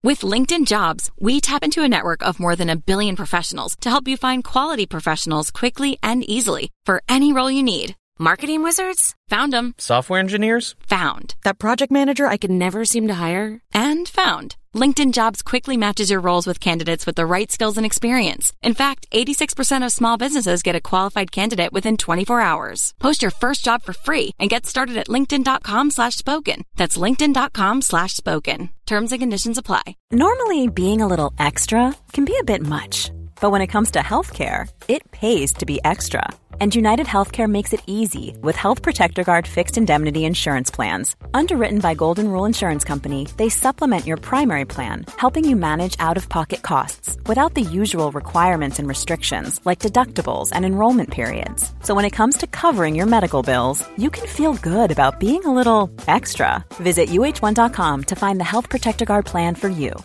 With LinkedIn Jobs, we tap into a network of more than 1 billion professionals to help you find quality professionals quickly and easily for any role you need. Marketing wizards? Found them. Software engineers? Found. That project manager I could never seem to hire? And found. LinkedIn Jobs quickly matches your roles with candidates with the right skills and experience. In fact, 86% of small businesses get a qualified candidate within 24 hours. Post your first job for free and get started at linkedin.com/spoken. That's linkedin.com/spoken. Terms and conditions apply. Normally, being a little extra can be a bit much. But when it comes to healthcare, it pays to be extra. And United Healthcare makes it easy with Health Protector Guard fixed indemnity insurance plans. Underwritten by Golden Rule Insurance Company, they supplement your primary plan, helping you manage out-of-pocket costs without the usual requirements and restrictions like deductibles and enrollment periods. So when it comes to covering your medical bills, you can feel good about being a little extra. Visit uh1.com to find the Health Protector Guard plan for you.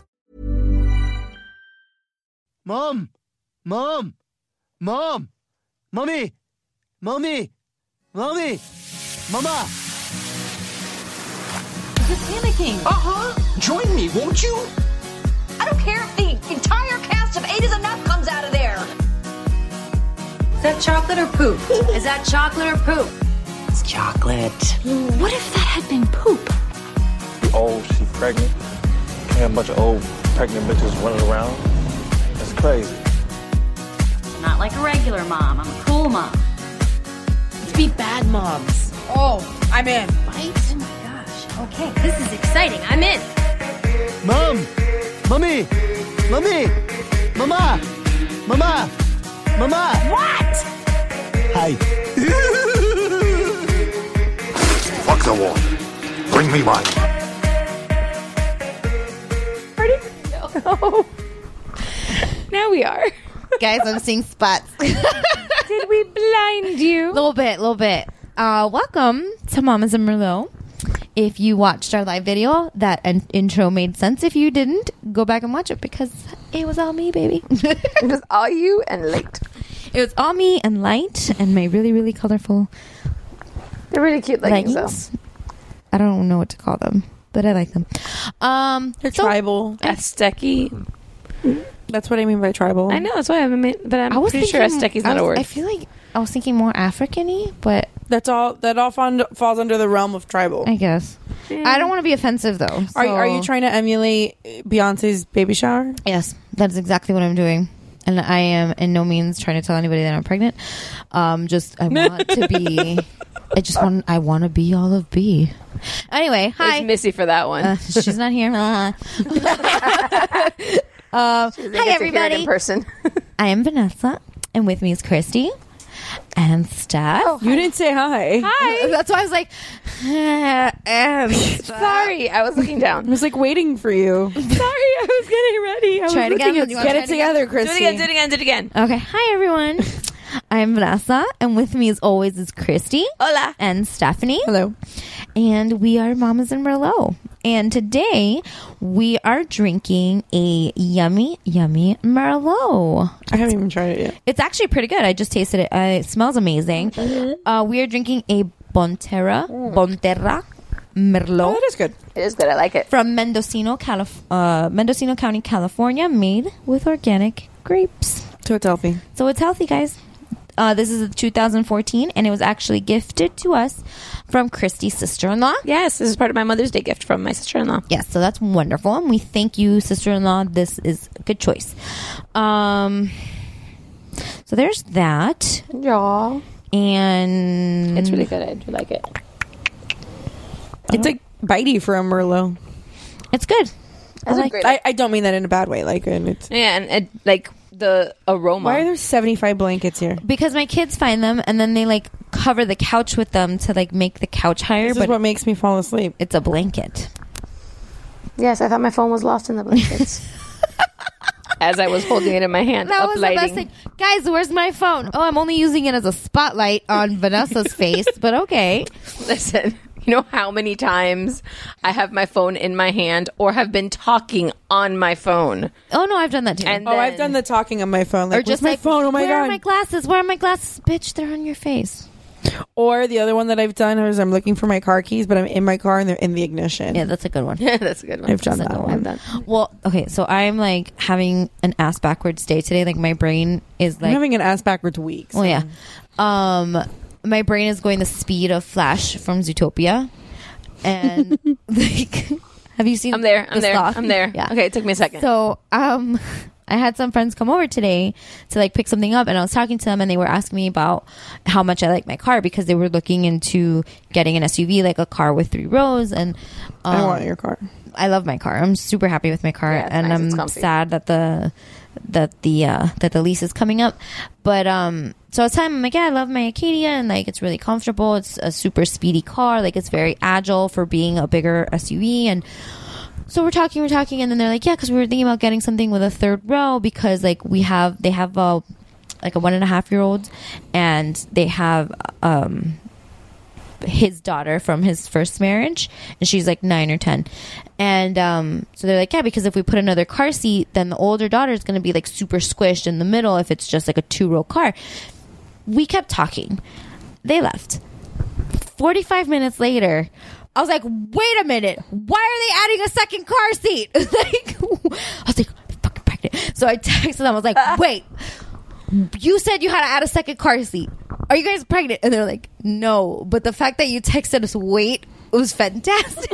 Mom! Mom! Mom! Mommy! Mommy! Mommy! Mama! You're panicking. Join me, won't you? I don't care if the entire cast of 8 is enough comes out of there. Is that chocolate or poop? Is that chocolate or poop? It's chocolate. What if that had been poop? Old, she pregnant. Can't have a bunch of old pregnant bitches running around. That's crazy. Not like a regular mom. I'm a cool mom. To be bad moms. Oh, I'm in. Right? Oh my gosh. Okay, this is exciting. I'm in. Mom! Mommy! Mommy! Mama! Mama! Mama! What? Hi. Fuck the wall. Bring me one. No. Now we are. Guys, I'm seeing spots. Did we blind you? A little bit. Welcome to Mamas and Merlot. If you watched our live video, that intro made sense. If you didn't, go back and watch it because it was all me, baby. It was all you and light. It was all me and light and my really, really colorful They're really cute leggings, though. I don't know what to call them, but I like them. They're tribal. Aztec-y. That's what I mean by tribal. I know, that's why I'm pretty sure Aztec-y is not a word. I feel like I was thinking more African-y, but that all falls under the realm of tribal. I guess. Yeah. I don't want to be offensive, though. So. Are you trying to emulate Beyonce's baby shower? Yes, that's exactly what I'm doing. And I am in no means trying to tell anybody that I'm pregnant. I want to be... I want to be all of B. Anyway, hi. It's Missy for that one. She's not here. Hi, everybody. In person. I am Vanessa, and with me is Christy and Steph. Oh, you didn't say hi. Hi. That's why I was like, sorry, I was looking down. I was like waiting for you. Sorry, I was getting ready. Try it again. Get it together, Christy. Do it again. Okay. Hi, everyone. I'm Vanessa, and with me as always is Christy. Hola. And Stephanie. Hello. And we are Mamas and Merlot. And today we are drinking a yummy, yummy Merlot. I haven't even tried it yet. It's actually pretty good. I just tasted it. It smells amazing. Mm-hmm. We are drinking a Bonterra Merlot. Oh, that is good. It is good. I like it. From Mendocino County, California, made with organic grapes. So it's healthy. Guys. This is a 2014, and it was actually gifted to us from Christy's sister-in-law. Yes, this is part of my Mother's Day gift from my sister-in-law. Yes, so that's wonderful, and we thank you, sister-in-law. This is a good choice. So there's that. Yeah. And it's really good. I do like it. It's like bitey for a Merlot. It's good. I don't mean that in a bad way. It's and like the aroma. Why are there 75 blankets here? Because my kids find them and then they cover the couch with them to make the couch higher. This is what makes me fall asleep. It's a blanket. Yes, I thought my phone was lost in the blankets. As I was holding it in my hand, that was the best thing. Guys, where's my phone? Oh, I'm only using it as a spotlight on Vanessa's face, but okay. Listen. You know how many times I have my phone in my hand or have been talking on my phone? Oh, no, I've done that too. I've done the talking on my phone. Or just my phone. Oh, my God. Where are my glasses? Bitch, they're on your face. Or the other one that I've done is I'm looking for my car keys, but I'm in my car and they're in the ignition. Yeah, that's a good one. Yeah, that's a good one. I've done That's a that good one. Well, okay, so I'm like having an ass backwards day today. Like my brain is I'm like, having an ass backwards week. oh yeah, my brain is going the speed of Flash from Zootopia, and like, have you seen? I'm there. the sloth? I'm there. Yeah. Okay, it took me a second. So, I had some friends come over today to like pick something up, and I was talking to them, and they were asking me about how much I like my car because they were looking into getting an SUV, like a car with 3 rows. And I want your car. I love my car. I'm super happy with my car, Yeah, it's and nice. It's I'm comfy. sad that the lease is coming up. But so I was telling them, like, yeah, I love my Acadia, and like it's really comfortable. It's a super speedy car. Like it's very agile for being a bigger SUV. And so we're talking, and then they're like, yeah, because we were thinking about getting something with a 3rd row because like they have a like a 1.5-year-old, and they have his daughter from his first marriage, and she's like 9 or 10. And so they're like, yeah, because if we put another car seat, then the older daughter is going to be like super squished in the middle if it's just like a 2-row car. We kept talking. They left. 45 minutes later, I was like, wait a minute, why are they adding a second car seat? Like, I was like, I'm fucking pregnant. So I texted them, I was like, wait, you said you had to add a second car seat. Are you guys pregnant? And they're like, no. But the fact that you texted us wait, it was fantastic.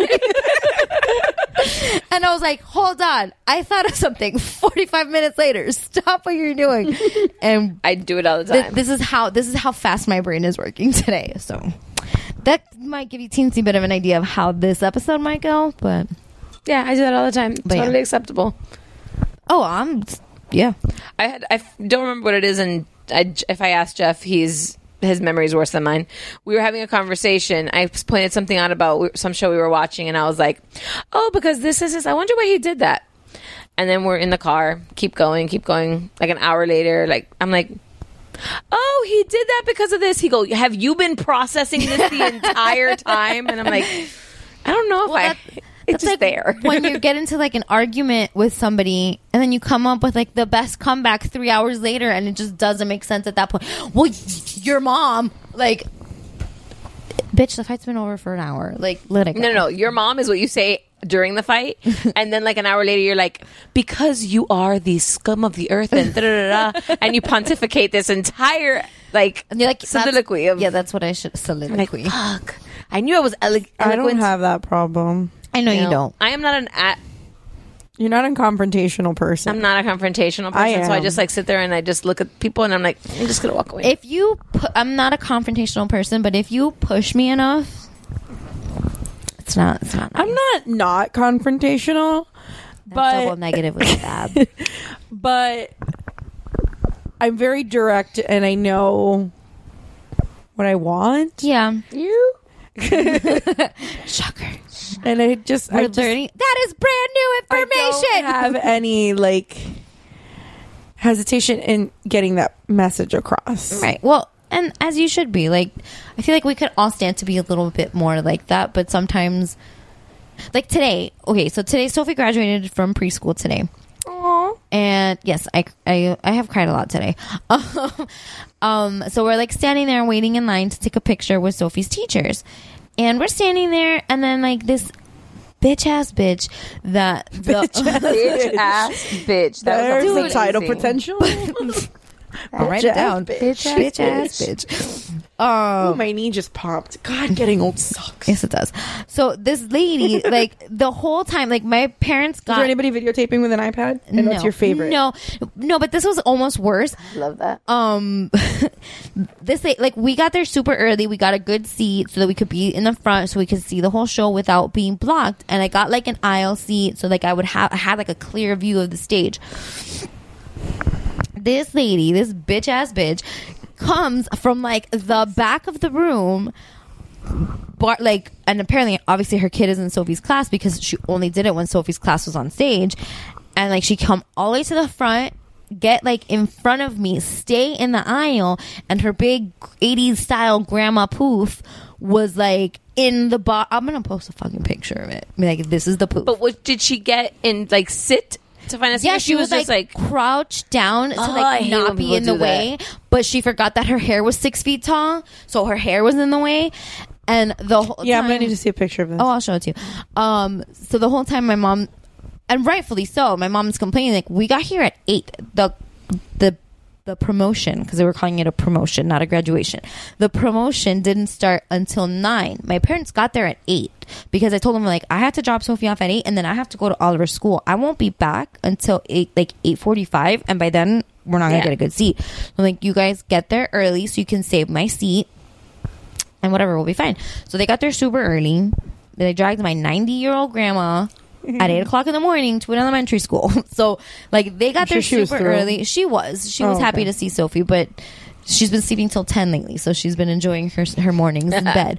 And I was like, hold on. I thought of something 45 minutes later. Stop what you're doing. And I do it all the time. this is how fast my brain is working today. So that might give you a teensy bit of an idea of how this episode might go. But Yeah, I do that all the time. But Totally yeah. acceptable. oh, yeah. I don't remember what it is, and if I asked Jeff, his memory is worse than mine. We were having a conversation. I pointed something out about some show we were watching, and I was like, "Oh, because this is this. I wonder why he did that." And then we're in the car, keep going. Like an hour later, like I'm like, "Oh, he did that because of this." He go, "Have you been processing this the entire time?" And I'm like, "I don't know if it's just like there." when you get into like an argument with somebody and then you come up with like the best comeback 3 hours later and it just doesn't make sense at that point. Well, your mom, like, bitch, the fight's been over for an hour. Like, let it go. No. Your mom is what you say during the fight, and then like an hour later, you're like, because you are the scum of the earth, and and you pontificate this entire like And you're like, soliloquy of that's what I should like, soliloquy. fuck. I knew I was eloquent. I don't have that problem. I know you don't. I am not You're not a confrontational person. I'm not a confrontational person, so I just like sit there and I just look at people and I'm like, I'm just gonna walk away. If you, I'm not a confrontational person, but if you push me enough, it's not. Nice. I'm not confrontational, Double but negative with Fab. but I'm very direct and I know what I want. Yeah. You Shocker. And I just learning. That is brand new information. I don't have any like hesitation in getting that message across. Right. Well, and as you should be. Like, I feel like we could all stand to be a little bit more like that, but sometimes, like today. Okay, so today Sophie graduated from preschool today. Aww. And yes, I have cried a lot today. So we're like standing there waiting in line to take a picture with Sophie's teachers. And we're standing there, and then like this bitch ass bitch that bitch ass bitch. That There's was the title amazing. potential. I'll write it down. Bitch ass bitch. Oh, my knee just popped. God, getting old sucks. Yes, it does. So this lady, like the whole time, like my parents got. Is there anybody videotaping with an iPad? And what's your favorite? No, but this was almost worse. I love that. This like we got there super early. We got a good seat so that we could be in the front, so we could see the whole show without being blocked. And I got like an aisle seat, so like I had like a clear view of the stage. This lady, this bitch ass bitch, comes from like the back of the room, but like, and apparently, obviously, her kid is in Sophie's class because she only did it when Sophie's class was on stage, and like she come all the way to the front, get like in front of me, stay in the aisle, and her big 80s style grandma poof was like in the I'm gonna post a fucking picture of it. Be like, this is the poof. But what did she get in? Like sit to find us. Yeah, here. she was just like crouched down to I hate not when be people in the do that. way. But she forgot that her hair was 6 feet tall, so her hair was in the way. And the whole Yeah, I'm time, gonna need to see a picture of this. Oh, I'll show it to you. So the whole time my mom, and rightfully so, my mom's complaining like, we got here at 8. The promotion, because they were calling it a promotion, not a graduation. The promotion didn't start until 9. My parents got there at 8 because I told them like I had to drop Sophie off at 8, and then I have to go to Oliver's school. I won't be back until 8:45, and by then we're not gonna get a good seat. I'm like, you guys get there early so you can save my seat, and whatever, we'll be fine. So they got there super early. They dragged my 90-year-old grandma at 8 o'clock in the morning to an elementary school. So like they got there super early. She was happy to see Sophie, but she's been sleeping till 10 lately, so she's been enjoying her mornings in bed.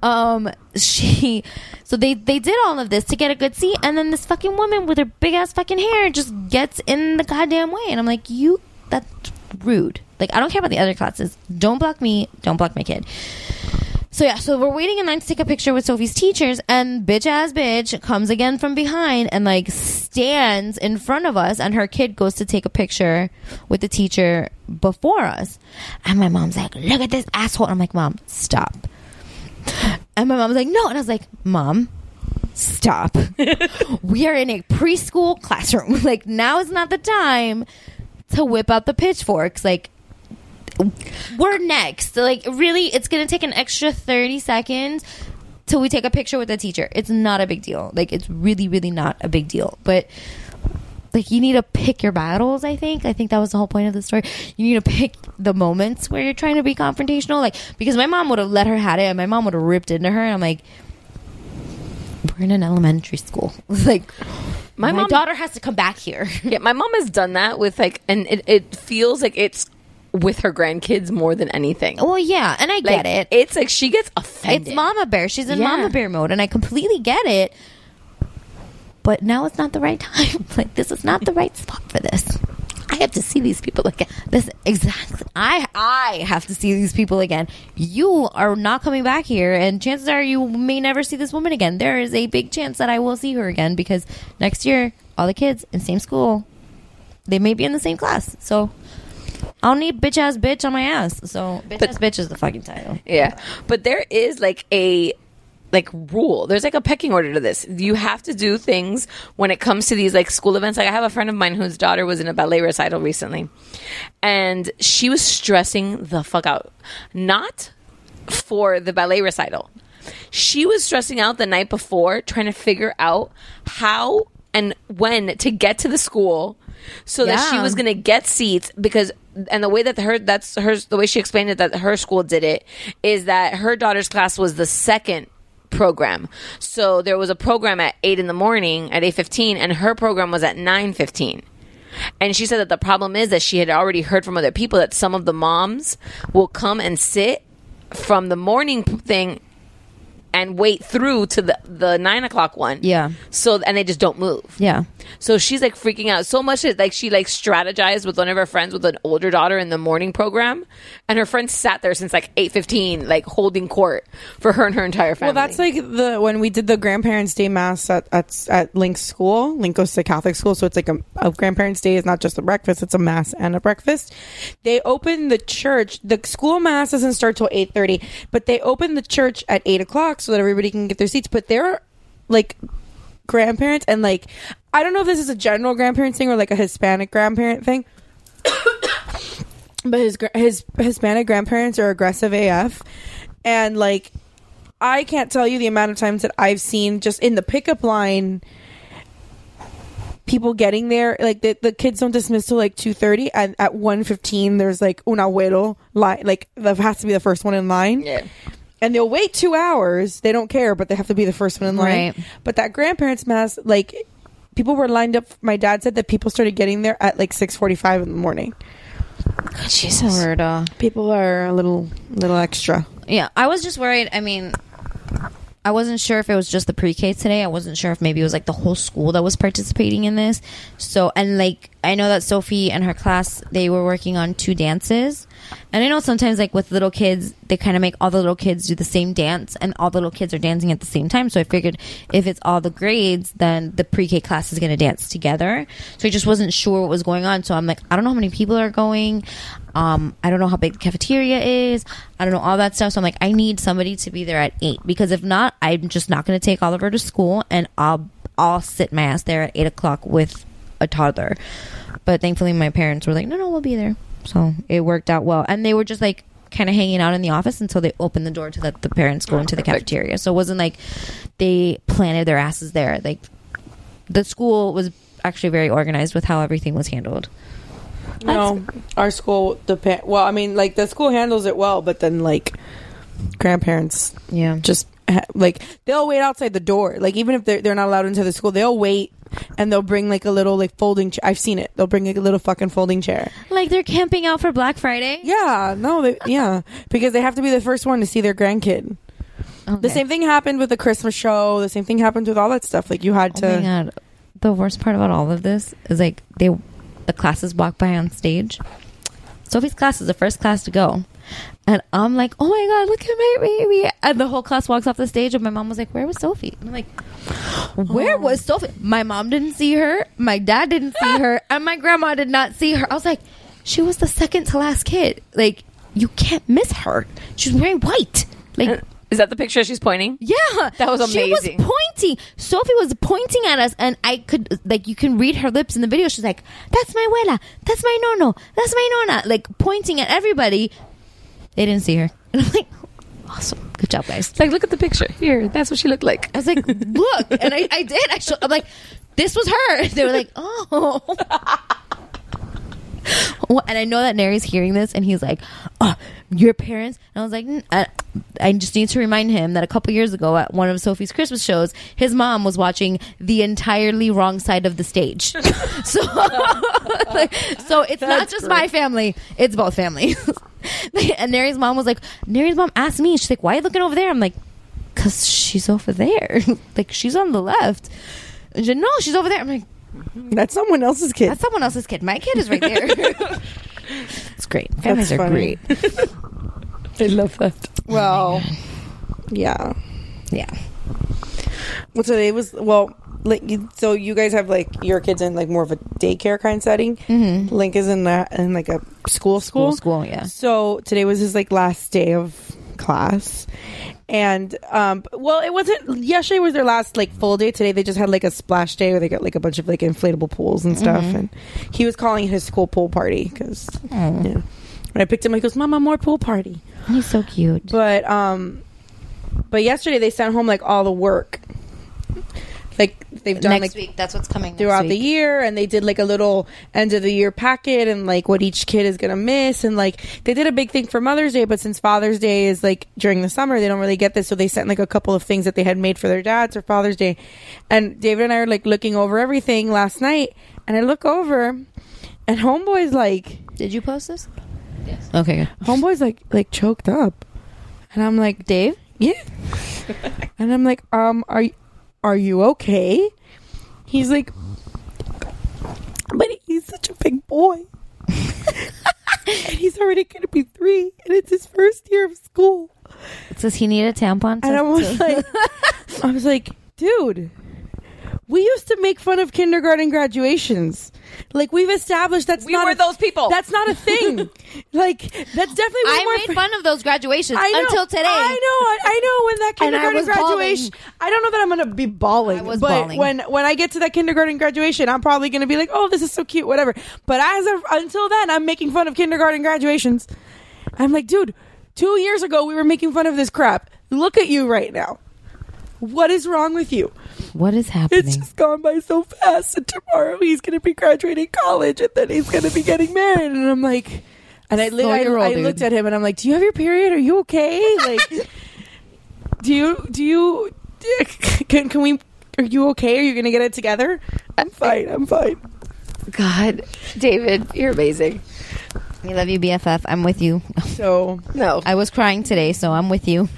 So they did all of this to get a good seat, and then this fucking woman with her big ass fucking hair just gets in the goddamn way, and I'm like, that's rude. Like, I don't care about the other classes. Don't block me. Don't block my kid. So yeah, so we're waiting in line to take a picture with Sophie's teachers, and bitch ass bitch comes again from behind and like stands in front of us, and her kid goes to take a picture with the teacher before us. And my mom's like, look at this asshole. I'm like, Mom, stop. And my mom's like, no. And I was like, Mom, stop. We are in a preschool classroom. Like, now is not the time to whip out the pitchforks. Like, we're next. So, like, really, it's gonna take an extra 30 seconds till we take a picture with the teacher. It's not a big deal. Like, it's really, really not a big deal. But like, you need to pick your battles. I think that was the whole point of the story. You need to pick the moments where you're trying to be confrontational. Like, because my mom would have let her have it, and my mom would have ripped into her, and I'm like, we're in an elementary school. Like, my daughter has to come back here. Yeah, my mom has done that with like, and it feels like it's with her grandkids more than anything. Well, yeah, and I get it. It's like she gets offended. It's Mama Bear. She's in Mama Bear mode, and I completely get it. But now it's not the right time. Like, this is not the right spot for this. I have to see these people again. This exactly. I have to see these people again. You are not coming back here, and chances are you may never see this woman again. There is a big chance that I will see her again, because next year, all the kids in the same school, they may be in the same class. So I'll need bitch ass bitch on my ass. So bitch ass bitch is the fucking title. Yeah, but there is like a rule. There's like a pecking order to this. You have to do things when it comes to these like school events. Like, I have a friend of mine whose daughter was in a ballet recital recently, and she was stressing the fuck out. Not for the ballet recital. She was stressing out the night before, trying to figure out how and when to get to the school so that she was going to get seats, because, and the way that the way she explained it, that her school did it, is that her daughter's class was the second program. So there was a program at 8 in the morning at 8:15, and her program was at 9:15. And she said that the problem is that she had already heard from other people that some of the moms will come and sit from the morning thing and wait through to the 9 o'clock one. Yeah. So, and they just don't move. Yeah. So she's like freaking out so much that like she like strategized with one of her friends with an older daughter in the morning program, and her friend sat there since like 8:15, like holding court for her and her entire family. Well, that's like when we did the Grandparents' Day Mass at Link's school. Link goes to Catholic school, so it's like a Grandparents' Day is not just a breakfast, it's a Mass and a breakfast. They open the church. The school Mass doesn't start till 8:30, but they open the church at 8 o'clock so that everybody can get their seats. But they're like grandparents, and like, I don't know if this is a general grandparents thing or like a Hispanic grandparent thing, but his Hispanic grandparents are aggressive AF, and like, I can't tell you the amount of times that I've seen just in the pickup line people getting there, like the kids don't dismiss till like 2:30, and at 1:15 there's like un abuelo line, like that has to be the first one in line. Yeah. And they'll wait 2 hours. They don't care, but they have to be the first one in line. Right. But that grandparents' mass, like, people were lined up. My dad said that people started getting there at like 6:45 in the morning. God, Jesus. People are a little extra. Yeah, I was just worried. I mean, I wasn't sure if it was just the pre-K today. I wasn't sure if maybe it was like the whole school that was participating in this. So, and like, I know that Sophie and her class, they were working on 2 dances. And I know sometimes, like, with little kids, they kind of make all the little kids do the same dance, and all the little kids are dancing at the same time. So I figured if it's all the grades, then the pre-K class is going to dance together. So I just wasn't sure what was going on. So I'm like, I don't know how many people are going. I don't know how big the cafeteria is. I don't know all that stuff. So I'm like, I need somebody to be there at 8, because if not, I'm just not going to take Oliver to school, and I'll sit my ass there at 8 o'clock with a toddler. But thankfully my parents were like, no, we'll be there. So it worked out well. And they were just like kind of hanging out in the office until they opened the door to let the parents go into the cafeteria. So it wasn't like they planted their asses there. Like, the school was actually very organized with how everything was handled. No, our school well, I mean, like, the school handles it well, but then, like, grandparents just like, they'll wait outside the door. Like, even if they're not allowed into the school, they'll wait, and they'll bring like a little like folding chair. I've seen it. They'll bring like a little fucking folding chair. Like they're camping out for Black Friday? Yeah, no, because they have to be the first one to see their grandkid. Okay. The same thing happened with the Christmas show. The same thing happened with all that stuff. Like, you had to. Oh my God. The worst part about all of this is like the classes walk by on stage. Sophie's class is the first class to go. And I'm like, oh my God, look at my baby. And the whole class walks off the stage, and my mom was like, where was Sophie? And I'm like, where was Sophie? My mom didn't see her. My dad didn't see her. And my grandma did not see her. I was like, she was the second to last kid. Like, you can't miss her. She's wearing white. Like, is that the picture she's pointing? Yeah. That was amazing. She was pointing. Sophie was pointing at us, and I could, like, you can read her lips in the video. She's like, that's my abuela. That's my nono. That's my nona. Like, pointing at everybody. They didn't see her. And I'm like, awesome. Good job, guys. It's like, look at the picture. Here, that's what she looked like. I was like, look. And I did. I'm like, this was her. They were like, oh. And I know that Neri's hearing this, and he's like, oh, your parents? And I was like, I just need to remind him that a couple years ago at one of Sophie's Christmas shows, his mom was watching the entirely wrong side of the stage. So it's not just my family, it's both families. And Neri's mom asked me, she's like, why are you looking over there? I'm like, because she's over there. Like, she's on the left. And she said, no, she's over there. I'm like, that's someone else's kid. That's someone else's kid. My kid is right there. It's great. Families are great. I love that. Well, yeah. Well, today was, like, so you guys have like your kids in like more of a daycare kind of setting. Mm-hmm. Link is in like a school. Yeah. So today was his like last day of class. And it wasn't, yesterday was their last like full day. Today they just had like a splash day where they got like a bunch of like inflatable pools and stuff. Mm-hmm. And he was calling it his school pool party because when I picked him, he goes, Mama, more pool party. He's so cute. But yesterday they sent home like all the work. Like they've done next week. That's what's coming throughout the year, and they did like a little end of the year packet and like what each kid is gonna miss, and like they did a big thing for Mother's Day, but since Father's Day is like during the summer, they don't really get this, so they sent like a couple of things that they had made for their dads for Father's Day. And David and I are like looking over everything last night, and I look over, and Homeboy's like, did you post this? Yes. Okay. Homeboy's like choked up, and I'm like, Dave? Yeah. And I'm like, are you okay? He's like, but he's such a big boy. And he's already going to be 3, and it's his first year of school. Does he need a tampon? And I was like, dude, we used to make fun of kindergarten graduations. Like, we've established we were those people. That's not a thing. Like, that's definitely I made fun of those graduations until today. I know when that kindergarten graduation. Bawling. I don't know that I'm going to be bawling. I was but bawling. when I get to that kindergarten graduation, I'm probably going to be like, oh, this is so cute, whatever. But until then, I'm making fun of kindergarten graduations. I'm like, dude, 2 years ago we were making fun of this crap. Look at you right now. What is wrong with you? What is happening? It's just gone by so fast, and tomorrow he's going to be graduating college, and then he's going to be getting married, and I'm like, and I looked at him, and I'm like, do you have your period? Are you okay? Like, do you can we? Are you okay? Are you going to get it together? I'm fine. God, David, you're amazing. We love you, BFF. I'm with you. So no, I was crying today, so I'm with you.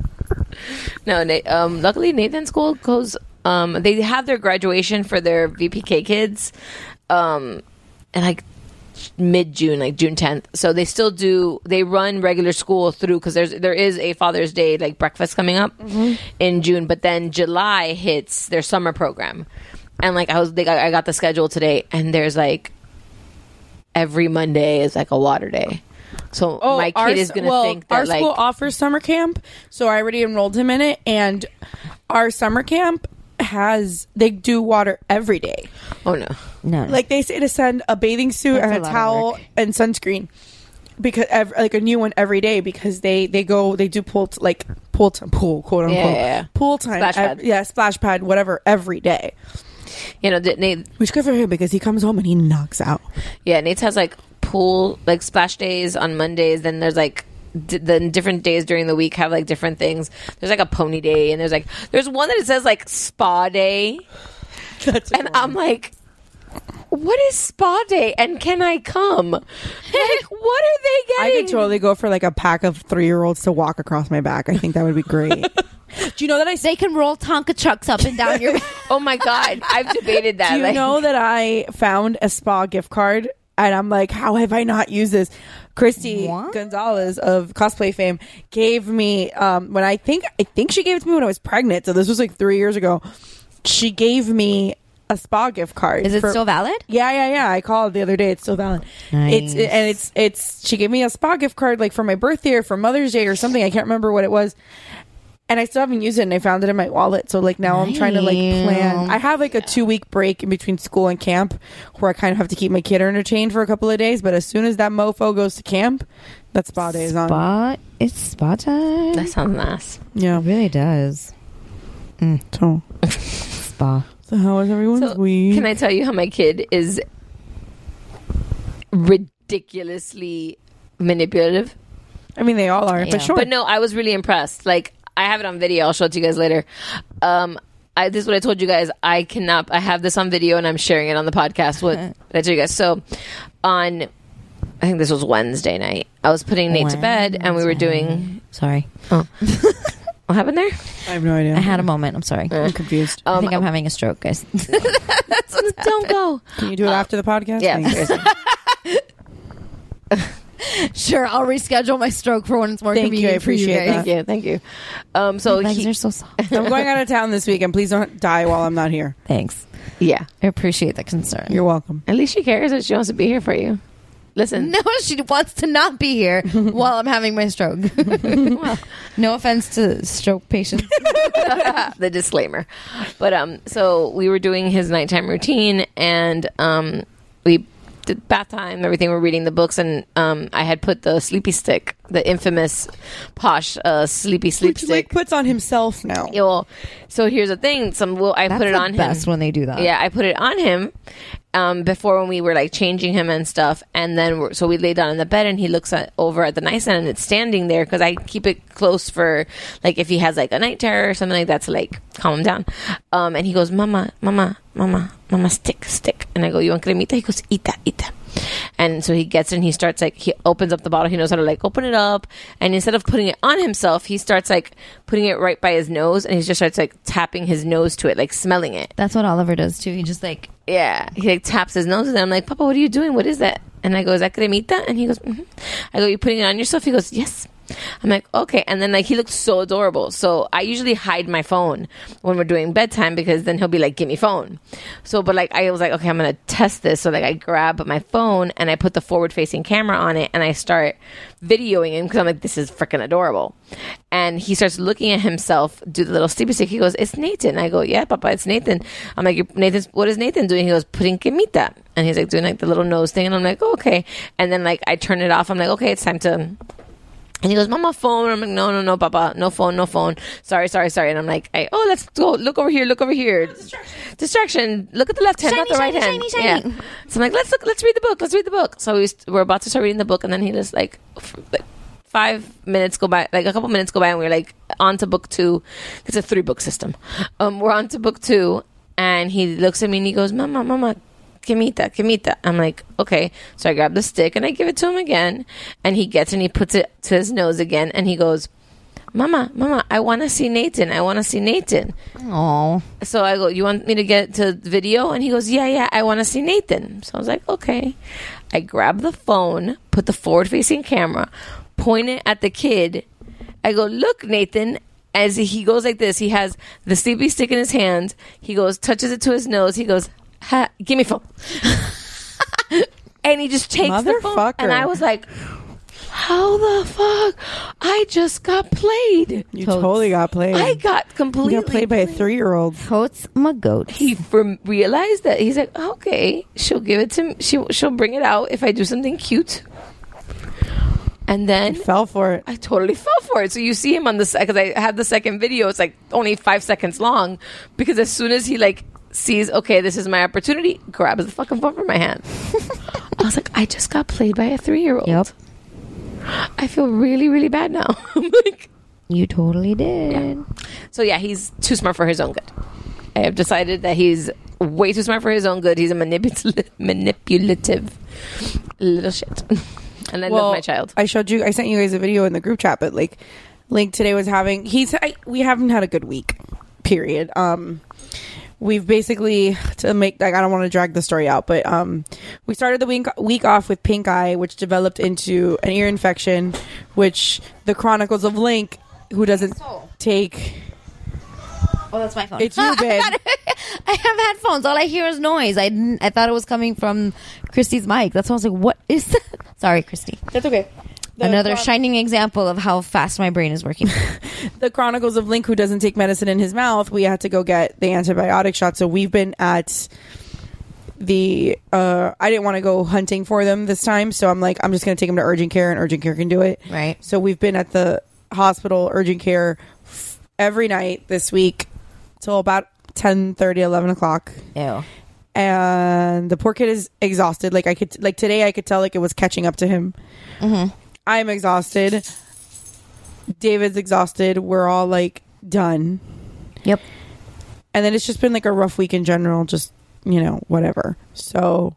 No, luckily Nathan's school goes. They have their graduation for their VPK kids like mid-June, like June 10th. So they run regular school through, because there is a Father's Day like breakfast coming up in June, but then July hits their summer program. And like I got the schedule today, and there's like every Monday is like a water day. So my kid is going to think that our school offers summer camp, so I already enrolled him in it, and our summer camp they do water every day. Oh no. Like they say to send a bathing suit and a towel and sunscreen, because like a new one every day, because they do pool quote unquote pool time, splash pad, whatever, every day. You know, Nate, which good for him, because he comes home and he knocks out. Yeah, Nate's has like pool, like splash days on Mondays. Then there's like the different days during the week have like different things. There's like a pony day, and there's one that it says like spa day. And I'm like, what is spa day, and can I come? Like, what are they getting? I could totally go for like a pack of 3-year-olds to walk across my back. I think that would be great. Do you know that they can roll Tonka trucks up and down your back? Oh my God, I've debated that. Do you know that I found a spa gift card, and I'm like, how have I not used this? Christy Gonzalez of cosplay fame gave me when I think she gave it to me when I was pregnant, so this was like 3 years ago. She gave me a spa gift card. Is it still valid? Yeah. I called the other day. It's still valid. Nice. It's she gave me a spa gift card like for my birthday or for Mother's Day or something. I can't remember what it was. And I still haven't used it, and I found it in my wallet. So like now I'm trying to like plan. I have like a 2-week break in between school and camp where I kind of have to keep my kid entertained for a couple of days. But as soon as that mofo goes to camp, that spa day is on. It's spa time. That sounds nice. Yeah, it really does. So spa. So how is everyone's week? Can I tell you how my kid is ridiculously manipulative? I mean, they all are, but sure. But no, I was really impressed. Like, I have it on video. I'll show it to you guys later. This is what I told you guys. I have this on video, and I'm sharing it on the podcast. What did I tell you guys? So I think this was Wednesday night, I was putting Nate to bed, and we were doing... Sorry. Oh. What happened there? I have no idea. I had a moment. I'm sorry. I'm confused. I think I'm having a stroke, guys. Don't go. Can you do it after the podcast? Yeah, seriously. Sure, I'll reschedule my stroke for when it's more convenient. I appreciate that. Thank you. So my legs are so soft. I'm going out of town this week, and please don't die while I'm not here. Thanks. Yeah, I appreciate the concern. You're welcome. At least she cares that she wants to be here for you. Listen. No, she wants to not be here while I'm having my stroke. Well, no offense to stroke patients. The disclaimer. But so we were doing his nighttime routine, and we did bath time, everything. We're reading the books, and I had put the sleepy stick, the infamous Posh sleepy sleep Which stick. Blake puts on himself now. Yeah, well, so here's the thing. I put it on him. That's when they do that. Yeah, I put it on him before, when we were like changing him and stuff, and then so we lay down in the bed, and he looks over at the nightstand, and it's standing there, because I keep it close for like if he has like a night terror or something like that, to like calm him down. And he goes, mama, stick. And I go, you want cremita? He goes, eat that. And so he gets it, and he starts like, he opens up the bottle. He knows how to like open it up, and instead of putting it on himself, he starts like putting it right by his nose, and he just starts like tapping his nose to it, like smelling it. That's what Oliver does too. He just like, yeah, he like taps his nose, and I'm like, Papa, what are you doing? What is that? And I go, is that cremita? And he goes, mm-hmm. I go, you putting it on yourself? He goes, yes. I'm like, okay. And then like he looked so adorable. So I usually hide my phone when we're doing bedtime, because then he'll be like, give me phone. So, but like I was like, okay, I'm going to test this. So like I grab my phone, and I put the forward facing camera on it, and I start videoing him, because I'm like, this is freaking adorable. And he starts looking at himself do the little sleepy stick. He goes, it's Nathan. I go, yeah, Papa, it's Nathan. I'm like, what is Nathan doing? He goes, putting cremita. And he's like doing like the little nose thing, and I'm like, oh, okay. And then like I turn it off. I'm like, okay, it's time to... And he goes, Mama, phone. I'm like, no, Papa, no phone. Sorry. And I'm like, let's go. Look over here. Distraction. Look at the left hand, not the right hand. Shiny. Yeah. So I'm like, let's read the book. So we're about to start reading the book, and then he just like 5 minutes go by, like a couple minutes go by, and we're like on to book 2. It's a 3-book system. We're on to book 2, and he looks at me and he goes, Mama, cremita. I'm like, okay. So I grab the stick, and I give it to him again, and he gets, and he puts it to his nose again, and he goes, Mama, I want to see Nathan. Oh, So I go, you want me to get to the video? And he goes, yeah, I want to see Nathan. So I was like, okay. I grab the phone, put the forward-facing camera, point it at the kid. I go, look, Nathan. As he goes like this, he has the sleepy stick in his hand. He goes, touches it to his nose. He goes, give me phone. And he just takes the phone. And I was like, how the fuck? I just got played. You totally got played. I got completely You got played by a 3-year-old. Totes my goat. He realized that. He's like, okay, she'll give it to me. She'll bring it out if I do something cute. And then fell for it. I totally fell for it. So you see him on the because I had the second video. It's like only 5 seconds long because as soon as he like sees, okay, this is my opportunity, grabs the fucking phone from my hand. I was like, I just got played by a 3-year-old. Yep. I feel really, really bad now. I'm like, you totally did. Yeah. So yeah, he's too smart for his own good. I have decided that he's way too smart for his own good. He's a manipulative little shit. And I love my child. I sent you guys a video in the group chat, but like Link today was having, we haven't had a good week, period. We've basically, to make, like, I don't want to drag the story out, but we started the week off with pink eye, which developed into an ear infection, which the Chronicles of Link, who doesn't take... Oh, that's my phone. It's you, babe. I have headphones. All I hear is noise. I thought it was coming from Christy's mic. That's why I was like, what is that? Sorry, Christy. That's okay. Another shining example of how fast my brain is working. The Chronicles of Link, who doesn't take medicine in his mouth, we had to go get the antibiotic shot. So we've been at the... I didn't want to go hunting for them this time. So I'm like, I'm just going to take him to urgent care, and urgent care can do it. Right. So we've been at the hospital, urgent care, every night this week till about 10:30, 11 o'clock. Ew. And the poor kid is exhausted. Like today I could tell like it was catching up to him. Mm-hmm. I'm exhausted. David's exhausted. We're all like done. Yep. And then it's just been like a rough week in general. Just, whatever. So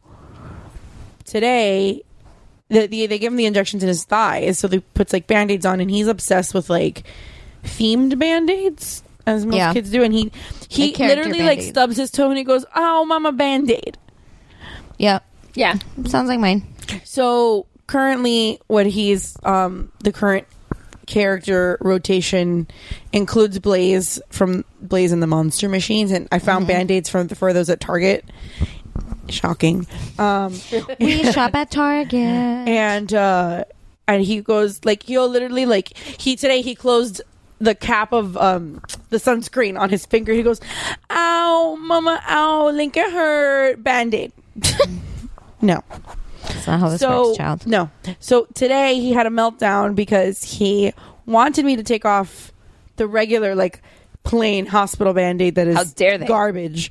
today they give him the injections in his thigh. So they puts like Band-Aids on, and he's obsessed with like themed Band-Aids, as most kids do. And he literally like stubs his toe and he goes, "Oh, mama, Band-Aid." Yeah. Yeah. Sounds like mine. So currently what he's the current character rotation includes Blaze from Blaze and the Monster Machines, and I found Band-Aids for those at Target. Shocking. We shop at Target. And he goes like, he'll literally like, he closed the cap of the sunscreen on his finger. He goes, "Ow, mama, ow, Link, it hurt." Band-Aid. No. That's not how this works, child. No. So today he had a meltdown because he wanted me to take off the regular, like, plain hospital Band-Aid that is How dare they? garbage.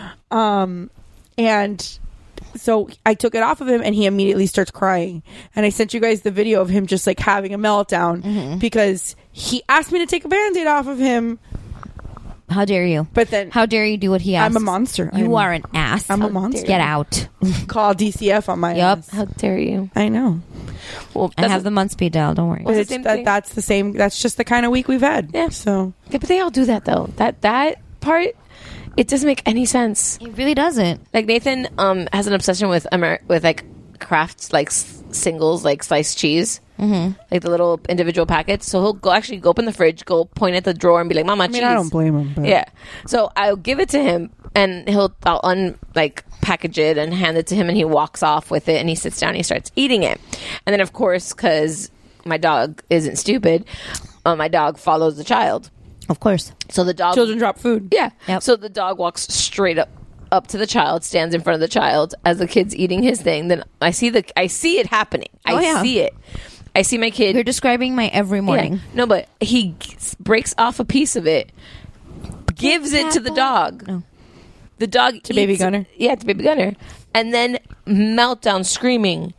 And so I took it off of him, and he immediately starts crying. And I sent you guys the video of him just like having a meltdown because he asked me to take a Band-Aid off of him. How dare you? But then, how dare you do what he asks? I'm a monster. You are an ass. I'm a monster. Get out. Call DCF on my ass. How dare you? I know. Well, I have the month speed dial. Don't worry. Well, That's the same. That's just the kind of week we've had. Yeah. So. Yeah, but they all do that though. That part, it doesn't make any sense. It really doesn't. Like Nathan has an obsession with like Kraft like singles, like sliced cheese, like the little individual packets. So he'll go open the fridge, go point at the drawer, and be like, "Mama, cheese." I don't blame him. But. Yeah. So I'll give it to him, and I'll package it and hand it to him, and he walks off with it, and he sits down, and he starts eating it, and then of course, because my dog isn't stupid, my dog follows the child. Of course. So the dog... Children drop food. Yeah. Yep. So the dog walks straight up to the child, stands in front of the child as the kid's eating his thing. Then I see it happening. I see it. I see my kid... You're describing my every morning. Yeah. No, but he breaks off a piece of it, gives it to the dog. No. The dog to Baby Gunner? Yeah, to Baby Gunner. And then meltdown screaming.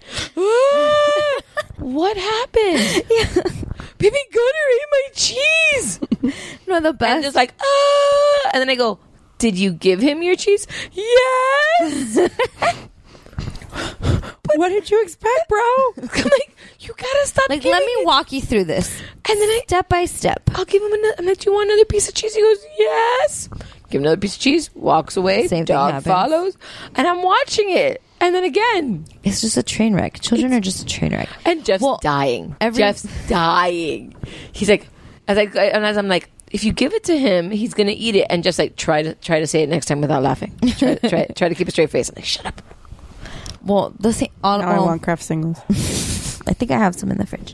What happened? Yeah. Baby Gunner ate my cheese. No, the best. And just like, ah. And then I go, "Did you give him your cheese?" "Yes." What did you expect, bro? I'm like, you gotta stop. Like, let me walk you through this. And then step by step. I'll give him another. I'm like, do you want another piece of cheese? He goes, yes. Give him another piece of cheese. Walks away. Same thing dog happens. follows. And I'm watching it. And then again. It's just a train wreck. Children are just a train wreck. And Jeff's dying. Jeff's dying. He's like, as I'm like, if you give it to him, he's gonna eat it. And just like try to say it next time without laughing. Try to keep a straight face. I'm like, shut up. Well, the thing. I want Kraft singles. I think I have some in the fridge.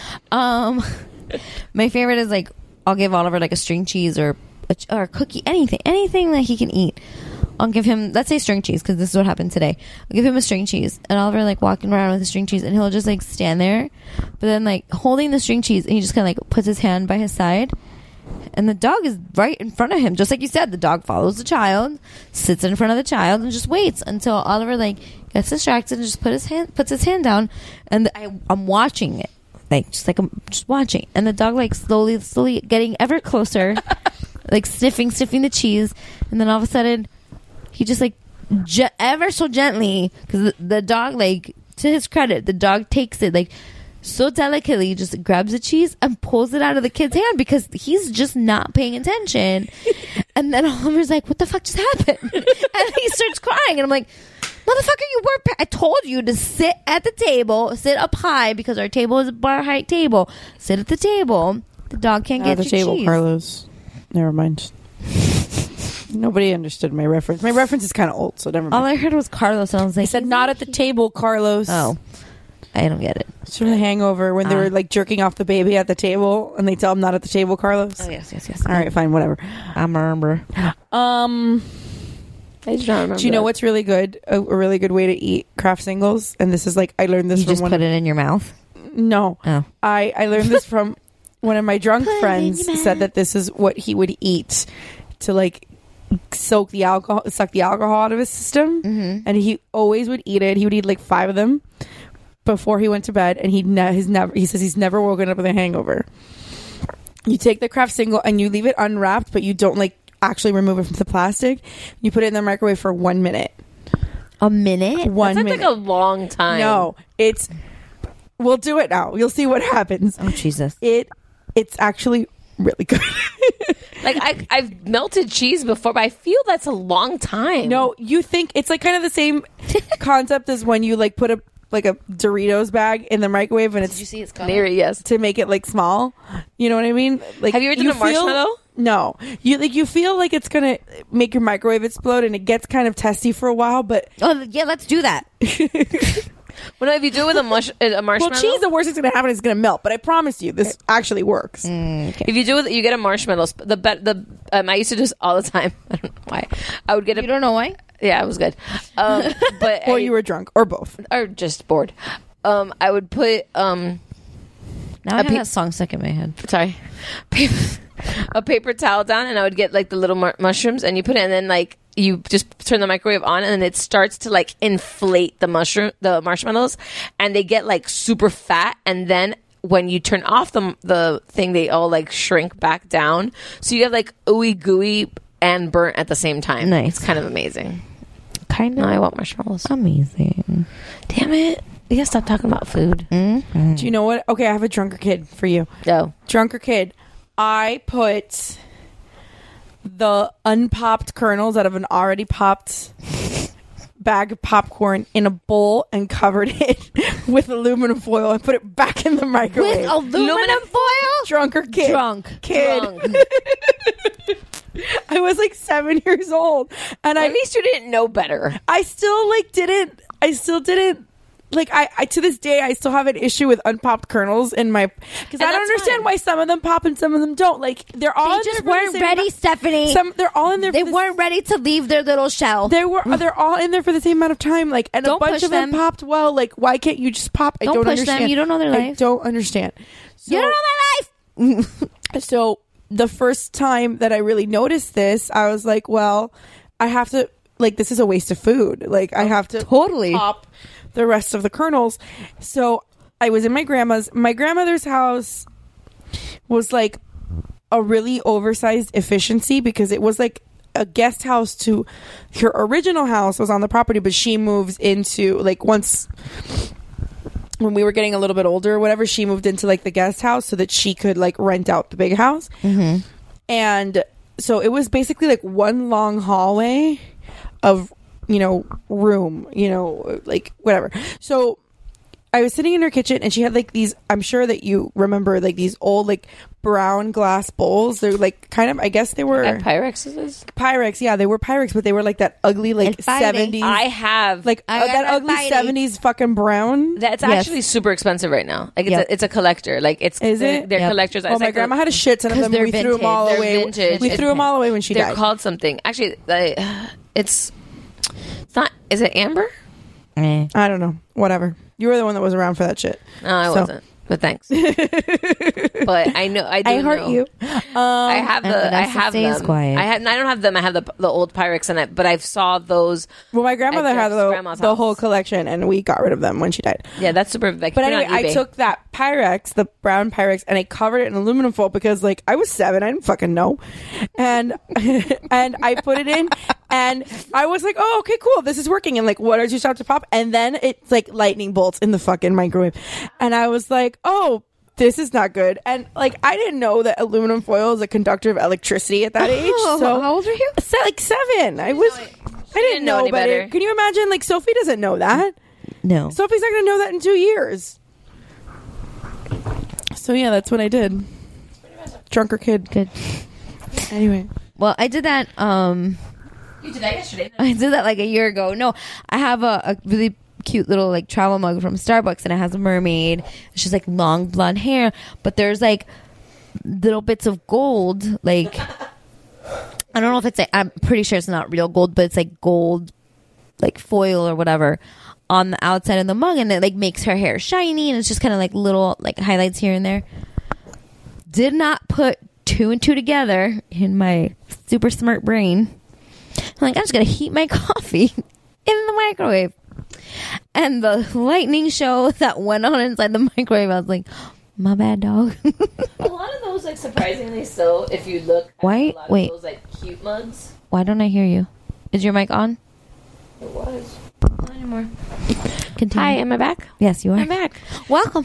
My favorite is like I'll give Oliver like a string cheese or a cookie, anything that he can eat. I'll give him, let's say string cheese, because this is what happened today. I'll give him a string cheese, and Oliver like walking around with a string cheese, and he'll just like stand there, but then like holding the string cheese, and he just kind of like puts his hand by his side, and the dog is right in front of him, just like you said. The dog follows the child, sits in front of the child, and just waits until Oliver like gets distracted and just puts his hand down, and I'm watching it, like I'm just watching, and the dog like slowly getting ever closer, like sniffing the cheese, and then all of a sudden he just like ever so gently, because the dog, like, to his credit, the dog takes it like so delicately, just grabs the cheese and pulls it out of the kid's hand because he's just not paying attention. And then Oliver's like, what the fuck just happened? And he starts crying, and I'm like, motherfucker, I told you to sit at the table, sit up high, because our table is a bar height table. Sit at the table. The dog can't get the your table, cheese. Carlos. Never mind. Nobody understood my reference. My reference is kind of old, so never mind. All I heard was Carlos, and I was like, I said, not at the table, Carlos. Oh, I don't get it. It's from The Hangover when they were like jerking off the baby at the table, and they tell him not at the table, Carlos. Oh, yes. All right, fine, whatever. I remember. I just don't remember. Do you know what's really good? A really good way to eat Kraft singles, and this is like I learned this You from just put it in your mouth? No. Oh. I learned this from one of my drunk friends. Said that this is what he would eat to like suck the alcohol out of his system, and he always would eat it. He would eat like 5 of them before he went to bed, and he says he's never woken up with a hangover. You take the Kraft single and you leave it unwrapped, but you don't like actually remove it from the plastic. You put it in the microwave for 1 minute. A minute? 1 That's minute. like a long time. No, we'll do it now. You'll see what happens. Oh, Jesus. It's actually really good. Like I've melted cheese before, but I feel that's a long time. No, you think it's like kind of the same concept as when you like put a Doritos bag in the microwave, and it's Did you see it's color? There, yes. to make it like small. You know what I mean? Like, Have you ever done a marshmallow? No, you feel like it's gonna make your microwave explode, and it gets kind of testy for a while. But Oh, yeah, let's do that. Well, no, if you do it with a marshmallow. well, cheese, the worst that's gonna happen is it's gonna melt. But I promise you, this actually works. If you do it, you get a marshmallow. I used to do this all the time. I don't know why. I would get You don't know why? Yeah, it was good. But Or you were drunk, or both. or just bored. I would put Now I have that song stuck in my head. sorry, a paper towel down, and I would get like the little mushrooms, and you put it, and then like you just turn the microwave on, and then it starts to like inflate the marshmallows, and they get like super fat, and then when you turn off the thing, they all like shrink back down, so you have like ooey gooey and burnt at the same time. Nice. It's kind of amazing. Kind of. No, I want marshmallows. Amazing. Damn it. We gotta stop talking about food. Do you know what? Okay, I have a drunker kid for you. Go. Drunker kid. I put the unpopped kernels out of an already popped bag of popcorn in a bowl and covered it with aluminum foil and put it back in the microwave. With aluminum foil? Drunker kid. Kid. I was like 7 years old, and At least you didn't know better. I still didn't like I to this day I still have an issue with unpopped kernels in my, because I don't understand why some of them pop and some of them don't. Like they're all They in just there for the weren't same ready, Stephanie. they're all in there. They weren't ready to leave their little shell. They're all in there for the same amount of time. Like, and Don't a bunch push of them them. popped well. Like, why can't you just pop? I Don't don't push them. understand. You don't know their I life. don't understand. So, You don't know my life. So the first time that I really noticed this, I was like, well, I have to, like, this is a waste of food. Like, I have to Totally. pop the rest of the kernels. So I was in my grandmother's house was like a really oversized efficiency, because it was like a guest house to her original house was on the property, but she moves into, like, once when we were getting a little bit older or whatever, she moved into like the guest house so that she could like rent out the big house. And so it was basically like one long hallway of, you know, room, you know, like whatever. So I was sitting in her kitchen and she had like these, I'm sure that you remember, like these old like brown glass bowls. They're like kind of, I guess they were At Pyrex. Pyrex, yeah, they were Pyrex, but they were like that ugly like 70s. I have like that ugly 70s fucking brown. That's actually super expensive right now. Like it's a collector. Like it's Is it? They're collectors. Oh, my grandma had a shit ton of them. We threw them all away. Vintage. We threw them all away when she They're died. called something. Actually, it's not. Is it amber? I don't know. Whatever. You were the one that was around for that shit. No, I wasn't. But thanks. But I know. I hurt you. I have the. I have them. Quiet. I don't have them. I have the old Pyrex in it. But I've saw those. Well, my grandmother had grandma's the house. whole collection, and we got rid of them when she died. Yeah, that's super. Like, But anyway, I took that Pyrex, the brown Pyrex, and I covered it in aluminum foil because, like, I was 7, I didn't fucking know, and and I put it in, and I was like, oh, okay, cool, this is working, and like, water just started to pop, and then it's like lightning bolts in the fucking microwave, and I was like, oh, this is not good. And like, I didn't know that aluminum foil is a conductor of electricity at that age. So how old were you? Like 7. I didn't know any better. Can you imagine? Like, Sophie doesn't know that. No. Sophie's not going to know that in 2 years. So yeah, that's what I did. Drunker kid. Good. Anyway. Well, I did that. You did that yesterday. I did that like a year ago. No, I have a really cute little like travel mug from Starbucks, and it has a mermaid. She's like long blonde hair, but there's like little bits of gold. Like, I don't know if it's like, I'm pretty sure it's not real gold, but it's like gold, like foil or whatever on the outside of the mug, and it like makes her hair shiny, and it's just kind of like little like highlights here and there. Did not put 2 and 2 together in my super smart brain. I'm like, I'm just gonna heat my coffee in the microwave. And the lightning show that went on inside the microwave, I was like, my bad, dog. A lot of those, like, surprisingly so, if you look at Why? a lot Wait. of those, like, cute mugs. Why don't I hear you? Is your mic on? It was. Not anymore. Continue. Hi, am I back? Yes, you are. I'm back. Welcome.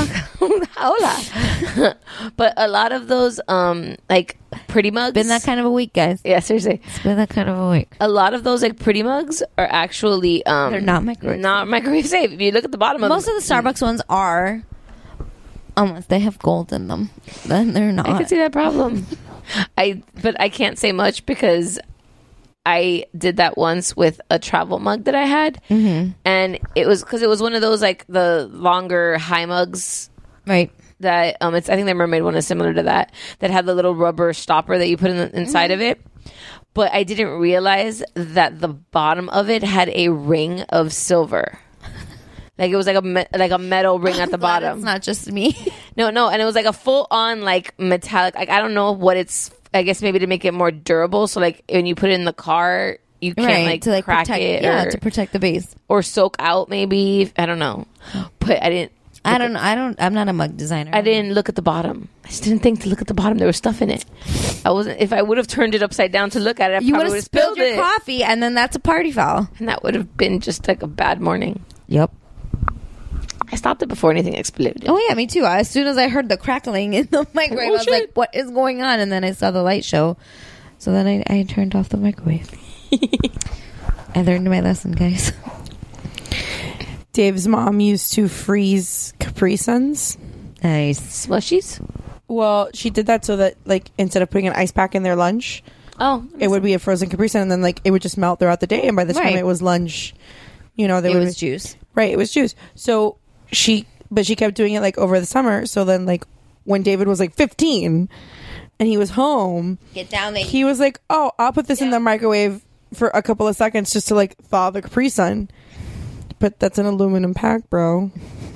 Hola. But a lot of those, like, pretty mugs. Been that kind of a week, guys. Yeah, seriously. It's been that kind of a week. A lot of those, like, pretty mugs are actually, They're not microwave. Not microwave safe. If you look at the bottom of Most of the Starbucks ones are, unless they have gold in them. Then they're not. I can see that problem. But I can't say much because I did that once with a travel mug that I had, and it was because it was one of those like the longer high mugs, right? That I think the mermaid one is similar to that had the little rubber stopper that you put in inside of it. But I didn't realize that the bottom of it had a ring of silver. Like it was like a metal ring at the bottom. It's not just me. No, and it was like a full on like metallic. Like I don't know what it's. I guess maybe to make it more durable. So like when you put it in the car, you can't like to like crack protect, it. Yeah, or, to protect the base or soak out. Maybe I don't know. But I didn't. I'm not a mug designer. I didn't look at the bottom. I just didn't think to look at the bottom. There was stuff in it. I wasn't. If I would have turned it upside down to look at it, I you would probably have spilled your it. coffee, and then that's a party foul. And that would have been just like a bad morning. Yep. I stopped it before anything exploded. Oh yeah, me too. As soon as I heard the crackling in the microwave, I was like, "What is going on?" And then I saw the light show, so then I turned off the microwave. I learned my lesson, guys. Dave's mom used to freeze Capri Suns. Nice. Slushies? Well, she did that so that, like, instead of putting an ice pack in their lunch, it would be a frozen Capri Sun, and then, like, it would just melt throughout the day, and by the time it was lunch, you know, it was juice. Right, it was juice. So she kept doing it, like, over the summer, so then, like, when David was, like, 15, and he was home, Get down there. he was like, oh, I'll put this in the microwave for a couple of seconds just to, like, thaw the Capri Sun. But that's an aluminum pack, bro.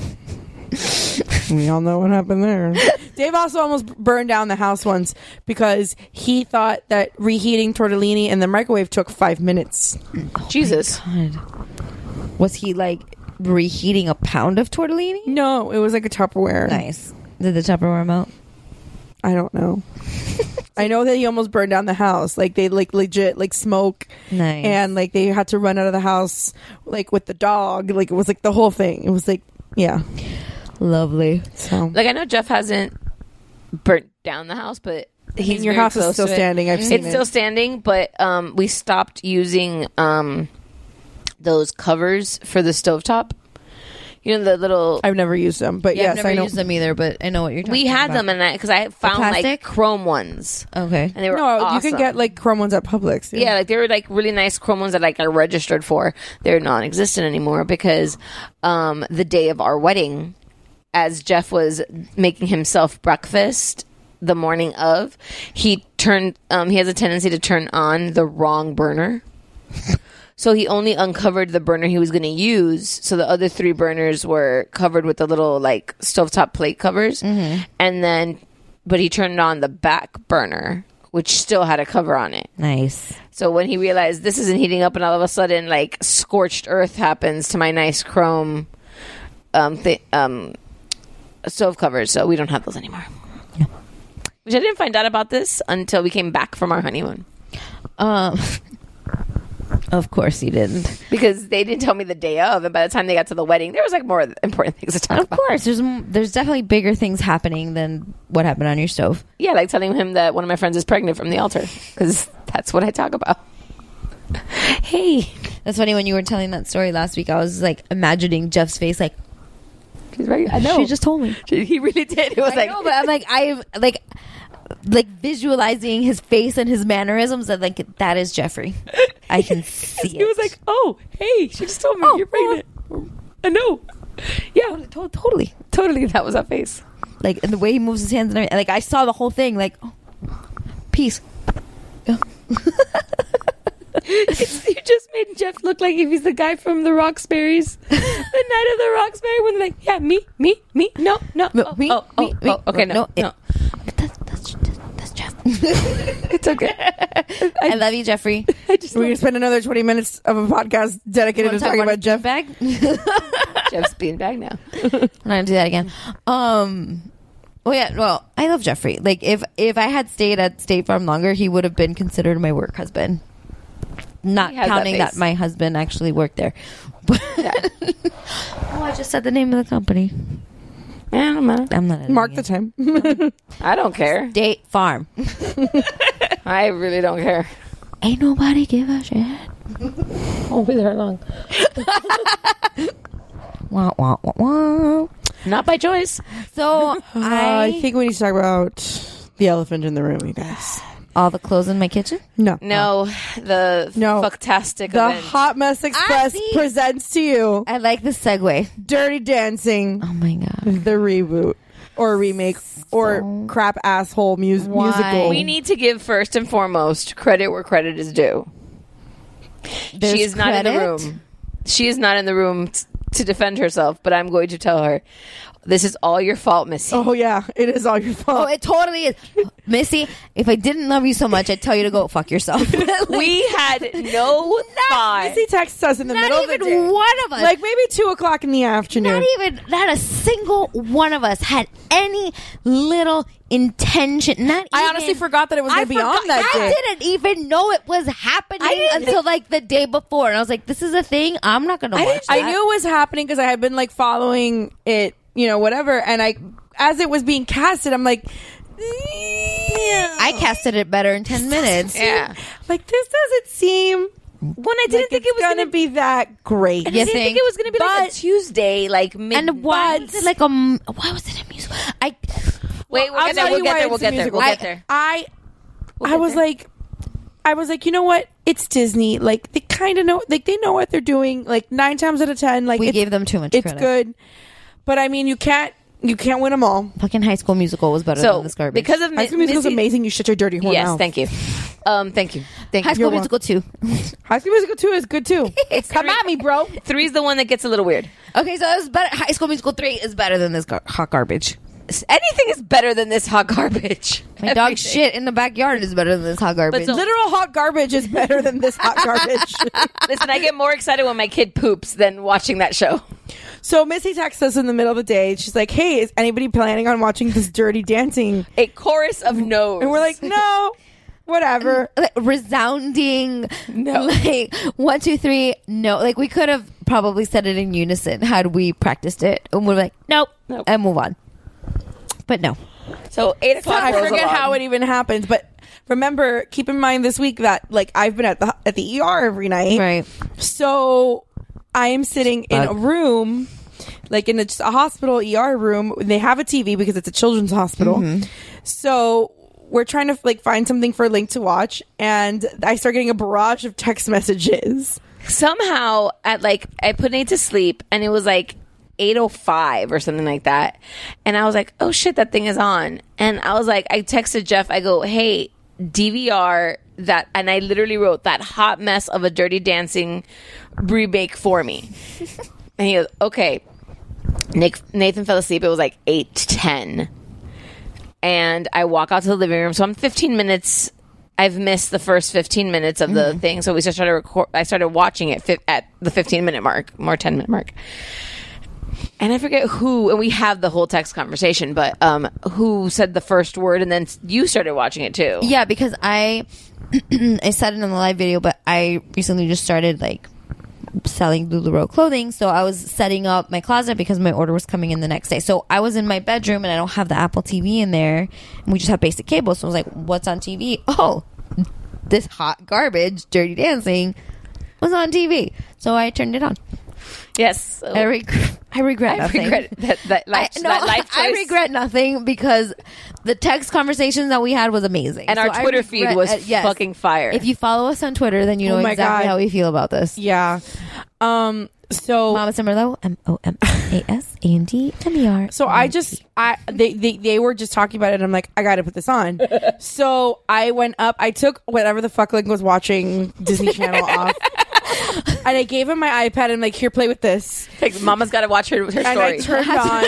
We all know what happened there. Dave also almost burned down the house once because he thought that reheating tortellini in the microwave took 5 minutes. Jesus. God. Was he like reheating a pound of tortellini? No, it was like a Tupperware. Nice. Did the Tupperware melt? I don't know. I know that he almost burned down the house. Like, they, like, legit, like, smoke. Nice. And, like, they had to run out of the house, like, with the dog. Like, it was, like, the whole thing. It was, like, Yeah. Lovely. So Like, I know Jeff hasn't burnt down the house, but he's your very house is close still to it. standing. I've seen It's it. still standing, but we stopped using those covers for the stovetop. You know, the little... I've never used them, but Yeah, yes, I've never I know. used them either, but I know what you're talking We had about. them, and because I found like plastic? chrome ones, Okay. and they were No, awesome. you can get like chrome ones at Publix. Yeah, like they were like really nice chrome ones that like I registered for. They're non-existent anymore because the day of our wedding, as Jeff was making himself breakfast the morning of, he turned. He has a tendency to turn on the wrong burner. So he only uncovered the burner he was going to use. So the other 3 burners were covered with the little like stovetop plate covers, and then, but he turned on the back burner, which still had a cover on it. Nice. So when he realized this isn't heating up, and all of a sudden, like scorched earth happens to my nice chrome stove covers, so we don't have those anymore. Yeah. Which I didn't find out about this until we came back from our honeymoon, Of course you didn't. because they didn't tell me the day of, and by the time they got to the wedding, there was like more important things to talk Of about. course, there's definitely bigger things happening than what happened on your stove. Yeah, like telling him that one of my friends is pregnant from the altar, because that's what I talk about. Hey, That's funny. When you were telling that story last week, I was like imagining Jeff's face, like, she's right. I know. she just told me. He really did. It was I know, but I'm like, I'm like visualizing his face and his mannerisms, and like that is Jeffrey. I can see it. He was like, "Oh, hey, she just told me you're pregnant." I know. Yeah, totally. that was our face. Like, and the way he moves his hands and everything. Like, I saw the whole thing. Like, oh, peace. You just made Jeff look like if he's the guy from the Roxberries, the Night of the Roxbury, when they're like, "Yeah, me, no, Me. okay, no. That's Jeff. It's okay. I love you, Jeffrey. We're going to spend another 20 minutes of a podcast dedicated to talking about Jeff. Bag. Jeff's beanbag now. I'm not gonna do that again. Oh yeah. Well, I love Jeffrey. Like, if I had stayed at State Farm longer, he would have been considered my work husband. Not He has counting that that my husband actually worked there. But oh, I just said the name of the company. Yeah, I don't matter. I'm not. Mark the time. I don't care. State Farm. I really don't care. Ain't nobody give a shit. Won't be there long. Wah, wah, wah, wah. Not by choice. So I think we need to talk about the elephant in the room, you guys. all the clothes in my kitchen. No, the No. fucktastic The event. Hot Mess Express see. presents to you I like the segue. Dirty Dancing, Oh my god. the reboot or remake or crap asshole musical. We need to give first and foremost credit where credit is due. There's She is not in the credit? room. She is not in the room to defend herself, but I'm going to tell her, this is all your fault, Missy. Oh yeah, it is all your Oh, fault. it totally is. Missy, if I didn't love you so much, I'd tell you to go fuck yourself. We had no thought. Missy texts us in the Not middle of the even day, one of us. like maybe 2:00 in the afternoon. Not a single one of us had any little intention. Not I even, honestly forgot that it was going to be on that I day. didn't even know it was happening until like the day before, and I was like, "This is a thing. I'm not going to watch." I that." knew it was happening because I had been like following it, whatever. And as it was being casted, I'm like, I casted it better in 10 minutes. Yeah. like this doesn't seem. When I didn't think it was going to gonna be that great. I didn't think it was going to be like a But- Tuesday, like mid. And why was it like why was it a musical? Wait, I'll tell you why We'll it's a get there. musical. We'll get there. I get was there. like, you know what? It's Disney. Like they kind of know, like they know what they're doing. Like 9 times out of 10, like We it's- gave them too much It's credit. good, but I mean, you can't win them all. Fucking High School Musical was better So than this garbage. because of High School Musical is Missy- amazing. You shut your dirty horn Yes, mouth. thank you. Thank you. High School Musical 2. High School Musical 2 is good too. Come at me, bro. 3's the one that gets a little weird. Okay, so it was better. High School Musical 3 is better than this hot garbage. Anything is better than this hot garbage. My dog shit in the backyard is better than this hot garbage. so- Literal hot garbage is better than this hot garbage. Listen, I get more excited when my kid poops than watching that show. So Missy texts us in the middle of the day. She's like, "Hey, is anybody planning on watching this Dirty Dancing?" A chorus of no's. And we're like, "No." whatever. Like, resounding. No. Like 1, 2, 3. No. Like we could have probably said it in unison had we practiced it, and we're like, nope, and move on. But no. So 8 o'clock. I rolls forget along. how it even happens, but remember, keep in mind this week that like I've been at the ER every night, Right. So I am sitting in a room, like in a hospital ER room. They have a TV because it's a children's hospital. So we're trying to like find something for Link to watch, and I start getting a barrage of text messages. Somehow at like I put Nate to sleep, and it was like 8:05 or something like that, and I was like, oh shit, that thing is on. And I was like, I texted Jeff, I go, hey, DVR that, and I literally wrote that hot mess of a Dirty Dancing remake for me. And he goes, okay. Nathan fell asleep. It was like 8:10, and I walk out to the living room, so I'm 15 minutes. I've missed the first 15 minutes of the thing, so I started watching it at the 15-minute mark, more 10-minute mark. And I forget who, and we have the whole text conversation, but who said the first word, and then you started watching it too. Yeah, because I said it in the live video, but I recently just started like selling LuLaRoe clothing, so I was setting up my closet because my order was coming in the next day. So I was in my bedroom and I don't have the Apple TV in there, and we just have basic cable. So I was like, what's on TV? Oh, this hot garbage Dirty Dancing was on TV, so I turned it on. Yes. So I regret nothing. that life choice. I regret nothing because the text conversation that we had was amazing. And our Twitter feed was fucking fire. If you follow us on Twitter, then you know exactly how we feel about this. Yeah. So Mama Simmerlo, MOMASANDMER. So they were just talking about it, and I'm like, I gotta put this on. So I went up, I took whatever the fuck Link was watching Disney Channel off, and I gave him my iPad and I'm like, here, play with this. Like, Mama's got to watch her story. And I turned on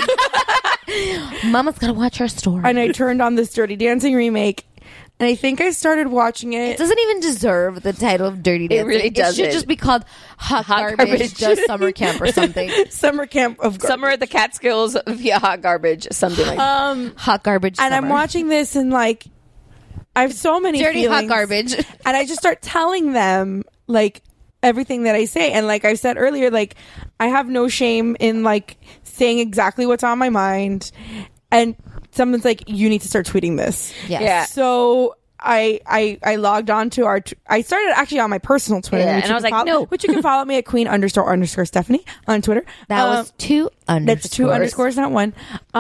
Mama's gotta watch her story. and I turned on this Dirty Dancing remake, and I think I started watching It doesn't even deserve the title of Dirty Dancing. really doesn't. It should just be called Hot Garbage Does Summer Camp or something. Summer Camp of Garbage. Summer at the Catskills via Hot Garbage, something like that. Hot Garbage And Summer. I'm watching this, and like, I have so many Dirty feelings. Hot Garbage. And I just start telling them like everything that I say, and like I said earlier, like I have no shame in like saying exactly what's on my mind, and someone's like, you need to start tweeting this. Yes. Yeah. So I logged on to I started actually on my personal Twitter, Yeah, which and you I was can like, follow- no. which you can follow me at Queen_Stephanie on Twitter. That was 2 underscores. That's 2 underscores, not 1.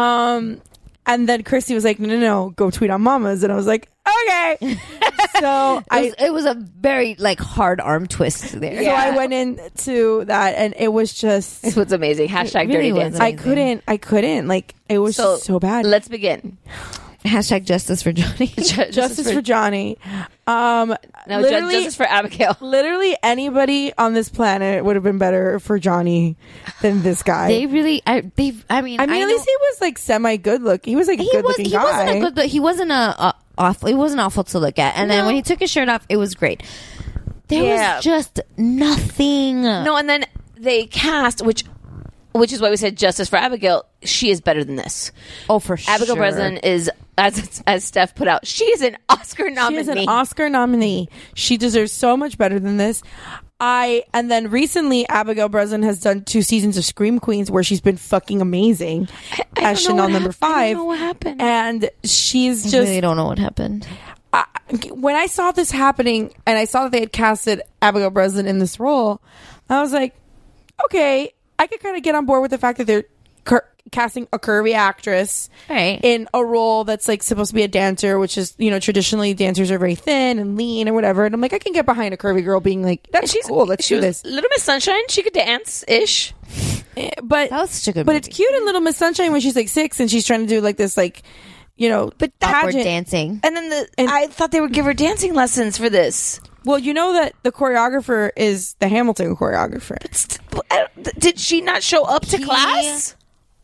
And then Christy was like, no, go tweet on Mama's, and I was like, okay. So It was a very like hard arm twist there. So I went into that, and it was just, It was amazing. Hashtag really Dirty was Dancing. I couldn't, like, it was so bad. Let's begin. Hashtag Justice for Johnny. Justice for Johnny. No, Justice for Abigail. Literally anybody on this planet would have been better for Johnny than this guy. They really, I mean, at least he was like semi good look. He was like a good looking guy. Wasn't a good look. He wasn't awful. He wasn't awful to look at. And then when he took his shirt off, it was great. There was just nothing. No, and then they cast, which is why we said Justice for Abigail. She is better than this. Oh, for sure. Abigail Breslin is, as Steph put out, she is an Oscar nominee. She is an Oscar nominee. She deserves so much better than this. And then recently, Abigail Breslin has done 2 seasons of Scream Queens where she's been fucking amazing as Chanel number 5. I don't know what happened. And she's I just. really don't know what happened. When I saw this happening and I saw that they had casted Abigail Breslin in this role, I was like, okay, I could kind of get on board with the fact that they're casting a curvy actress in a role that's like supposed to be a dancer, which is, you know, traditionally dancers are very thin and lean or whatever. And I'm like, I can get behind a curvy girl being like, that's cool. Let's do this. Little Miss Sunshine, she could dance ish. But that was such a good But movie. it's cute in Little Miss Sunshine when she's like 6 and she's trying to do like this, like, you know, awkward pageant dancing. And then I thought they would give her dancing lessons for this. Well, you know that the choreographer is the Hamilton choreographer. Did she not show up to class?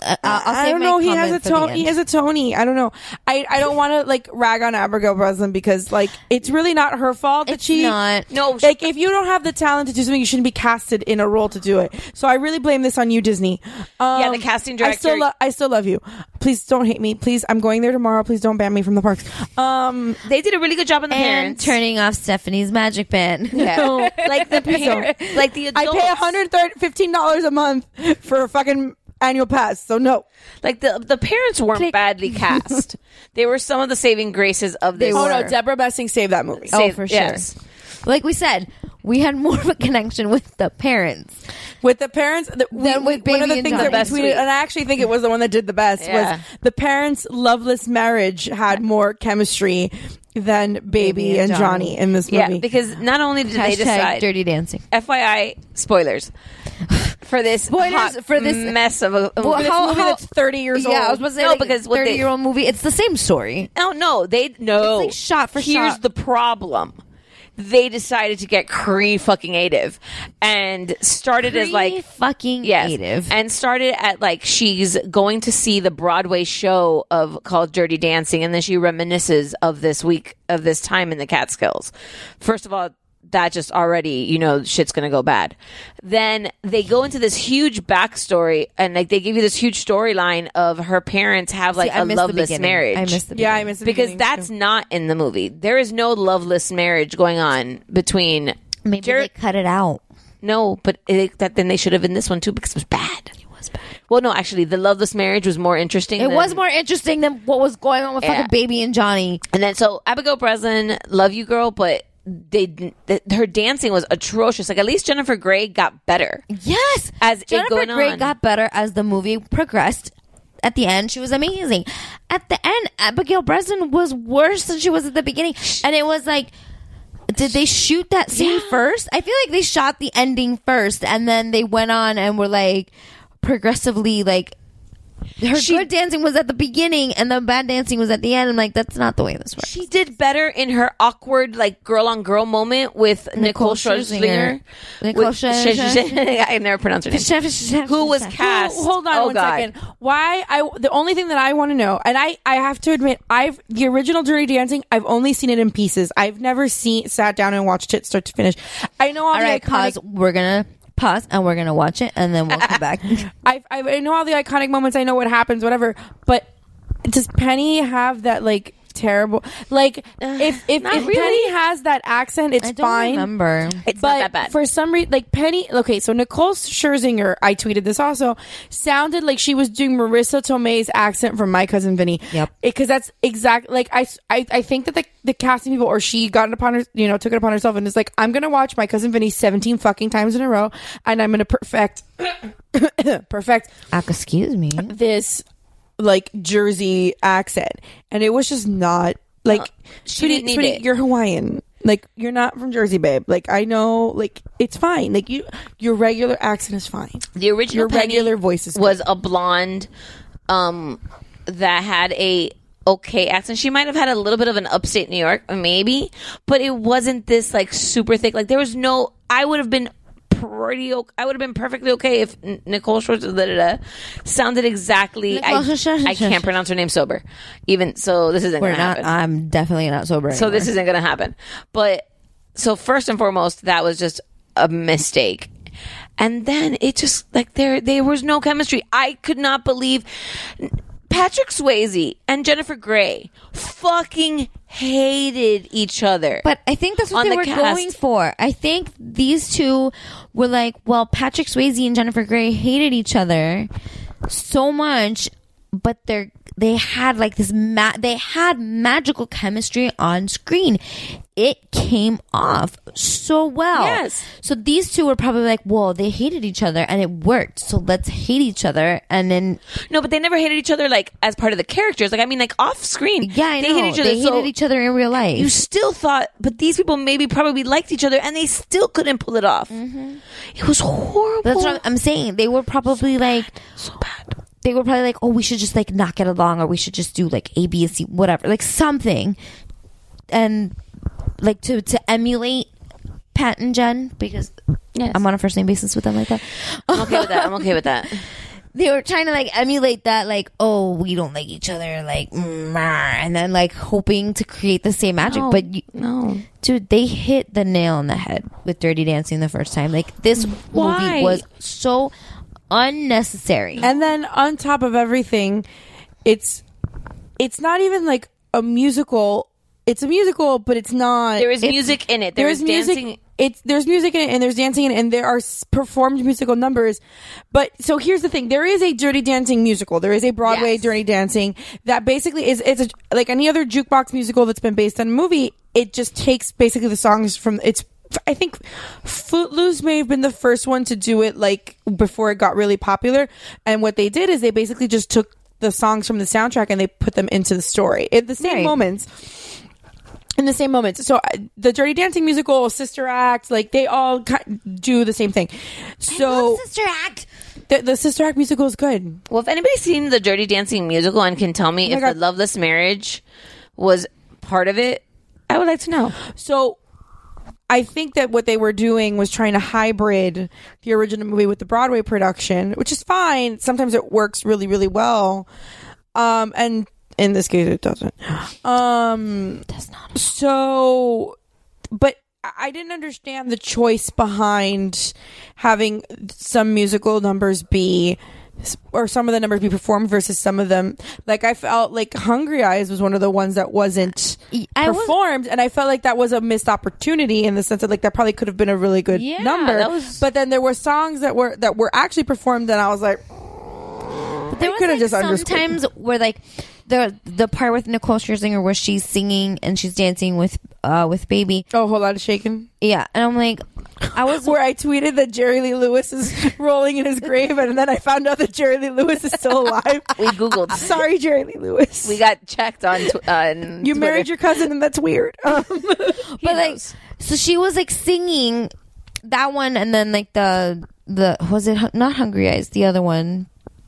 I'll I don't know. He has a Tony. He has a Tony. I don't know. I don't want to like rag on Abigail Breslin because like it's really not her fault that she. Not. No, like if you don't have the talent to do something, you shouldn't be casted in a role to do it. So I really blame this on you, Disney. Yeah, the casting director. I still love you. Please don't hate me. Please, I'm going there tomorrow. Please don't ban me from the parks. They did a really good job on the and parents. turning off Stephanie's magic band. Yeah. Like the like the adults. I pay $115 a month for a fucking annual pass. So no. Like the parents weren't badly cast. They were some of the saving graces of this. Oh no, Deborah Messing saved that movie. For sure. Yes. Like we said, we had more of a connection with the parents. With the parents, Than with one of Baby the and things Johnny. that we tweeted, and I actually think it was the one that did the best, Yeah. was the parents' loveless marriage had more chemistry than Baby and Johnny in this movie. Yeah, because not only did they Hashtag decide, Dirty Dancing. FYI, spoilers for this For this mess of a Well, this movie that's 30 years old. Yeah, I was about to say, No, like, because what they- 30-year-old movie. It's the same story. no, It's like shot for Here's shot. the problem. They decided to get creative and started as like fucking native. and started at like she's going to see the Broadway show called Dirty Dancing, and then she reminisces of this time in the Catskills. First of all, that just already, shit's gonna go bad. Then they go into this huge backstory, and like they give you this huge storyline of her parents have like a loveless marriage. I missed the Yeah, I missed the because beginning, that's too. not in the movie. There is no loveless marriage going on between. Maybe they cut it out. No, but then they should have in this one too because it was bad. It was bad. Well, no, actually, the loveless marriage was more interesting. It was more interesting than what was going on with fucking Baby and Johnny. And then so Abigail Breslin, love you, girl, but her dancing was atrocious. Like at least Jennifer Grey got better. Yes, as Jennifer it going Grey on. got better as the movie progressed. At the end, she was amazing. At the end, Abigail Breslin was worse than she was at the beginning, and it was like, did they shoot that scene first? I feel like they shot the ending first, and then they went on and were like progressively like. Her good dancing was at the beginning and the bad dancing was at the end. I'm like, that's not the way this works. She did better in her awkward, like, girl-on-girl moment with Nicole Scherzinger. I never pronounced her name. Who was cast. Hold on one second. The only thing that I want to know, and I have to admit, the original Dirty Dancing, I've only seen it in pieces. I've never sat down and watched it start to finish. I know all the iconic... Pause. We're going to pause and we're going to watch it and then we'll come back. I know all the iconic moments. I know what happens, whatever. But does Penny have that, like, terrible... Like, if Penny has that accent, it's I don't fine. remember. It's not that bad. For some reason, like Penny... Okay, so Nicole Scherzinger, I tweeted this also, sounded like she was doing Marissa Tomei's accent from My Cousin Vinny. Yep. Because that's exactly... Like, I think that the casting people, or she got it upon her, took it upon herself and is like, I'm going to watch My Cousin Vinny 17 fucking times in a row, and I'm going to perfect... Excuse me. this... like Jersey accent, and it was just not like sweetie, you're Hawaiian, like you're not from Jersey, babe. Like I know, like it's fine. Like your regular accent is fine. The original your Penny regular voice was a blonde that had a okay accent. She might have had a little bit of an upstate New York, maybe, but it wasn't this like super thick. Like there was no. I would have been perfectly okay if Nicole Scherzinger sounded exactly. I can't pronounce her name sober. Even so, this isn't going to happen. I'm definitely not sober. So this isn't going to happen. But so first and foremost, that was just a mistake. And then it just like there was no chemistry. I could not believe Patrick Swayze and Jennifer Grey fucking hated each other. But I think that's what they were going for. I think these two were like, well, Patrick Swayze and Jennifer Grey hated each other so much, but they had like this they had magical chemistry on screen. It came off so well. Yes. So these two were probably like, well, they hated each other and it worked, so let's hate each other. And then no, but they never hated each other like as part of the characters. Like I mean, like off screen. Yeah, I know. They hated each other in real life. You still thought, but these people maybe probably liked each other, and they still couldn't pull it off. Mm-hmm. It was horrible. That's what I'm saying. They were probably like so bad. They were probably like, oh, we should just like not get along, or we should just do like A, B, and C, whatever, like something, and like to emulate Pat and Jen, because I'm on a first name basis with them like that. I'm okay with that. they were trying to like emulate that, like, oh, we don't like each other, like, and then like hoping to create the same magic. No, but no, dude, they hit the nail on the head with Dirty Dancing the first time. Like, this movie was so unnecessary. And then on top of everything, it's not even like a musical. It's a musical, but it's not. There is music in it. There is dancing. There's music in it, and there's dancing in it, and there are performed musical numbers. But so here's the thing: there is a Dirty Dancing musical. There is a Broadway Dirty Dancing that basically it's like any other jukebox musical that's been based on a movie. It just takes basically the songs from it's. I think Footloose may have been the first one to do it, like before it got really popular. And what they did is they basically just took the songs from the soundtrack and they put them into the story in the same moments. In the same moments. So the Dirty Dancing musical, Sister Act, like they all do the same thing. So I love Sister Act. The Sister Act musical is good. Well, if anybody's seen the Dirty Dancing musical and can tell me if the Loveless Marriage was part of it, I would like to know. So I think that what they were doing was trying to hybrid the original movie with the Broadway production, which is fine. Sometimes it works really, really well. And in this case, it doesn't. That's not. So, but I didn't understand the choice behind having some musical numbers be, or some of the numbers be performed versus some of them. Like, I felt like Hungry Eyes was one of the ones that wasn't performed, and I felt like that was a missed opportunity in the sense that like that probably could have been a really good number. But then there were songs that were actually performed, and I was like, there was like sometimes where like the part with Nicole Scherzinger where she's singing and she's dancing with Baby. Oh, Whole Lotta Shakin'. Yeah, and I'm like, where I tweeted that Jerry Lee Lewis is rolling in his grave, and then I found out that Jerry Lee Lewis is still alive. We Googled. Sorry, Jerry Lee Lewis. We got checked on. You married your cousin, and that's weird. But like, so she was like singing that one, and then like the was it not Hungry Eyes? The other one.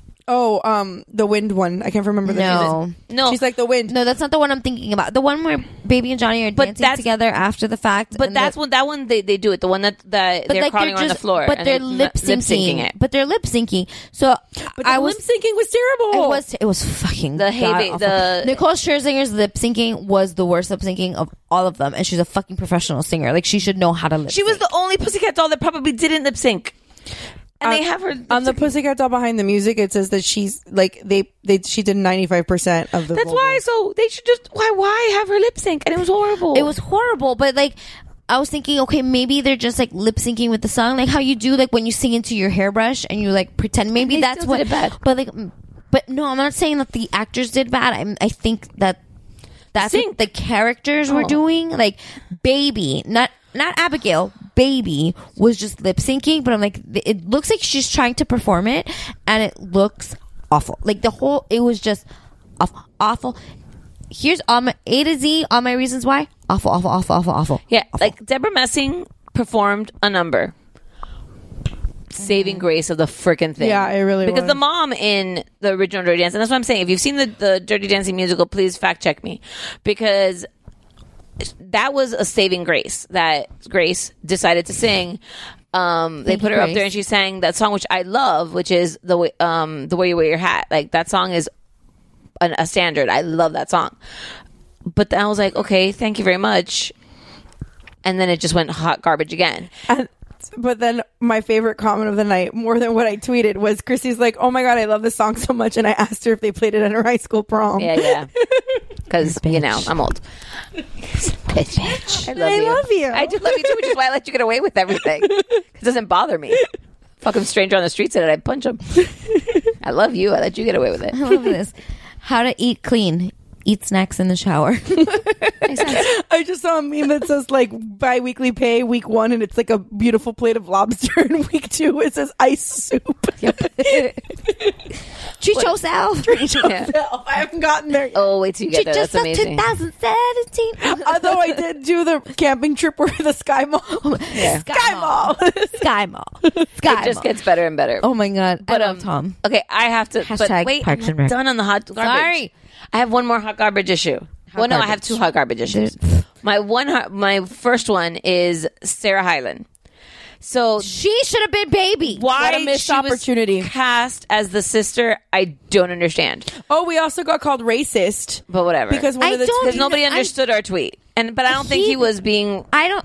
Oh, the wind one. I can't remember the name. No. She's like the wind. No, that's not the one I'm thinking about. The one where Baby and Johnny are dancing together after the fact. But that's when that one they do it. The one that they're like crawling on the floor. But they're lip syncing it. But they're lip syncing. So but lip syncing was terrible. It was fucking the Nicole Scherzinger's lip syncing was the worst lip syncing of all of them, and she's a fucking professional singer. Like, she should know how to lip sync. She was the only Pussycat Doll that probably didn't lip sync. And they have her on the Pussycat Doll behind the music. It says that she's like she did 95% of the. That's why. So they should just why have her lip sync? And it was horrible. It was horrible. But like, I was thinking, okay, maybe they're just like lip syncing with the song, like how you do like when you sing into your hairbrush and you like pretend. Maybe that's what. Did it bad. But like, but no, I'm not saying that the actors did bad. I think that's what the characters were doing. Like, Baby, not Abigail. Baby was just lip syncing, but I'm like, it looks like she's trying to perform it, and it looks awful. Like it was just awful. Here's all my A to Z, all my reasons why. Awful. Yeah, awful. like Deborah Messing performed a number. Saving grace of the freaking thing. Yeah, it really because was. the mom in the original Dirty Dancing, that's what I'm saying. If you've seen the Dirty Dancing musical, please fact check me, because that was a saving grace that Grace decided to sing. They put her up there and she sang that song, which I love, which is the way you wear your hat. Like, that song is a standard. I love that song. But then I was like, okay, thank you very much. And then it just went hot garbage again. But then my favorite comment of the night, more than what I tweeted, was Chrissy's like, oh my God, I love this song so much. And I asked her if they played it at her high school prom. Yeah. Because, you know, I'm old. Bitch. I love you. I do love you too, which is why I let you get away with everything. It doesn't bother me. Fucking stranger on the street said it, I'd punch him. I love you. I let you get away with it. I love this. How to eat clean. Eat snacks in the shower. Makes sense. I just saw a meme that says like bi-weekly pay week 1, and it's like a beautiful plate of lobster, and week 2 it says ice soup. Yep. Treat yourself. I haven't gotten there yet. Oh, wait till you get there. That's amazing. 2017. Although I did do the camping trip where the Sky Mall. Yeah. Sky Mall. It just gets better and better. Oh my God. But I love Tom. Okay, I have to. Hashtag but wait, Parks I'm and not Rec. done on the hot garbage. Sorry. I have one more hot garbage issue. I have 2 hot garbage issues. My first one is Sarah Hyland. So she should have been baby. Why What a missed she was opportunity. cast as the sister, I don't understand. Oh, we also got called racist. But whatever. Because one of the because nobody understood our tweet. But I don't think he was being...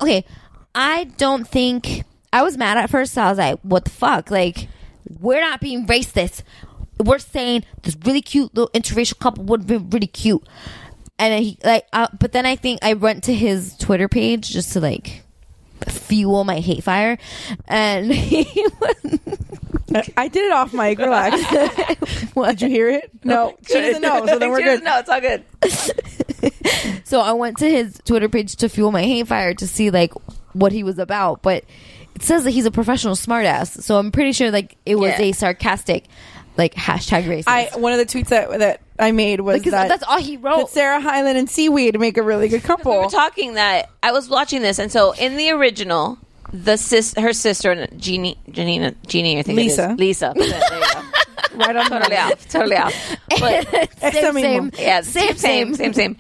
I don't think... I was mad at first. So I was like, what the fuck? Like, we're not being racist. We're saying this really cute little interracial couple would have been really cute. And then but then I think I went to his Twitter page just to like fuel my hate fire. And he was... I did it off mic. Relax. Did you hear it? No. She doesn't know, so then we're good. No, it's all good. So I went to his Twitter page to fuel my hate fire to see like what he was about, but it says that he's a professional smartass. So I'm pretty sure like it was a sarcastic like hashtag racist. One of the tweets that I made was because that that's all he wrote. That Sarah Hyland and Seaweed make a really good couple. We were talking that I was watching this, and so in the original, her sister Jeannie, I think Lisa. it is. Lisa. There you go. Right on, totally off. But same. Yeah, same.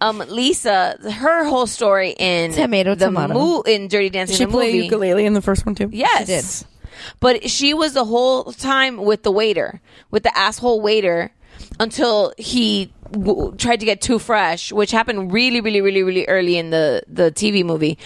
Lisa, her whole story in tomato. In Dirty Dancing, she the movie, played ukulele in the first one too. Yes, she did. But she was the whole time with the asshole waiter, until he tried to get Too Fresh, which happened really, really, really, really early in the TV movie.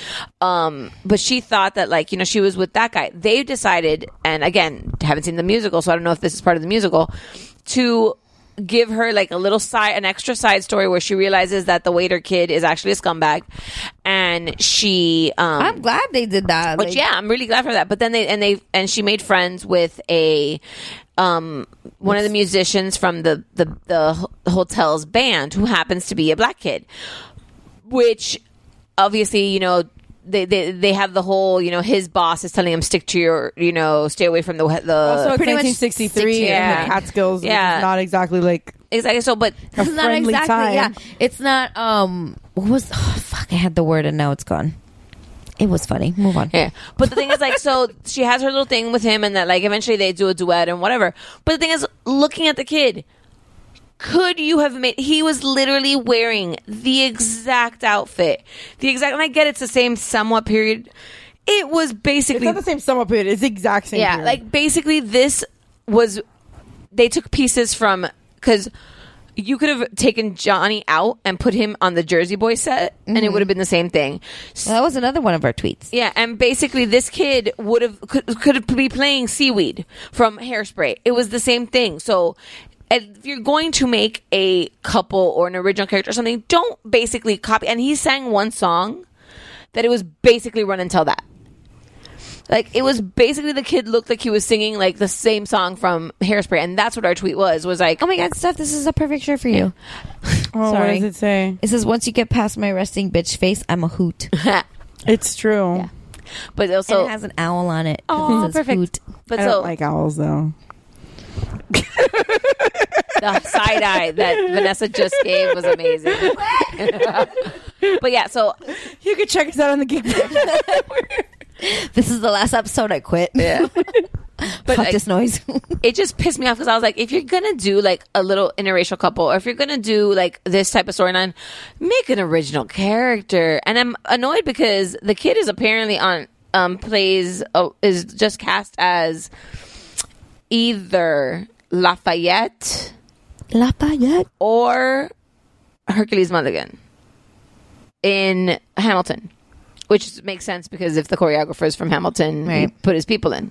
But she thought that, like, you know, she was with that guy. They decided, and again, haven't seen the musical, so I don't know if this is part of the musical, to give her like an extra side story where she realizes that the waiter kid is actually a scumbag, and she I'm glad they did that. Which I'm really glad for that. But then she made friends with a one of the musicians from the hotel's band, who happens to be a black kid, which obviously, you know, they have the whole, you know, his boss is telling him stay away from the also pretty 1963 and the Catskills. Yeah, not exactly like exactly. So, but it's not exactly time. Yeah, it's not. What was? Oh, fuck! I had the word and now it's gone. It was funny. Move on. Yeah, but the thing is, like, so she has her little thing with him, and that, like, eventually they do a duet and whatever. But the thing is, looking at the kid, could you have made... He was literally wearing the exact outfit. And I get it's the same somewhat period. It was basically... It's not the same somewhat period. It's the exact same period. Like, basically, this was... They took pieces from... Because you could have taken Johnny out and put him on the Jersey Boys set, and it would have been the same thing. Well, that was another one of our tweets. Yeah, and basically this kid could be playing Seaweed from Hairspray. It was the same thing. So if you're going to make a couple or an original character or something, don't basically copy. And he sang one song that it was basically Run and Tell That. Like, it was basically the kid looked like he was singing like the same song from Hairspray, and that's what our tweet was like, oh my god, Steph, this is a perfect shirt for you. Oh, sorry. what does it say? It says, once you get past my resting bitch face, I'm a hoot. It's true. Yeah. But also, and it has an owl on it. Oh, it says perfect. Hoot. But I don't like owls though. The side eye that Vanessa just gave was amazing. But yeah, so you can check us out on the Geek Page. This is the last episode I quit. Yeah. But fuck this noise. It just pissed me off because I was like, if you're gonna do like a little interracial couple, or if you're gonna do like this type of storyline, make an original character. And I'm annoyed because the kid is apparently is just cast as either Lafayette or Hercules Mulligan in Hamilton, which makes sense because if the choreographer is from Hamilton, he put his people in.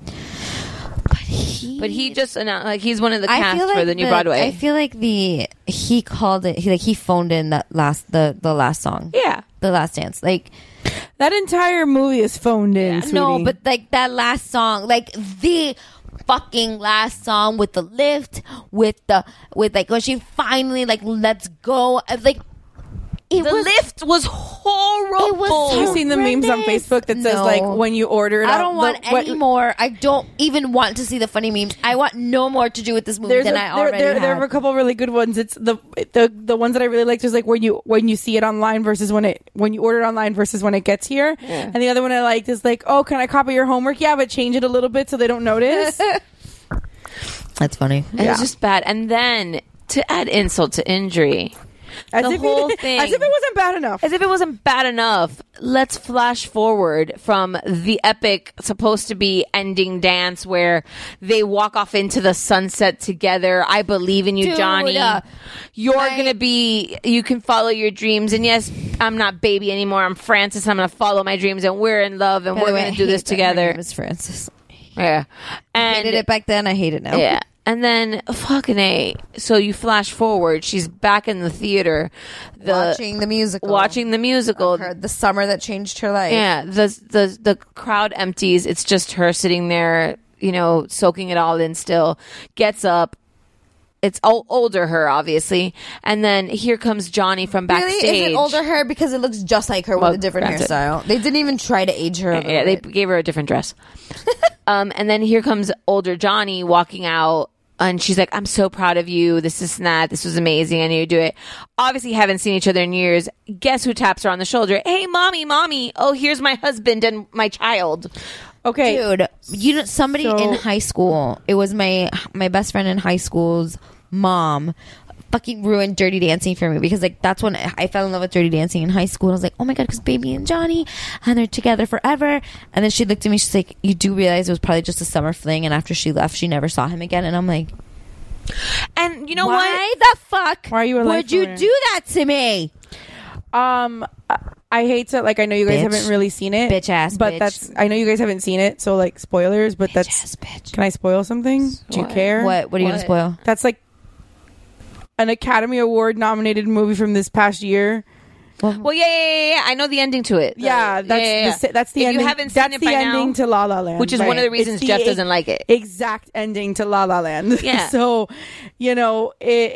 But he just announced, like, he's one of the cast for the new Broadway. I feel like he called it. He phoned in the last song. Yeah, The Last Dance. Like that entire movie is phoned in. Sweetie. No, but like that last song, like the fucking last song with the lift, with like when she finally like lets go, like. The lift was horrible. It was Have you seen the memes on Facebook that says like when you order it? I don't want any more. I don't even want to see the funny memes. I want no more to do with this movie than I already had. There are a couple of really good ones. It's the ones that I really liked is like when you see it online versus when you order it online versus when it gets here. Yeah. And the other one I liked is like, oh, can I copy your homework? Yeah, but change it a little bit so they don't notice. That's funny. And it's just bad. And then to add insult to injury, As the if whole it, thing. As if it wasn't bad enough. As if it wasn't bad enough, let's flash forward from the epic, supposed to be ending dance where they walk off into the sunset together. I believe in you, Dude, Johnny. You're going to be, you can follow your dreams. And yes, I'm not baby anymore. I'm Francis. I'm going to follow my dreams and we're in love and we're going to do this together. My name is Francis. Yeah. I hated it back then. I hate it now. Yeah. And then, fucking A. So you flash forward. She's back in the theater. Watching the musical. Her, the summer that changed her life. Yeah. The crowd empties. It's just her sitting there, you know, soaking it all in still. Gets up. It's older her, obviously. And then here comes Johnny from backstage. Really? Is it older her? Because it looks just like her with a different hairstyle. They didn't even try to age her. Yeah, they gave her a different dress. And then here comes older Johnny walking out. And she's like, I'm so proud of you. This is not. This was amazing. I knew you'd do it. Obviously, haven't seen each other in years. Guess who taps her on the shoulder? Hey, mommy. Oh, here's my husband and my child. Okay. Dude, you know, somebody in high school, it was my best friend in high school's mom fucking ruined Dirty Dancing for me, because like that's when I fell in love with Dirty Dancing in high school. I was like, oh my god, because Baby and Johnny, and they're together forever. And then she looked at me, she's like, you do realize it was probably just a summer fling, and after she left, she never saw him again. And I'm like, and you know why the fuck why are you would you do that to me? I hate to, like, I know you guys haven't really seen it, bitch ass, but bitch. I know you guys haven't seen it, so like spoilers. But bitch. Can I spoil something? Do you care? What are you gonna spoil? That's like an Academy Award nominated movie from this past year. Well, yeah. I know the ending to it. Yeah, that's the if ending. You haven't seen that's it the by ending now, to La La Land, which is one of the reasons Jeff doesn't like it. Exact ending to La La Land. Yeah. So, you know,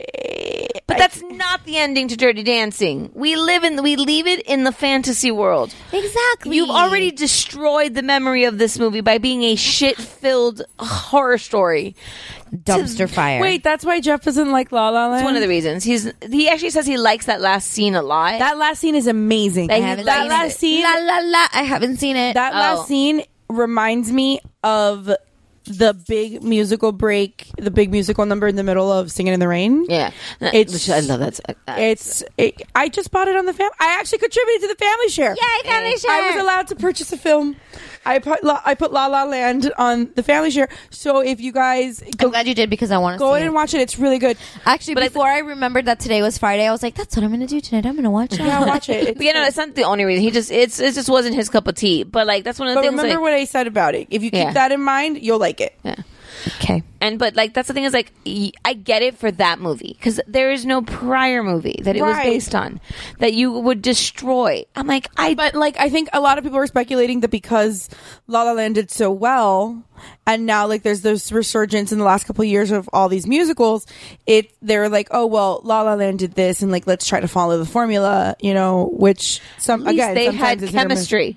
but that's not the ending to Dirty Dancing. We leave it in the fantasy world. Exactly. You've already destroyed the memory of this movie by being a shit-filled horror story. Dumpster fire. Wait, that's why Jeff doesn't like La La Land? That's one of the reasons. He actually says he likes that last scene a lot. That last scene is amazing. That last scene, I haven't seen it. That last scene reminds me of the big musical break, the big musical number in the middle of Singing in the Rain. Yeah, I love that. I just bought it on the family. I actually contributed to the family share. Yay, family share! I was allowed to purchase a film. I put La La Land on the family share. So if you guys, I'm glad you did, because I want to go in and watch it. It's really good. Actually, but before I remembered that today was Friday, I was like, "That's what I'm going to do tonight. I'm going to watch it." Yeah, watch it. But, you know, it's not the only reason. It just wasn't his cup of tea. But like that's one of the things. Remember what I said about it. If you keep that in mind, you'll like it. Yeah. Okay. But like that's the thing is like I get it for that movie because there is no prior movie that it was based on that you would destroy. But I think a lot of people are speculating that because La La Land did so well, and now like there's this resurgence in the last couple of years of all these musicals, they're like, oh well, La La Land did this, and like let's try to follow the formula, you know, which they had chemistry.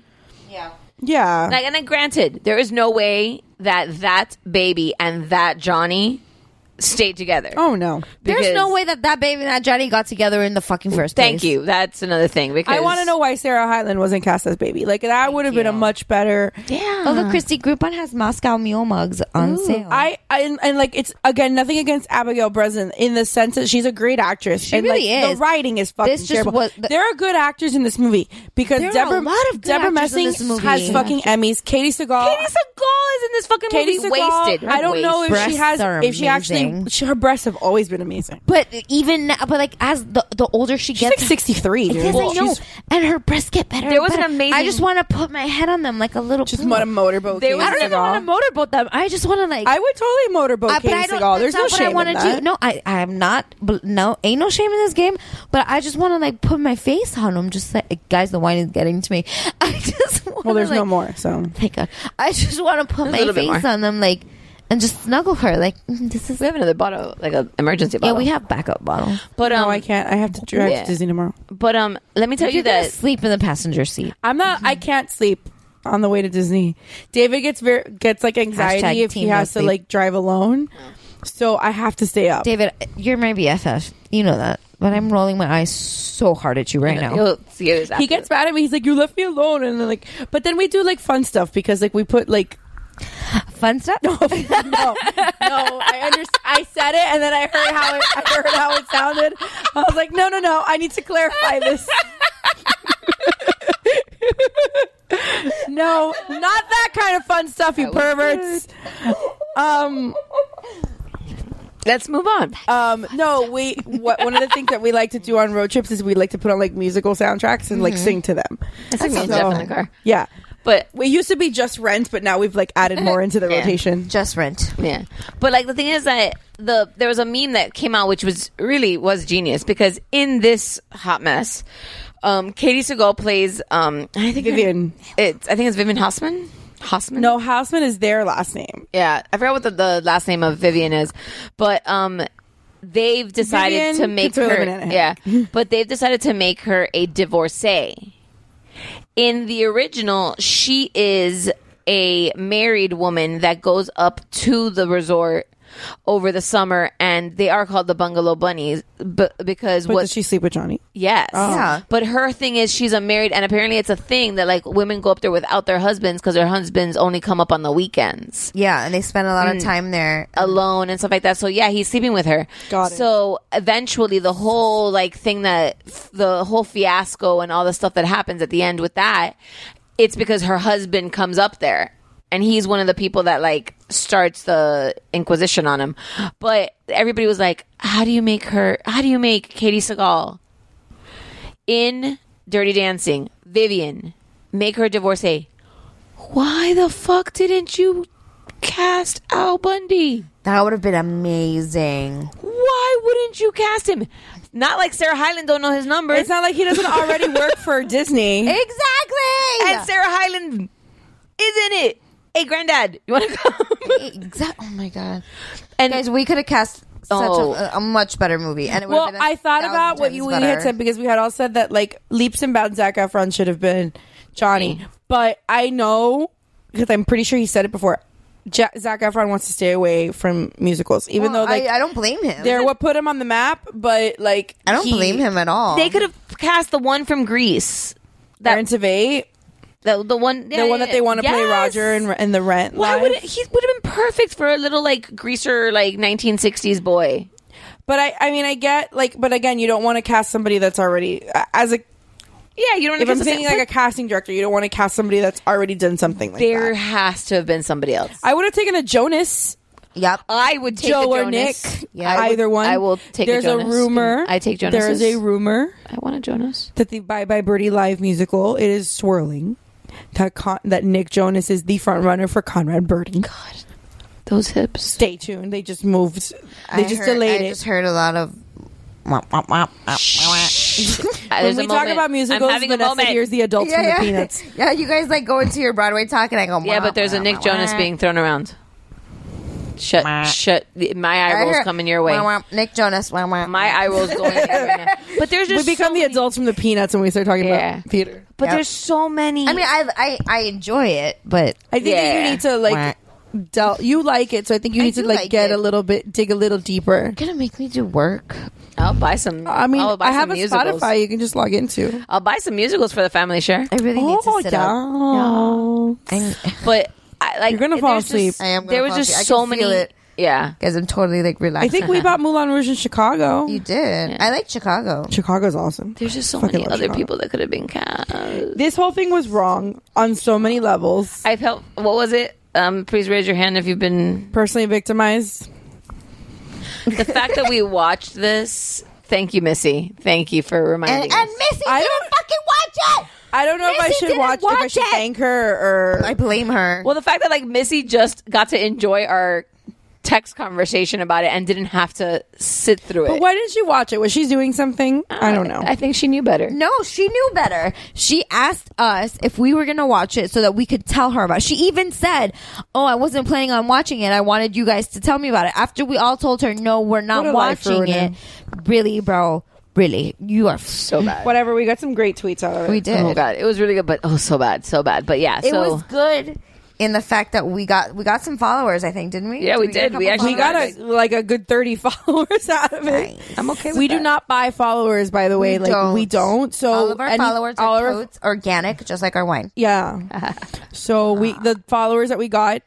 Yeah. Like, and then granted, there is no way that Baby and that Johnny stayed together. Oh no. There's no way that Baby and that Johnny got together in the fucking first place. Thank you. That's another thing. Because I want to know why Sarah Hyland wasn't cast as Baby. Like that would have been a much better. Yeah. Oh, look, Christy Groupon has Moscow Mule mugs on sale. And like it's again nothing against Abigail Breslin in the sense that she's a great actress. She and really like, is. The writing is fucking terrible. There are good actors in this movie because there are Deborah a lot of good Deborah actors in Messing this movie. has fucking Emmys. Katie Seagal is in this fucking movie. Wasted. I don't know if she has. Breasts are If she actually, amazing. her breasts have always been amazing. But even now, but like as the older she She's gets, like 63, dude. Yes, I know. And her breasts get better. There and was an better. amazing- I just want to put my head on them like a little. Just poodle. want to motorboat. I don't even want to motorboat them. I just want to like. I would totally motorboat but Katie I don't. Seagal. There's That's no not what I shame want in to that. do. No, I am not. No, ain't no shame in this game. But I just want to like put my face on them. Just like, guys, the wine is getting to me. I just want. Well, there's no more. So thank God. I just want to put There's a my little bit face more. on them, like, and just snuggle her. Like, this is. We have another bottle, like an emergency bottle. Yeah, we have backup bottles. But no, I can't. I have to drive Yeah. to Disney tomorrow. But let me tell you You're gonna that sleep in the passenger seat. I'm not. I can't sleep on the way to Disney. David gets like anxiety Hashtag if he team has no to sleep. like drive alone. So I have to stay up. David, you're my BFF. You know that. But I'm rolling my eyes so hard at you right now. You'll see it He gets mad at me. He's like, "You left me alone," and then like, but then we do like fun stuff because like we put like Fun stuff. No. I said it, and then I heard how it sounded. I was like, no. I need to clarify this. No, not that kind of fun stuff, you perverts. Let's move on. No, one of the things that we like to do on road trips is we like to put on like musical soundtracks and like sing to them. That's like Jeff in the car. Yeah. But we used to be just Rent, but now we've like added more into the rotation. Just Rent. Yeah. But like the thing is that there was a meme that came out which was genius, because in this hot mess, Katie Seagal plays I think Vivian. I think it's Vivian Hausman. No, Hausman is their last name. Yeah, I forgot what the last name of Vivian is, but they've decided Vivian to make her. Yeah, but they've decided to make her a divorcee. In the original, she is a married woman that goes up to the resort over the summer, and they are called the Bungalow Bunnies, because does she sleep with Johnny? Yes. Oh. Yeah. But her thing is she's a married, and apparently it's a thing that like women go up there without their husbands because their husbands only come up on the weekends. Yeah, and they spend a lot of time there Alone and stuff like that. So yeah, he's sleeping with her. Got it. So eventually the whole like thing the whole fiasco and all the stuff that happens at the end with that, it's because her husband comes up there. And he's one of the people that like starts the inquisition on him. But everybody was like, how do you make Katie Seagal in Dirty Dancing, Vivian, make her divorcee? Why the fuck didn't you cast Al Bundy? That would have been amazing. Why wouldn't you cast him? Not like Sarah Hyland don't know his numbers. It's not like he doesn't already work for Disney. Exactly. And Sarah Hyland is in it. Hey, granddad, you want to come? Exactly. Oh my god! And guys, we could have cast such a much better movie. And it would have been I thought about what we had said, because we had all said that like leaps and bounds Zac Efron should have been Johnny, but I know, because I'm pretty sure he said it before, Zac Efron wants to stay away from musicals, even though like I don't blame him. They're what put him on the map, but like I don't blame him at all. They could have cast the one from Grease, Aaron Tveit. The one that they want to play Roger in the Rent. Why would he would have been perfect for a little like greaser like 1960s boy? But I mean I get like, but again, you don't want to cast somebody that's already as a you don't. If I'm thinking like a casting director, you don't want to cast somebody that's already done something like that. There has to have been somebody else. I would have taken a Jonas. Yep, I would take Joe a or Jonas. Nick. Yeah, either one. I will take. There's a Jonas. rumor. I take Jonas. There's a rumor. I want a Jonas. That the Bye Bye Birdie live musical, it is swirling that Nick Jonas is the front runner for Conrad Birdie. God, those hips. Stay tuned. They just moved. They delayed it. I just heard a lot of. When we talk about musicals, Vanessa hears the adults from the Peanuts. Yeah, you guys like go into your Broadway talk and I go. Yeah, but there's a Nick Jonas being thrown around. Shut. My eye rolls coming your way. Nick Jonas. My eye rolls going everywhere. But there's just we become the adults from the Peanuts when we start talking about theater. But there's so many. I mean, I enjoy it, but I think that you need to like. You like it, so I think you need to like get a little bit, dig a little deeper. You're gonna make me do work. I'll buy some. I mean, I have a musicals. Spotify you can just log into. I'll buy some musicals for the family share. I really need to sit up. But you're gonna fall asleep. I am. There was just so many. It. Yeah, because I'm totally like relaxed. I think we bought Moulin Rouge in Chicago. You did. Yeah. I like Chicago. Chicago's awesome. There's just so many other people that could have been cast. This whole thing was wrong on so many levels. I felt. What was it? Please raise your hand if you've been personally victimized. The fact that we watched this. Thank you, Missy. Thank you for reminding us. And Missy didn't fucking watch it. I don't know if I should watch if I should thank her or I blame her. Well, the fact that like Missy just got to enjoy our text conversation about it and didn't have to sit through it. But why didn't she watch it? Was she doing something? I don't know. I think she knew better. No, she knew better. She asked us if we were going to watch it so that we could tell her about it. She even said, oh, I wasn't planning on watching it. I wanted you guys to tell me about it. After we all told her, no, we're not watching it. Really, bro. Really, you are so bad. Whatever, we got some great tweets out of it. We did. Oh, God. It was really good, but so bad. But yeah. It was good. In the fact that we got some followers, I think, didn't we? Yeah, we did. We actually got a good 30 followers out of it. Nice. I'm okay with we that. do not buy followers, by the way. We don't. So all of our followers are totes organic, just like our wine. Yeah. So the followers that we got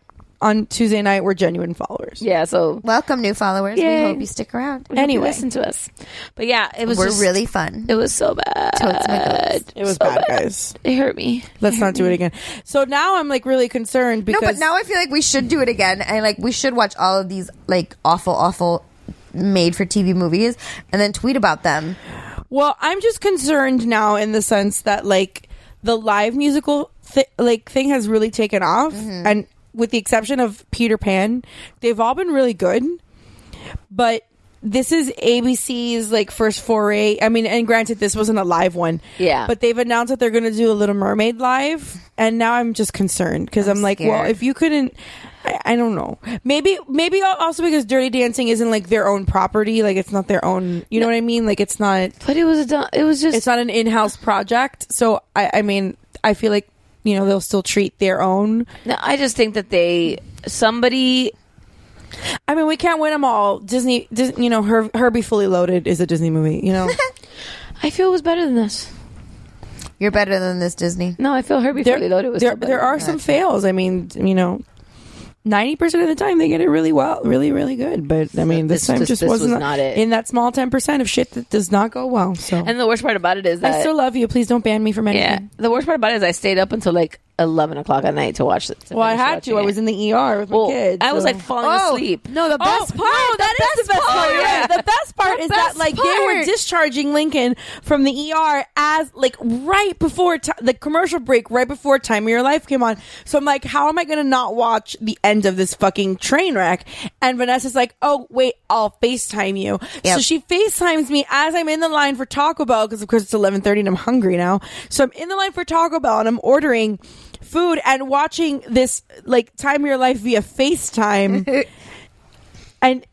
on Tuesday night were genuine followers. Yeah, so welcome new followers. Yay. We hope you stick around. Anyway, listen to us. But yeah, it was We're just really fun. It was so bad. Totes my goats. It was so bad, guys. It hurt me. Let's not do it again. So now I'm like really concerned because No, but now I feel like we should do it again, and like we should watch all of these like awful made for TV movies and then tweet about them. Well, I'm just concerned now in the sense that like the live musical thing has really taken off, and with the exception of Peter Pan, they've all been really good. But this is ABC's like first foray. I mean, and granted, this wasn't a live one. Yeah. But they've announced that they're going to do a Little Mermaid live, and now I'm just concerned because I'm like, scared. well, if you couldn't. I don't know. Maybe also because Dirty Dancing isn't like their own property. Like it's not their own. You know what I mean? Like it's not. But it was just. It's not an in-house project. So I mean, I feel like they'll still treat their own. No, I just think that somebody. I mean, we can't win them all. Disney, Herbie Fully Loaded is a Disney movie. I feel it was better than this. You're better than this, Disney. No, I feel Herbie Fully Loaded was still better. There are some fails. I mean, 90% of the time they get it really well, really, really good. But I mean, this time just wasn't not it. In that small 10% of shit that does not go well. So, and the worst part about it is that I still love you. Please don't ban me from anything. Yeah, the worst part about it is I stayed up until like 11 o'clock at night to watch it. Well, I had to. I was in the ER with my kids. I was like falling asleep. No, the best part. No, that is the best part. Yeah. The best part is that like they were discharging Lincoln from the ER as like right before the commercial break, right before Time of Your Life came on. So I'm like, how am I going to not watch the end of this fucking train wreck? And Vanessa's like, oh wait, I'll FaceTime you. Yep. So she FaceTimes me as I'm in the line for Taco Bell because of course it's 11:30 and I'm hungry now. So I'm in the line for Taco Bell and I'm ordering food and watching this like Time of Your Life via FaceTime. and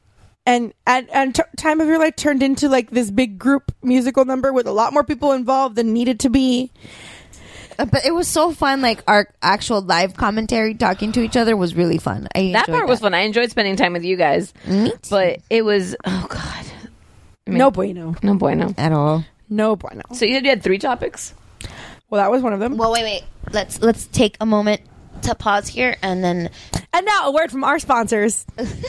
Time of Your Life turned into like this big group musical number with a lot more people involved than needed to be. But it was so fun. Like our actual live commentary, talking to each other was really fun. That part was fun. I enjoyed spending time with you guys. Me too. But it was oh god, no bueno at all. No bueno. So you had 3 topics. Well, that was one of them. Well, wait. Let's take a moment to pause here and now a word from our sponsors.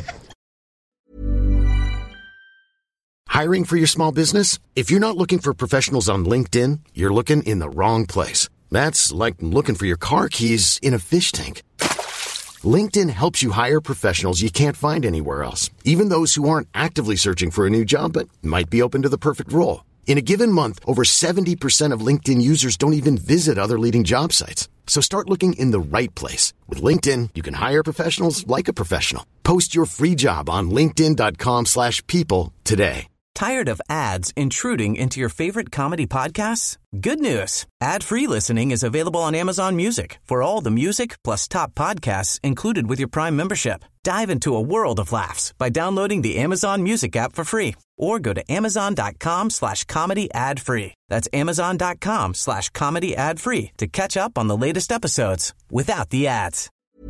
Hiring for your small business? If you're not looking for professionals on LinkedIn, you're looking in the wrong place. That's like looking for your car keys in a fish tank. LinkedIn helps you hire professionals you can't find anywhere else, even those who aren't actively searching for a new job but might be open to the perfect role. In a given month, over 70% of LinkedIn users don't even visit other leading job sites. So start looking in the right place. With LinkedIn, you can hire professionals like a professional. Post your free job on linkedin.com/people today. Tired of ads intruding into your favorite comedy podcasts? Good news. Ad-free listening is available on Amazon Music for all the music plus top podcasts included with your Prime membership. Dive into a world of laughs by downloading the Amazon Music app for free or go to amazon.com/comedy ad-free. That's amazon.com/comedy ad-free to catch up on the latest episodes without the ads.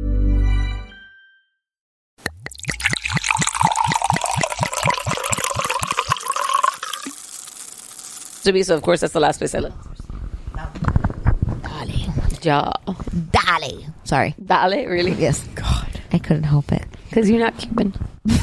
So of course that's the last place I looked. Dale. Ja. Dale. Sorry. Dale, really? Yes. God. I couldn't help it. Because you're not Cuban.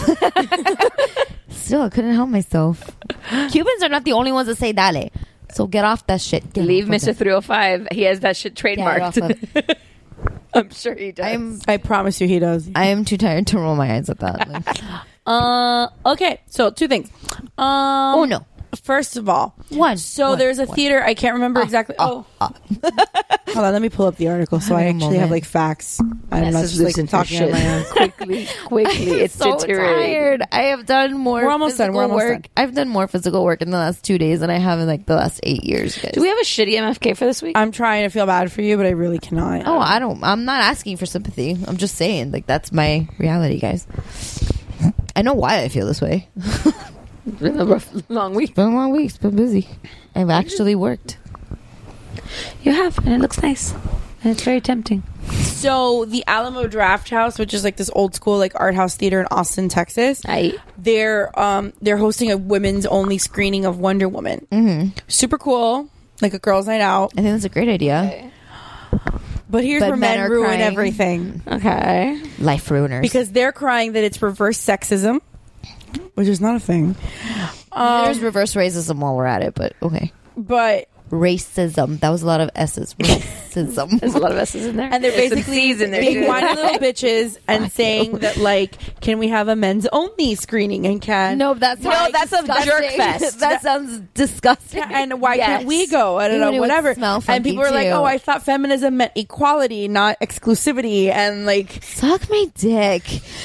Still, I couldn't help myself. Cubans are not the only ones that say dale. So get off that shit. Leave Mr. 305. He has that shit trademarked. I'm sure he does. I promise you he does. I am too tired to roll my eyes at that. Okay, so 2 things. Oh, no. First of all, So there's a theater. I can't remember exactly. Hold on, let me pull up the article so I actually have like facts. I'm not just like talking on my own. Quickly. It's so tired. I have done more. We're almost done. I've done more physical work in the last 2 days than I have in like the last 8 years. Guys. Do we have a shitty MFK for this week? I'm trying to feel bad for you, but I really cannot. Oh, I'm not asking for sympathy. I'm just saying, like that's my reality, guys. I know why I feel this way. It's been a rough, long week. It's been a long week. It's been busy. I've actually worked. You have, and it looks nice. And it's very tempting. So the Alamo Draft House, which is like this old school like art house theater in Austin, Texas, they're hosting a women's only screening of Wonder Woman. Mm-hmm. Super cool, like a girls' night out. I think that's a great idea. But here's where men are ruin crying. everything. Okay. Life ruiners. Because they're crying that it's reverse sexism, which is not a thing. There's reverse racism while we're at it, but okay. But racism. That was a lot of S's. Racism. There's a lot of S's in there. and they're There's some basically C's in there being too. whiny little bitches and saying that, like, can we have a men's only screening and can No, that's No, that's a jerk fest. That sounds disgusting. and why Yes. can't we go? I don't Even it know, would whatever. smell And funky, people are like, too. oh, I thought feminism meant equality, not exclusivity, and like, Suck my dick.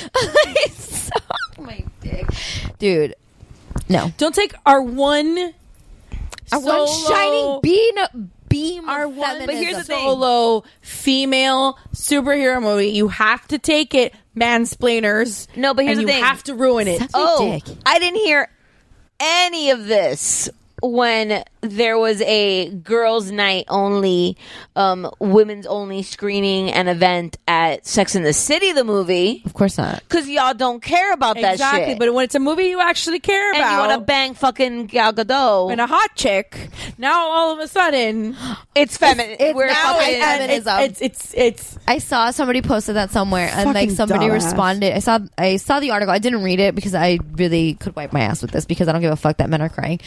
Suck my dick. Dude. No. don't take our one One shining beam our of one feminism. But here's the thing. solo female superhero movie. You have to take it, mansplainers. No, but here's and the you thing. have to ruin it. Suck my Oh, dick. I didn't hear any of this when there was a girls' night only, women's only screening and event at Sex and the City, the movie. Of course not. Because y'all don't care about that Exactly, shit. but when it's a movie you actually care and you about, want to bang fucking Gal Gadot. and a hot chick, now all of a sudden, It's feminine. It's We're now fucking it's feminism. it's I saw somebody posted that somewhere, and like Fucking somebody dumbass. responded. I saw the article. I didn't read it because I really could wipe my ass with this because I don't give a fuck that men are crying.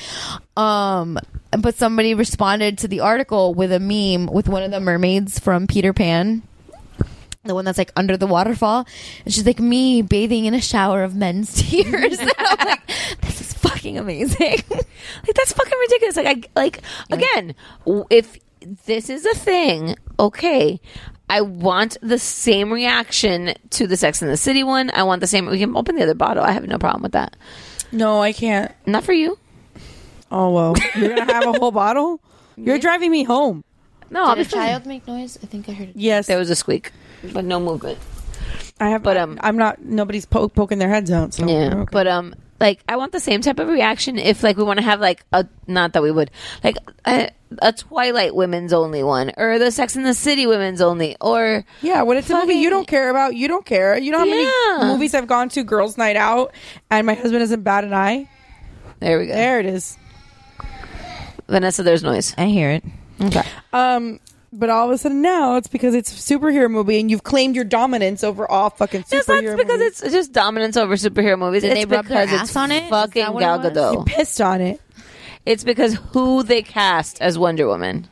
But somebody responded to the article with a meme with one of the mermaids from Peter Pan. The one that's like under the waterfall, and she's like me bathing in a shower of men's tears. And I'm like, this is fucking amazing. like, that's fucking ridiculous. Again, if this is a thing, okay, I want the same reaction to the Sex and the City one. I want the same. We can open the other bottle. I have no problem with that. no, I can't. Not for you. Oh well, you're gonna have a whole bottle. You're driving me home. No, I'll Did be a fine. child make noise? I think I heard it. Yes, There was a squeak, but no movement. I have. but, But I'm not. Nobody's poking their heads out. So Yeah, okay. but like I want the same type of reaction if like we want to have like a not that we would like a Twilight women's only one or the Sex and the City women's only or yeah, when it's a movie you don't care about, you don't care. You know how Yeah. many movies I've gone to, girls' night out, and my husband doesn't bat an eye. there we go. There it is. Vanessa, there's noise. I hear it. Okay. But all of a sudden now it's because it's a superhero movie and you've claimed your dominance over all fucking superhero It's not because movies. it's just dominance over superhero movies. Did it's they rub their because ass it's on it? Is fucking that what Gal it was? Gadot. pissed on it. It's because who they cast as Wonder Woman.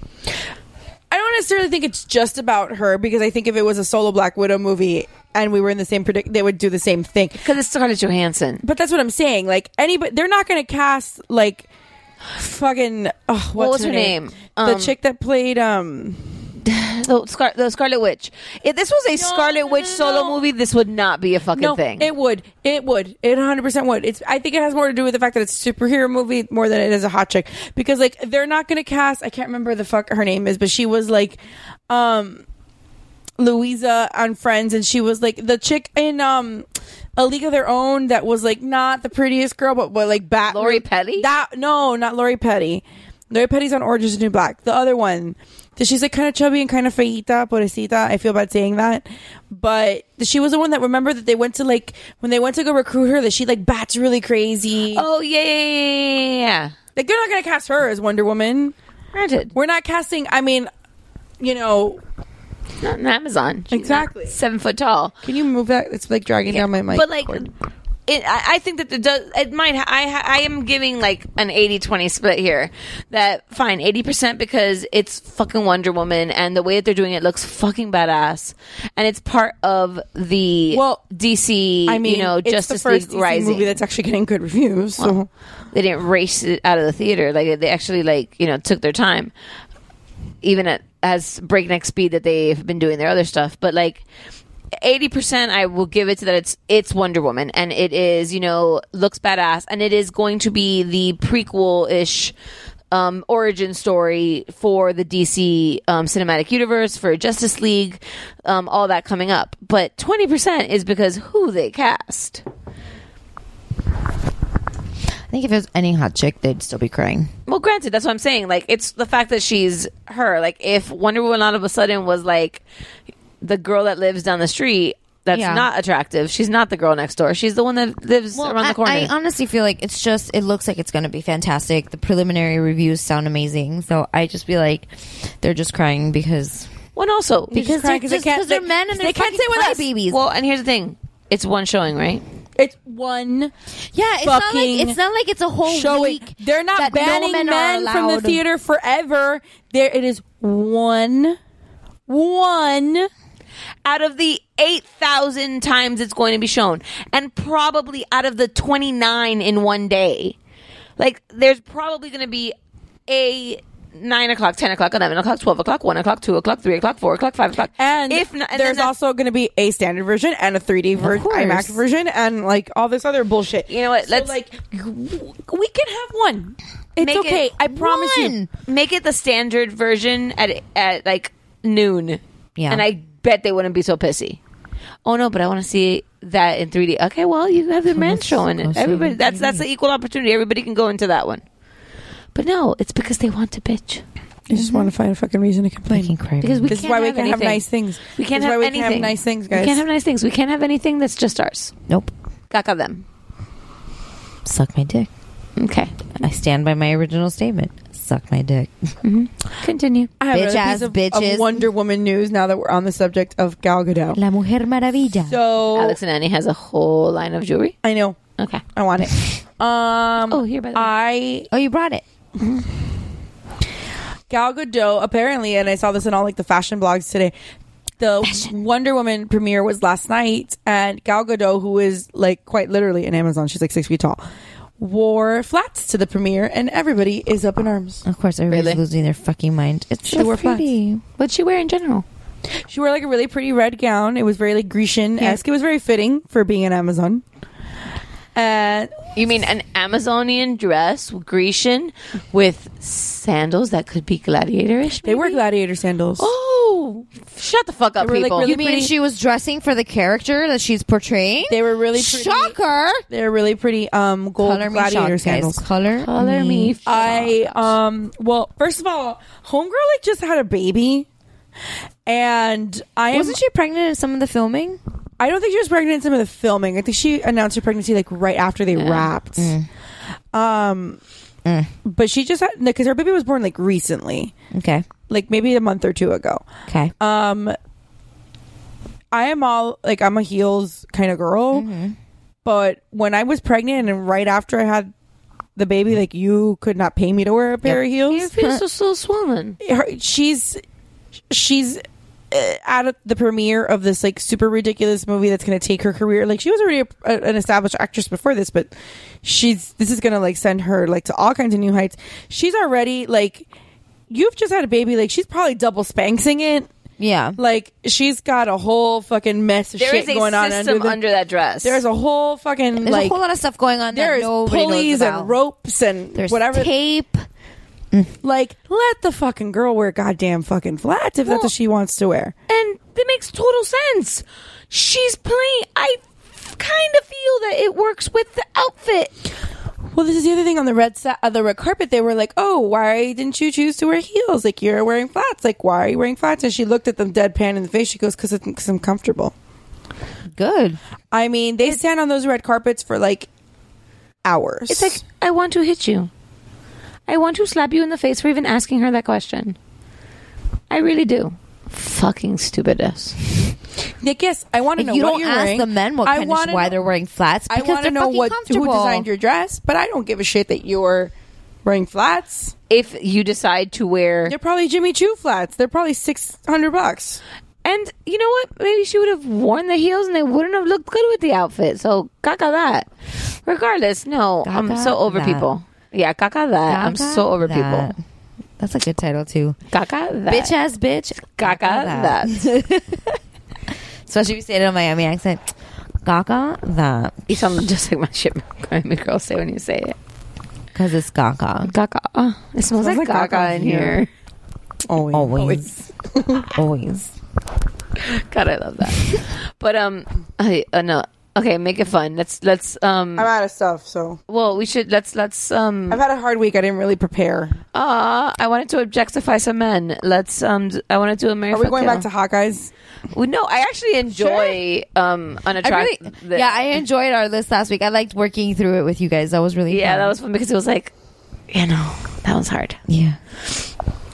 I don't necessarily think it's just about her because I think if it was a solo Black Widow movie and we were in the same they would do the same thing. Because it's Scarlett Johansson. But that's what I'm saying. Like anybody, they're not going to cast like fucking. Oh, What what's was her name? The chick that played The Scarlet Witch. If this was a Scarlet Witch solo movie, this would not be a fucking thing. It would. It 100% would. I think it has more to do with the fact that it's a superhero movie more than it is a hot chick. Because like they're not going to cast. I can't remember the fuck her name is, but she was like, Louisa on Friends, and she was like the chick in A League of Their Own that was like not the prettiest girl, but like Lori Petty? No, not Lori Petty. Lori Petty's on Orange is the New Black. The other one. She's like kind of chubby and kind of feita, pobrecita. I feel bad saying that. But she was the one that, remember that they went to like, when they went to go recruit her, that she like bats really crazy. Oh, yeah. Like they're not going to cast her as Wonder Woman. Granted. We're not casting, I mean, you know. Not an Amazon. She's Exactly. not 7 foot tall. Can you move that? It's like dragging down my mic. But like, cord. I think that it might. I am giving like an 80-20 split here. That fine, 80% because it's fucking Wonder Woman and the way that they're doing it looks fucking badass, and it's part of the DC. I mean, Justice it's the first League DC Rising movie that's actually getting good reviews. So. Well, they didn't race it out of the theater. Like they actually took their time, even at as breakneck speed that they've been doing their other stuff. But like 80%, I will give it to that. It's Wonder Woman, and it is looks badass, and it is going to be the prequel-ish origin story for the DC cinematic universe, for Justice League, all that coming up. But 20% is because who they cast. I think if it was any hot chick, they'd still be crying. Well, granted, that's what I'm saying. Like, it's the fact that she's her. Like, if Wonder Woman all of a sudden was like the girl that lives down the street, that's not attractive. She's not the girl next door. She's the one that lives around the corner. I honestly feel like it looks like it's going to be fantastic. The preliminary reviews sound amazing. So I just feel like they're just crying because Well, and also because they're men and they can't say with us. babies. Well, and here's the thing: it's one showing, right? It's one. Yeah, it's not like it's a whole showing. week. They're not banning men from the theater forever. It is one out of the 8,000 times it's going to be shown, and probably out of the 29 in one day. Like, there's probably going to be a 9 o'clock, 10 o'clock, 11 o'clock, 12 o'clock, 1 o'clock, 2 o'clock, 3 o'clock, 4 o'clock, 5 o'clock. And there's also going to be a standard version and a 3D version, IMAX version, and like all this other bullshit. You know what? We can have one. It's okay. I promise you. Make it the standard version at like noon. Yeah. And I bet they wouldn't be so pissy. Oh no, but I want to see that in 3D. Okay, well, you have the men showing it. Everybody, that's the equal opportunity. Everybody can go into that one. But no, it's because they want to bitch. I just want to find a fucking reason to complain. Because this is why we can't have nice things. We can't have anything. Can't have nice things, guys. We can't have nice things. We can't have anything that's just ours. Nope. Caca them. Suck my dick. Okay. I stand by my original statement. Suck my dick. Mm-hmm. Continue. I have Bitch ass bitches. of Wonder Woman news now that we're on the subject of Gal Gadot. La Mujer Maravilla. So Alex and Annie has a whole line of jewelry. I know. Okay. I want it. Here, by the way. Oh, you brought it. Gal Gadot, apparently, and I saw this in all like the fashion blogs today, the Wonder Woman premiere was last night, and Gal Gadot, who is like quite literally an Amazon, she's like 6 feet tall, wore flats to the premiere, and everybody is up in arms. Of course, everybody's losing their fucking mind. It's She so wore pretty. flats. What'd she wear in general? She wore like a really pretty red gown. It was very like Grecian-esque. It was very fitting for being an Amazon. You mean an Amazonian dress, Grecian, with sandals that could be gladiator-ish? They were gladiator sandals. Oh, shut the fuck up, They were, like, people. really You mean pretty. she was dressing for the character that she's portraying? They were really pretty. Shocker! They were really pretty gold Color me gladiator shocked, guys. sandals. Color me. Well, first of all, Homegirl like just had a baby, and Wasn't she pregnant in some of the filming? I don't think she was pregnant in some of the filming. I think she announced her pregnancy like right after they wrapped. But she just had, because her baby was born like recently, Okay. like maybe a month or two ago. Okay. I am I'm a heels kind of girl, but when I was pregnant and right after I had the baby, like you could not pay me to wear a pair of heels. You feel so swollen. She's at the premiere of this like super ridiculous movie that's going to take her career. Like she was already an established actress before this, but this is going to like send her like to all kinds of new heights. She's already like, you've just had a baby. Like she's probably double spanksing it. Yeah. Like she's got a whole fucking mess of shit going on under that dress. There's a whole fucking There's a whole lot of stuff going on. There's pulleys and ropes and there's whatever. Tape. Like, let the fucking girl wear goddamn fucking flats if that's what she wants to wear. And it makes total sense. She's playing. I kind of feel that it works with the outfit. Well, this is the other thing on the red carpet. They were like, "Oh, why didn't you choose to wear heels? Like you're wearing flats. Like why are you wearing flats?" And she looked at them deadpan in the face. She goes, "Because I'm comfortable." Good. I mean, they stand on those red carpets for like hours. It's like I want to hit you. I want to slap you in the face for even asking her that question. I really do. Fucking stupid ass. Nick, yes, I want to know you what don't you're ask wearing. the men what kind of why they're wearing flats. I Because want to they're know fucking who comfortable. designed your dress, but I don't give a shit that you're wearing flats. If you decide to wear, They're probably Jimmy Choo flats. They're probably $600. and you know what? Maybe she would have worn the heels and they wouldn't have looked good with the outfit. So caca that. Regardless, no, I'm Caca so over that. people. Yeah, caca that. I'm so over that. people. That's a good title too. Caca that. Bitch ass bitch. Caca that. Especially if you say it in a Miami accent. Gaga that. You sound just like my shit Miami girls say when you say it. Because it's Gaga. Gaga. It smells like Gaga in here. Always. Always. God, I love that. But no. Okay, make it fun. Let's I'm out of stuff, so. Well, we should let's I've had a hard week. I didn't really prepare. I wanted to objectify some men. Let's I wanted to America. Are we going back to Hawkeyes? Well, no, I actually enjoy unattractive. I enjoyed our list last week. I liked working through it with you guys. That was really fun. That was fun because it was like, that was hard. Yeah.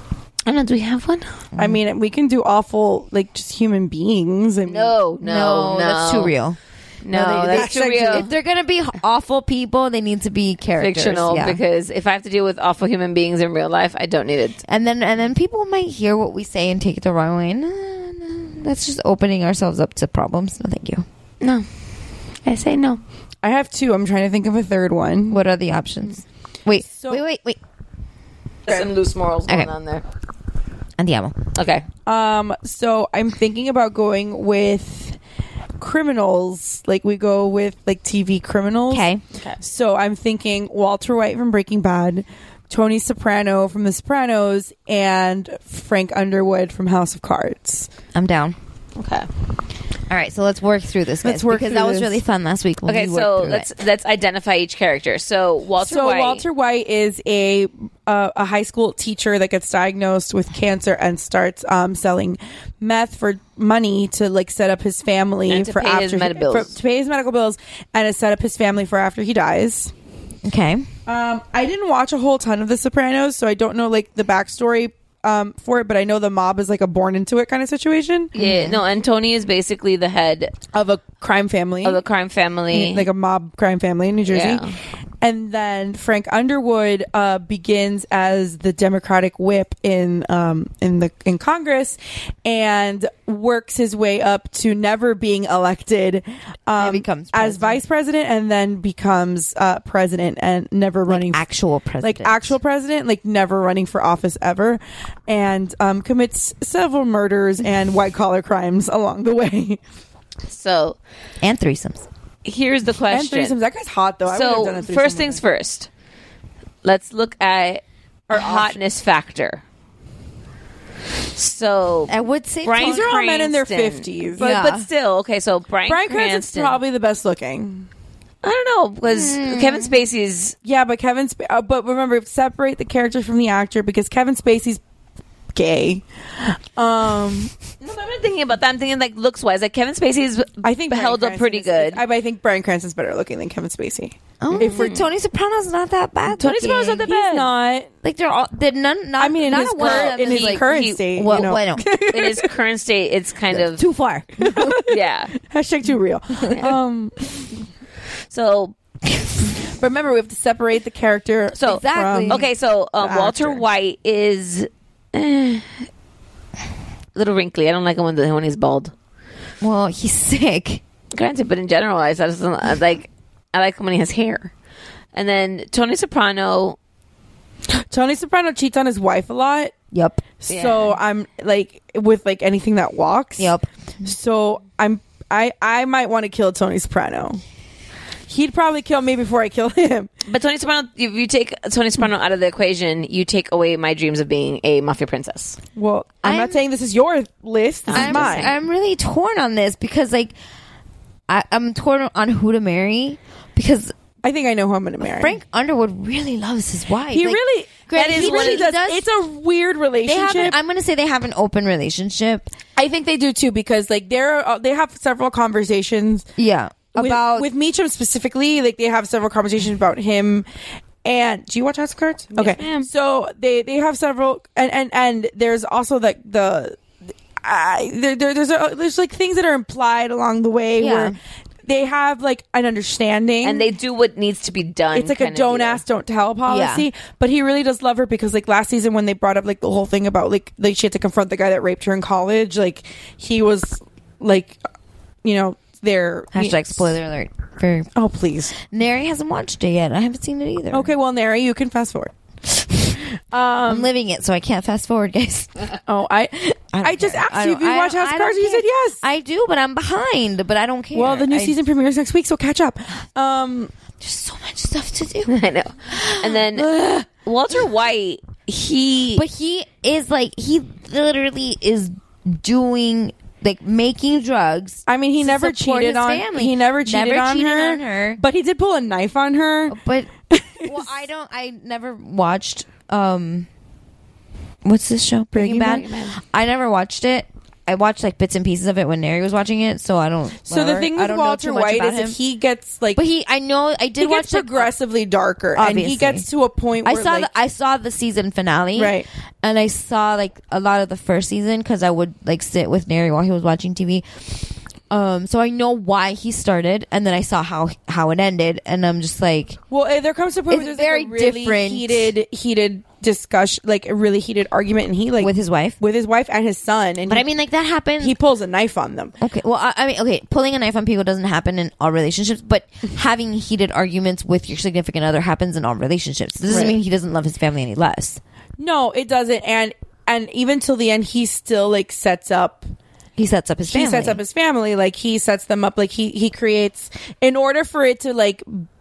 I don't know. Do we have one? I mean, we can do awful, like, just human beings. I mean, No, that's too real. No, that's too real. If they're gonna be awful people, they need to be characters. Fictional, yeah. because if I have to deal with awful human beings in real life, I don't need it. And then people might hear what we say and take it the wrong way. No, that's just opening ourselves up to problems. No, thank you. No, I say no. I have two. I'm trying to think of a third one. What are the options? Wait. There's some loose morals going on there. Andiamo. Okay. So I'm thinking about going with criminals. Like, we go with, like, TV criminals. Okay. So I'm thinking Walter White from Breaking Bad, Tony Soprano from The Sopranos, and Frank Underwood from House of Cards. I'm down. Okay. All right, so let's work through this. Because that was really fun last week. Okay, so let's identify each character. So Walter White is a high school teacher that gets diagnosed with cancer and starts selling meth for money to, like, set up his family and to for pay after his medical bills. to pay his medical bills, and to set up his family for after he dies. Okay. I didn't watch a whole ton of The Sopranos, so I don't know, like, the backstory for it, but I know the mob is like a born into it kind of situation. Yeah, no, and Tony is basically the head of a crime family. Like a mob crime family in New Jersey. Yeah. And then Frank Underwood begins as the Democratic whip in Congress, and works his way up to never being elected, becomes as vice president, and then becomes president, and never running actual president, like never running for office ever, and commits several murders and white collar crimes along the way. So, and threesomes. Here's the question. And threesomes. That guy's hot, though. So, first things first. Let's look at our hotness factor. So, I would say these are all men in their 50s. But still, okay, so Bryan Cranston's probably the best looking. I don't know, because Kevin Spacey's... Yeah, but but remember, separate the character from the actor, because Kevin Spacey's gay. No, I'm not thinking about that. I'm thinking, like, looks wise. Like, Kevin Spacey's, I think, held up pretty good. I think Bryan Cranston's better looking than Kevin Spacey. Oh, Tony Soprano's not that bad. Tony Soprano's not that bad. He's not. Like, they're none. Not, I mean, in his current state. Well, no. In his current state, it's kind of too far. Yeah. Hashtag too real. So, but remember, we have to separate the character. So exactly. Okay, so Walter White is a little wrinkly. I don't like him when he's bald. Well, he's sick. Granted, but in general, I like him when he has hair. And then Tony Soprano cheats on his wife a lot. Yep. So I'm like, with like anything that walks. Yep. So I might want to kill Tony Soprano. He'd probably kill me before I kill him. But Tony Soprano, if you take Tony Soprano out of the equation, you take away my dreams of being a mafia princess. Well, I'm not saying this is your list. This is mine. I'm really torn on this because, like, I'm torn on who to marry because I think I know who I'm going to marry. Frank Underwood really loves his wife. He really... That is what he does. It's a weird relationship. I'm going to say they have an open relationship. I think they do, too, because, like, they have several conversations. Yeah. With Meacham specifically, like, they have several conversations about him. And do you watch House of Cards? Yes, okay, ma'am. So they have several, and there's also like there's like things that are implied along the way where they have like an understanding, and they do what needs to be done. It's like a don't ask, don't tell policy. Yeah. But he really does love her because, like, last season when they brought up like the whole thing about like she had to confront the guy that raped her in college, like he was like, you know. Hashtag spoiler alert. Oh, please. Neri hasn't watched it yet. I haven't seen it either. Okay, well, Neri, you can fast forward. I'm living it, so I can't fast forward, guys. Oh, I just asked you if you watch House of Cards. You said yes. I do, but I'm behind. But I don't care. Well, the new season premieres next week, so catch up. There's so much stuff to do. I know. And then Walter White, he literally is doing. Like making drugs. I mean, he never cheated on. Family. He never cheated on her. But he did pull a knife on her. But I never watched. What's this show? Breaking Bad. I never watched it. watched like bits and pieces of it when Neri was watching it, so I don't. So the thing with Walter White is that he gets like, but I did watch progressively darker, obviously. and he gets to a point where I saw the season finale, right, and I saw like a lot of the first season because I would like sit with Neri while he was watching TV. So I know why he started, and then I saw how it ended, and I'm just like, well, there comes a point where there's very like a really different, heated discussion, like a really heated argument, and he like with his wife and his son, and but I mean, like that happens. He pulls a knife on them. Okay, well, I mean, okay, pulling a knife on people doesn't happen in all relationships, but having heated arguments with your significant other happens in all relationships. This doesn't mean he doesn't love his family any less. No, it doesn't, and even till the end, he still like sets up his family. He sets up his family. Like he sets them up. Like he creates, in order for it to like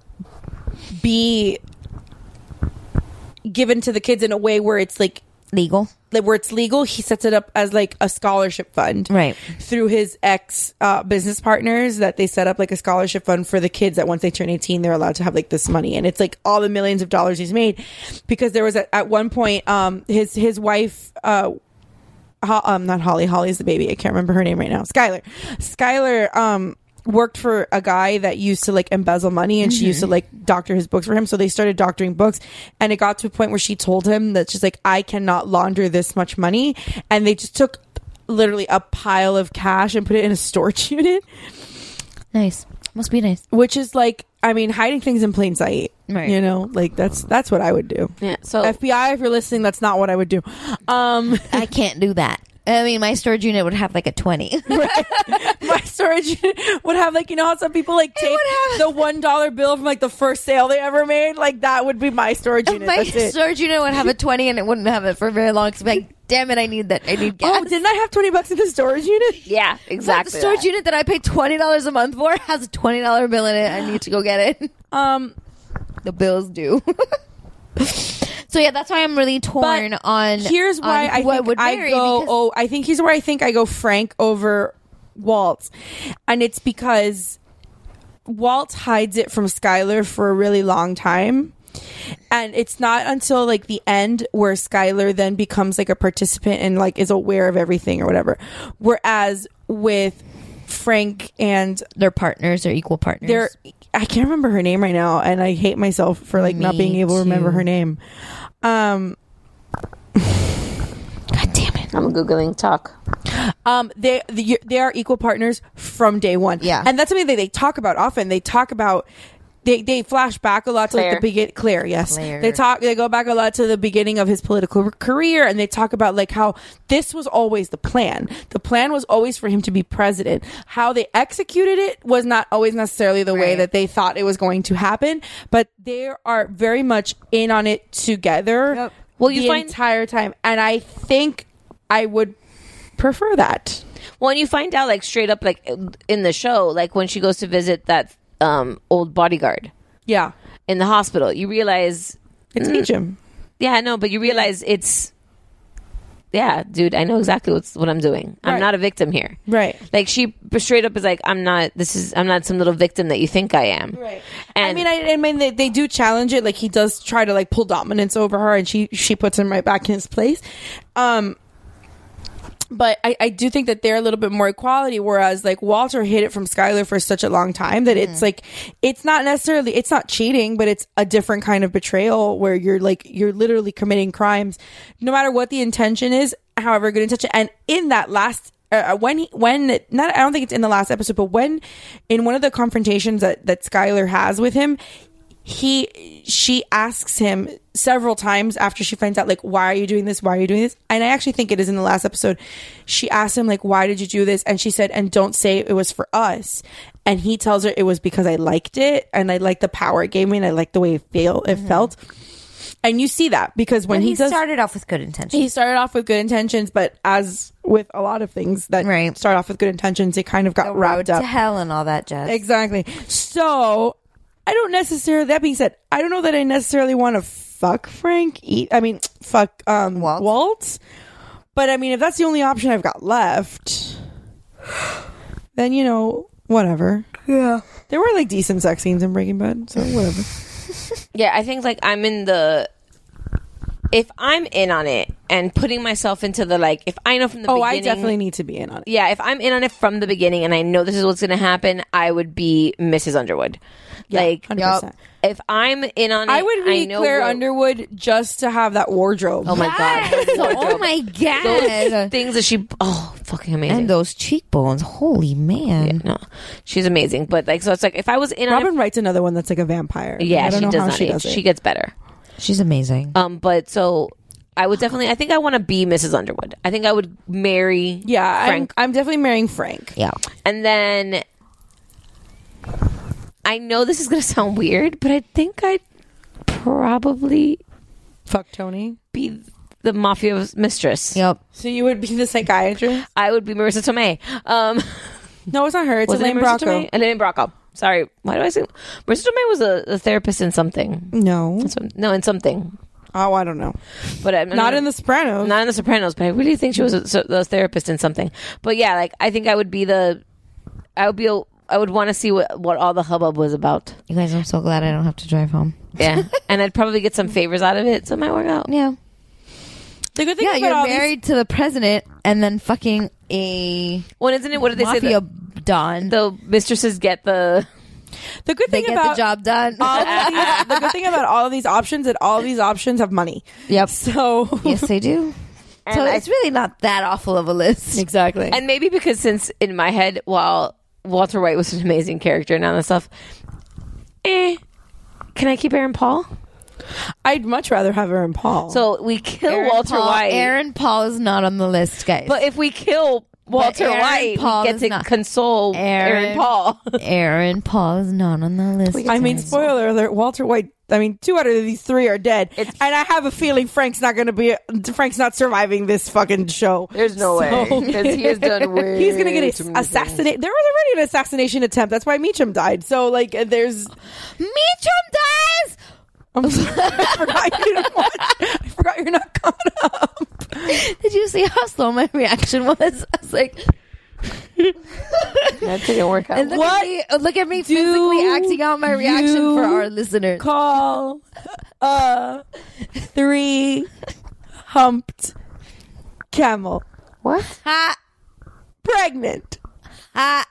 be given to the kids in a way where it's like legal. Like where it's legal, he sets it up as like a scholarship fund, right? Through his ex business partners, that they set up like a scholarship fund for the kids that once they turn 18, they're allowed to have like this money, and it's like all the millions of dollars he's made, because there was at one point his wife. Not Holly. Holly's the baby. I can't remember her name right now. Skylar worked for a guy that used to like embezzle money, and she used to like doctor his books for him. So they started doctoring books, and it got to a point where she told him that she's like, I cannot launder this much money, and they just took literally a pile of cash and put it in a storage unit. Nice. Must be nice. Which is like, I mean, hiding things in plain sight. Right. You know, like that's what I would do. Yeah. So FBI, if you're listening, that's not what I would do. I can't do that. I mean, my storage unit would have like a 20. Right. My storage unit would have like, you know how some people like tape the $1 bill from like the first sale they ever made? Like that would be my storage unit. My storage unit would have a 20, and it wouldn't have it for very long. Cause like, damn it, I need that. I need gas. Oh, didn't I have $20 in the storage unit? Yeah, exactly. The storage unit that I pay $20 a month for has a $20 bill in it. I need to go get it. The bills due. So yeah, that's why I'm really torn on. Here's why I think I go. I think here's where I think I go Frank over Walt, and it's because Walt hides it from Skylar for a really long time, and it's not until like the end where Skylar then becomes like a participant and like is aware of everything or whatever. Whereas with Frank and their partners are equal partners. I can't remember her name right now, and I hate myself for like not being able to remember her name. God damn it! I'm googling talk. They are equal partners from day one. Yeah, and that's something that they talk about often. They talk about. They flash back a lot to like the beginning. Claire, yes. Claire. They go back a lot to the beginning of his political career, and they talk about like how this was always the plan. The plan was always for him to be president. How they executed it was not always necessarily the way that they thought it was going to happen, but they are very much in on it together. Yep. Well, the entire time, and I think I would prefer that. Well, and you find out like straight up, like in the show, like when she goes to visit that old bodyguard, in the hospital, you realize it's Meacham. Yeah, no, but you realize it's dude, I know exactly what I'm doing. I'm not a victim here, right? Like she straight up is like, I'm not some little victim that you think I am, right? And I mean they do challenge it, like he does try to like pull dominance over her, and she puts him right back in his place. But I do think that they're a little bit more equality, whereas like Walter hid it from Skylar for such a long time that it's like it's not cheating, but it's a different kind of betrayal where you're literally committing crimes, no matter what the intention is, however good intention. And in that last I don't think it's in the last episode, but when in one of the confrontations that Skylar has with him, she asks him several times after she finds out, like, why are you doing this? Why are you doing this? And I actually think it is in the last episode. She asked him, like, why did you do this? And she said, and don't say it was for us. And he tells her it was because I liked it, and I liked the power it gave me, and I liked the way it felt. And you see that because when he started off with good intentions. He started off with good intentions, but as with a lot of things that start off with good intentions, it kind of got wrapped up to hell and all that jazz. Exactly. So I don't necessarily. That being said, I don't know that I necessarily want to fuck Frank. Fuck Walt. But I mean, if that's the only option I've got left, then whatever. Yeah. There were like decent sex scenes in Breaking Bad, so whatever. Yeah, I think like I'm in the if I'm in on it and putting myself into the like, if I know from the beginning, I definitely need to be in on it. Yeah, if I'm in on it from the beginning and I know this is what's going to happen, I would be Mrs. Underwood. Yeah, like, 100%. If I'm in on it, I would be know Claire Underwood just to have that wardrobe. Oh my god! Oh my god! Those things that she, fucking amazing. And those cheekbones, holy man! Yeah, no, she's amazing. But like, so it's like if I was in on Robin Wright's another one that's like a vampire. yeah, I don't she know does how not she age. does it. She gets better. She's amazing. But so I would definitely. I think I want to be Mrs. Underwood. I think I would marry. Yeah, Frank. I'm definitely marrying Frank. Yeah, and then I know this is gonna sound weird, but I think I'd probably fuck Tony, be the mafia mistress. Yep. So you would be the psychiatrist? I would be Marissa Tomei. No, it's not her. It's Elaine Bracco. Elaine Bracco. Sorry. Why do I say Marissa Tomei was a therapist in something? No. In something. Oh, I don't know. But I'm not in The Sopranos. Not in The Sopranos, but I really think she was a therapist in something. But yeah, like I think I would be I would want to see what all the hubbub was about. You guys, I'm so glad I don't have to drive home. Yeah. And I'd probably get some favors out of it, so it might work out. Yeah. The good thing yeah, about you're all married to the president and then fucking a isn't it? What did they say? mafia don. The mistresses get the good they thing get about the job done. the good thing about all of these options that all of these options have money. Yep. So yes, they do. And So it's really not that awful of a list. Exactly. And maybe because since in my head, while Walter White was an amazing character and all that stuff, can I keep Aaron Paul? I'd much rather have Aaron Paul. So we kill Aaron Walter Paul, White. Aaron Paul is not on the list, guys. But if we kill Walter Aaron White, Paul we get is to not. console Aaron Paul. Aaron Paul is not on the list. I mean, spoiler alert, Walter White, I mean, 2 out of these 3 are dead. And I have a feeling Frank's not surviving this fucking show. There's no way. Because he has done way He's going to get too many assassinated. There was already an assassination attempt. That's why Meacham died. So, like, there's... Meacham dies! I'm sorry. I forgot you didn't watch. I forgot you're not caught up. Did you see how slow my reaction was? I was like... That didn't work out. And look at me physically acting out my reaction for our listeners. Call a 3-humped camel. What? Ha! Pregnant. Ha!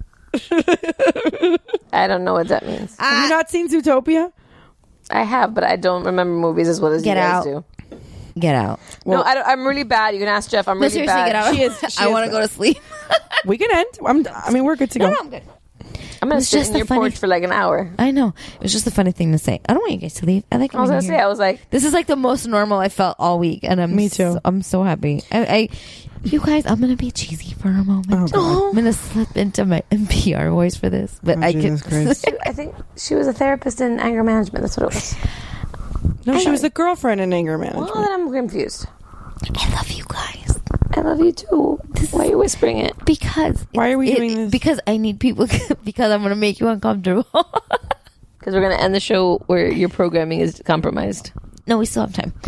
I don't know what that means. Have you not seen Zootopia? I have, but I don't remember movies as well as Get you guys out. do. Get out. No, I'm really bad. You can ask Jeff. I'm No, really seriously, bad. get out. I want to go to sleep. We can end. I mean, we're good to go. No, I'm good. I'm going to It's sit just in a your funny- porch for like an hour. I know. It was just a funny thing to say. I don't want you guys to leave. I like. I was going going to say, I was like... This is like the most normal I felt all week, and Me too. I'm so happy. You guys, I'm gonna be cheesy for a moment. Oh, I'm gonna slip into my NPR voice for this, but I Jesus Christ. I think she was a therapist in anger management. That's what it was. No, she was the girlfriend in anger management. Well, then I'm confused. I love you guys I love you too. Why are you whispering it? because Why are we doing this? Because I need people. Because I'm gonna make you uncomfortable. Because we're going to end the show where your programming is compromised. No, we still have time.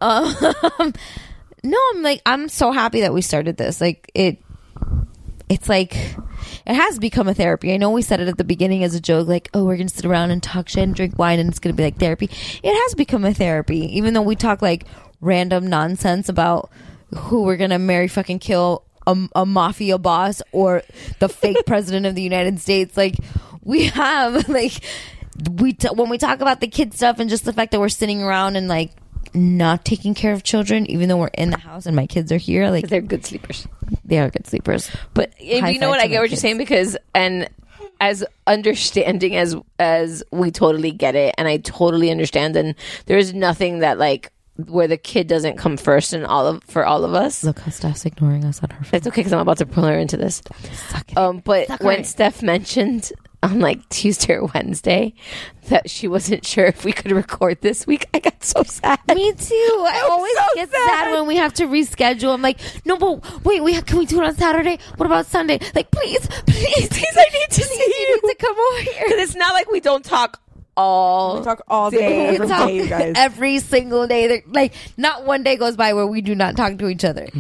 No, I'm so happy that we started this. Like it's like it has become a therapy. I know we said it at the beginning as a joke, like, oh, we're gonna sit around and talk shit and drink wine and it's gonna be like therapy. It has become a therapy, even though we talk like random nonsense about who we're gonna marry, fucking kill, a mafia boss or the fake president of the United States. Like we have like when we talk about the kid stuff and just the fact that we're sitting around and like not taking care of children, even though we're in the house and my kids are here, like They're good sleepers. they are good sleepers. But High you know what? five I to get my what you're kids. saying because, and as understanding as we totally get it, and I totally understand, and there's nothing that like where the kid doesn't come first in for all of us. Look how Steph's ignoring us on her phone. It's okay because I'm about to pull her into this. But when Steph mentioned on like Tuesday or Wednesday that she wasn't sure if we could record this week, I got so sad. Me too. I always get sad when we have to reschedule. I'm like, no, but wait, can we do it on Saturday? What about Sunday? Like, please, I need to see you. You need to come over here. Because it's not like we don't talk all We talk all day, We every talk day, you guys. every single day. Like, not one day goes by where we do not talk to each other.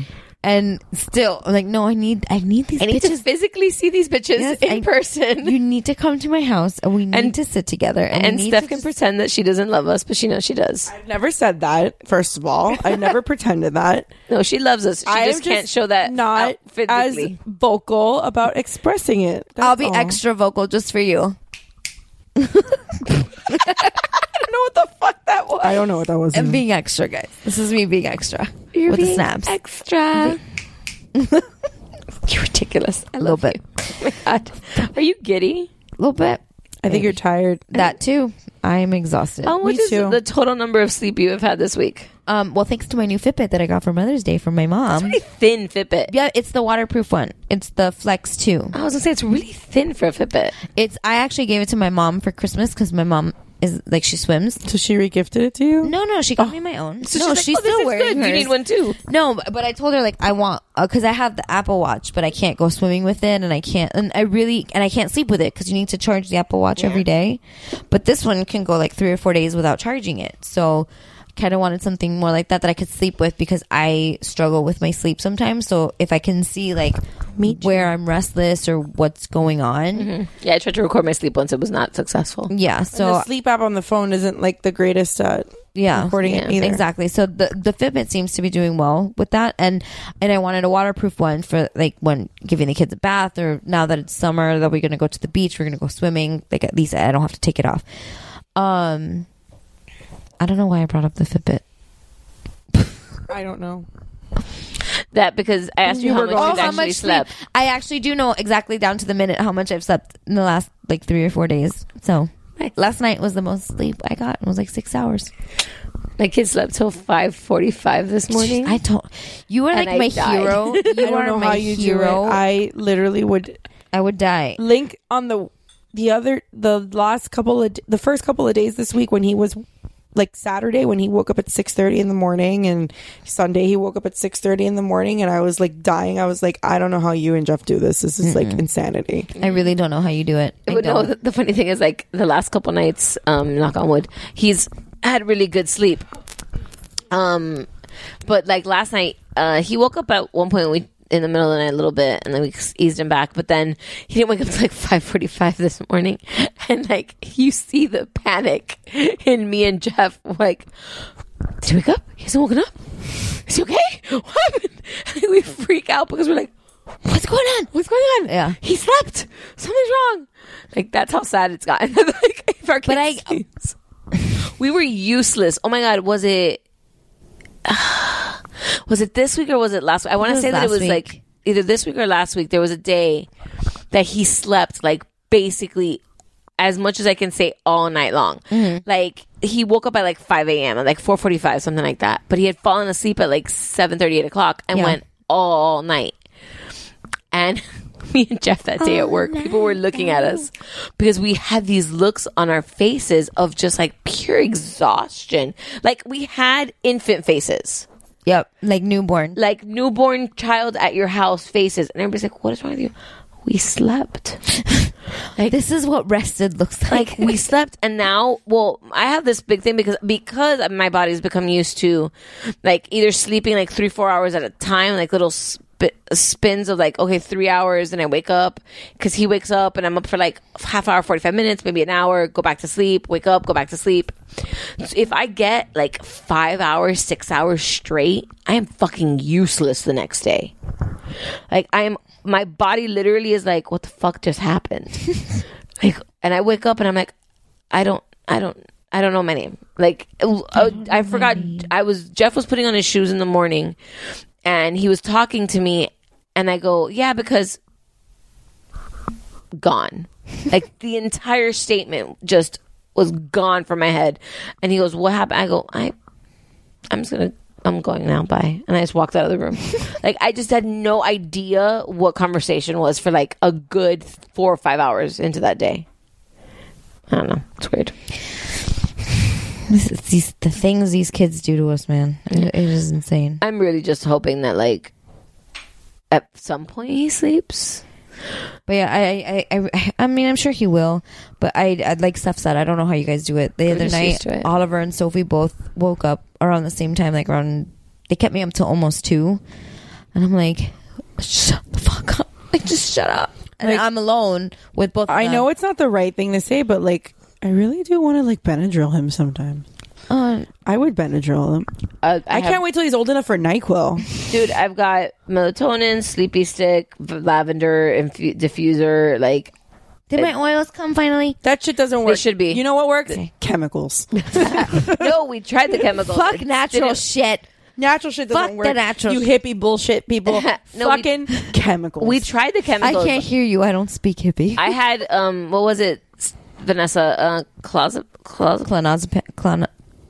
And still, I'm like, no, I need these I need bitches. to physically see these bitches in person. You need to come to my house, and we need to sit together. And Steph can pretend that she doesn't love us, but she knows she does. I've never said that, first of all. I never pretended that. No, she loves us. She I just can't show that not out physically. as vocal about expressing it. That's I'll be all. extra vocal just for you. I don't know what the fuck that was. I don't know what that was. I'm being extra, guys. This is me being extra. You're with the being snaps. Extra. You're ridiculous. I love bit. you. Oh my God. Are you giddy? A little bit. I think you're tired. That too. I am exhausted. How much is the total number of sleep you have had this week? Well, thanks to my new Fitbit that I got for Mother's Day from my mom. It's a really thin Fitbit. Yeah, it's the waterproof one. It's the Flex 2. I was gonna say it's really thin for a Fitbit. I actually gave it to my mom for Christmas because my mom is like, she swims. So she regifted it to you? No, she got me my own. So no, she's like, still this is wearing good. hers. You need one too. No, but I told her like I want because I have the Apple Watch, but I can't go swimming with it, and I can't sleep with it because you need to charge the Apple Watch every day. But this one can go like 3 or 4 days without charging it. So kind of wanted something more like that I could sleep with because I struggle with my sleep sometimes. So if I can see like where I'm restless or what's going on. Mm-hmm. Yeah, I tried to record my sleep once. It was not successful. Yeah, so and the sleep app on the phone isn't like the greatest at recording it either. Exactly. So the Fitbit seems to be doing well with that, and I wanted a waterproof one for like when giving the kids a bath, or now that it's summer that we're gonna go to the beach, we're gonna go swimming. Like at least I don't have to take it off. I don't know why I brought up the Fitbit. I don't know. That because I asked you how much you actually slept. I actually do know exactly down to the minute how much I've slept in the last like 3 or 4 days. So last night was the most sleep I got. It was like 6 hours. My kids slept till 5:45 this morning. You are like my hero. You I don't are know my how you hero. do it. I literally would. I would die. Link on the first couple of days this week when he was like Saturday when he woke up at 6:30 in the morning, and Sunday he woke up at 6:30 in the morning, and I was like dying. I was like, I don't know how you and Jeff do this. This is like insanity. I really don't know how you do it. The funny thing is, like the last couple nights, knock on wood, he's had really good sleep. But like last night, he woke up at one point in the middle of the night a little bit, and then we eased him back, but then he didn't wake up until like 5:45 this morning, and like you see the panic in me and Jeff, like, did he wake up? He hasn't woken up? Is he okay? What happened? And we freak out because we're like, what's going on? Yeah, he slept, something's wrong. Like that's how sad it's gotten. Like if our kids we were useless. Oh my God, was it this week or was it last week? I want to say that it was like either this week or last week. There was a day that he slept like basically as much as I can say all night long. Mm-hmm. Like he woke up at like 5 a.m. at like 4:45, something like that. But he had fallen asleep at like 7:30, 8 o'clock and went all night. And me and Jeff that day at work, people were looking at us because we had these looks on our faces of just like pure exhaustion. Like we had infant faces. Yep, like newborn child at your house faces, and everybody's like, "What is wrong with you?" We slept. Like this is what rested looks like. Like we slept, and now, well, I have this big thing because my body's become used to like either sleeping like 3-4 hours at a time, like little spins of like 3 hours, and I wake up because he wakes up, and I'm up for like half hour, 45 minutes, maybe an hour, go back to sleep, wake up, go back to sleep. So if I get like 5 hours, 6 hours straight, I am fucking useless the next day. Like my body literally is like, what the fuck just happened? Like, and I wake up and I'm like, I don't know my name. Like, I forgot. Jeff was putting on his shoes in the morning, and he was talking to me, and I go, yeah, because gone. Like the entire statement just was gone from my head. And he goes, what happened? I go, I'm going now, bye. And I just walked out of the room. Like I just had no idea what conversation was for like a good 4 or 5 hours into that day. I don't know. It's weird. The things these kids do to us, man. It is insane. I'm really just hoping that like at some point he sleeps. But yeah, I mean, I'm sure he will. But I'd like Steph said, I don't know how you guys do it. The other night, Oliver and Sophie both woke up around the same time. Like they kept me up till almost 2. And I'm like, shut the fuck up. Like, just shut up. And Like, I'm alone with both of them. I know it's not the right thing to say, but like, I really do want to like Benadryl him sometimes. I would Benadryl him. I can't wait till he's old enough for NyQuil. Dude, I've got melatonin, sleepy stick, lavender diffuser. Like, did my oils come finally? That shit doesn't work. They should be. You know what works? Chemicals. No, we tried the chemicals. Fuck natural shit. Natural shit doesn't Fuck work. the natural you shit. hippie bullshit people. No, Fucking chemicals. We tried the chemicals. I can't hear you. I don't speak hippie. I had what was it, Vanessa? Clonazepam.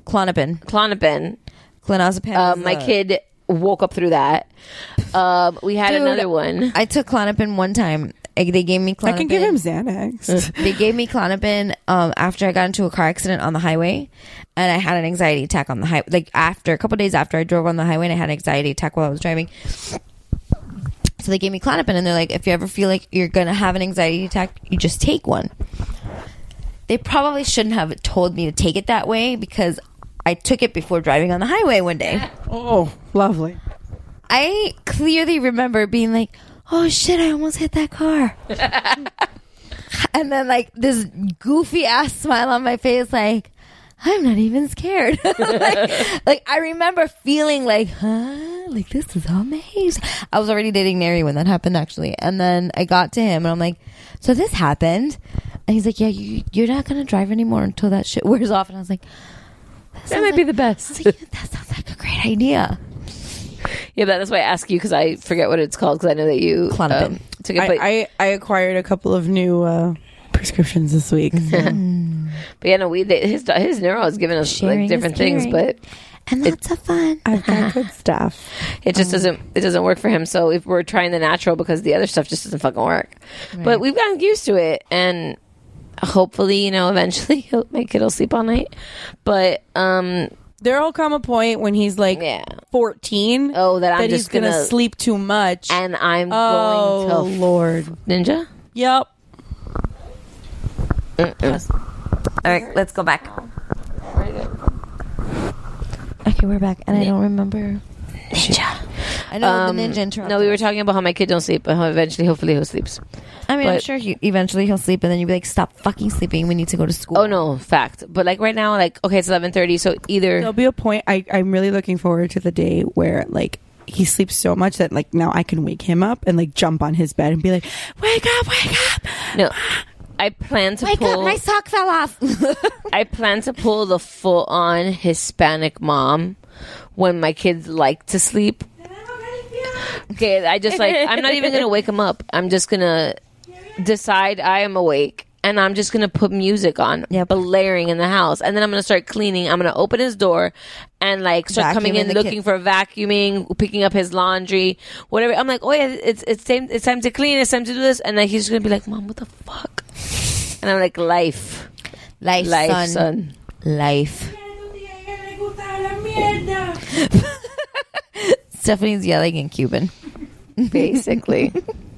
Clonazepam. My kid woke up through that. We had Dude, another one. I took Klonopin one time. They gave me Klonopin. I can give him Xanax. They gave me Klonopin after I got into a car accident on the highway, and I had an anxiety attack on the highway. Like after a couple days after I drove on the highway, and I had an anxiety attack while I was driving. So they gave me Klonopin, and they're like, if you ever feel like you're gonna have an anxiety attack, you just take one. They probably shouldn't have told me to take it that way because I took it before driving on the highway one day. Oh, lovely. I clearly remember being like, oh shit, I almost hit that car. And then like this goofy ass smile on my face, like, I'm not even scared. like I remember feeling like, like this is amazing. I was already dating Neri when that happened actually. And then I got to him and I'm like, so this happened. And he's like, yeah, you're not going to drive anymore until that shit wears off. And I was like, That might be the best. Like, that sounds like a great idea. Yeah, but that's why I ask you because I forget what it's called because I know that you took it. But, I acquired a couple of new prescriptions this week. but yeah, no, his neuro has given us Sharing like different is things, caring. but And lots of fun. I've got good stuff. It just doesn't work for him. So if we're trying the natural because the other stuff just doesn't fucking work. Right. But we've gotten used to it, and hopefully, eventually my kid will sleep all night. But there'll come a point when he's like 14. Oh, that I'm he's just gonna sleep too much, and I'm oh, going to Lord Ninja. Yep. All right, let's go back. Okay, we're back, and I don't remember. Ninja. I know the ninja interrupted. No, we were talking about how my kid don't sleep, but how eventually, hopefully, he'll sleep. I mean, I'm But- sure eventually he'll sleep, and then you'll be like, "Stop fucking sleeping. We need to go to school." Oh no, fact. But like right now, like okay, it's 11:30, so either There'll be a point. I'm really looking forward to the day where like he sleeps so much that like now I can wake him up and like jump on his bed and be like, wake up. no. I plan to Wake pull. up! My sock fell off. I plan to pull the full-on Hispanic mom when my kids like to sleep. Okay, I just like I'm not even gonna wake him up. I'm just gonna decide I am awake, and I'm just gonna put music on, blaring in the house, and then I'm gonna start cleaning. I'm gonna open his door and like start coming Vacuuming in, the looking for vacuuming, picking up his laundry, whatever. I'm like, oh yeah, it's time to clean. It's time to do this, and then he's just gonna be like, Mom, what the fuck? And I'm like, life, son. Life. Stephanie's yelling in Cuban. Basically.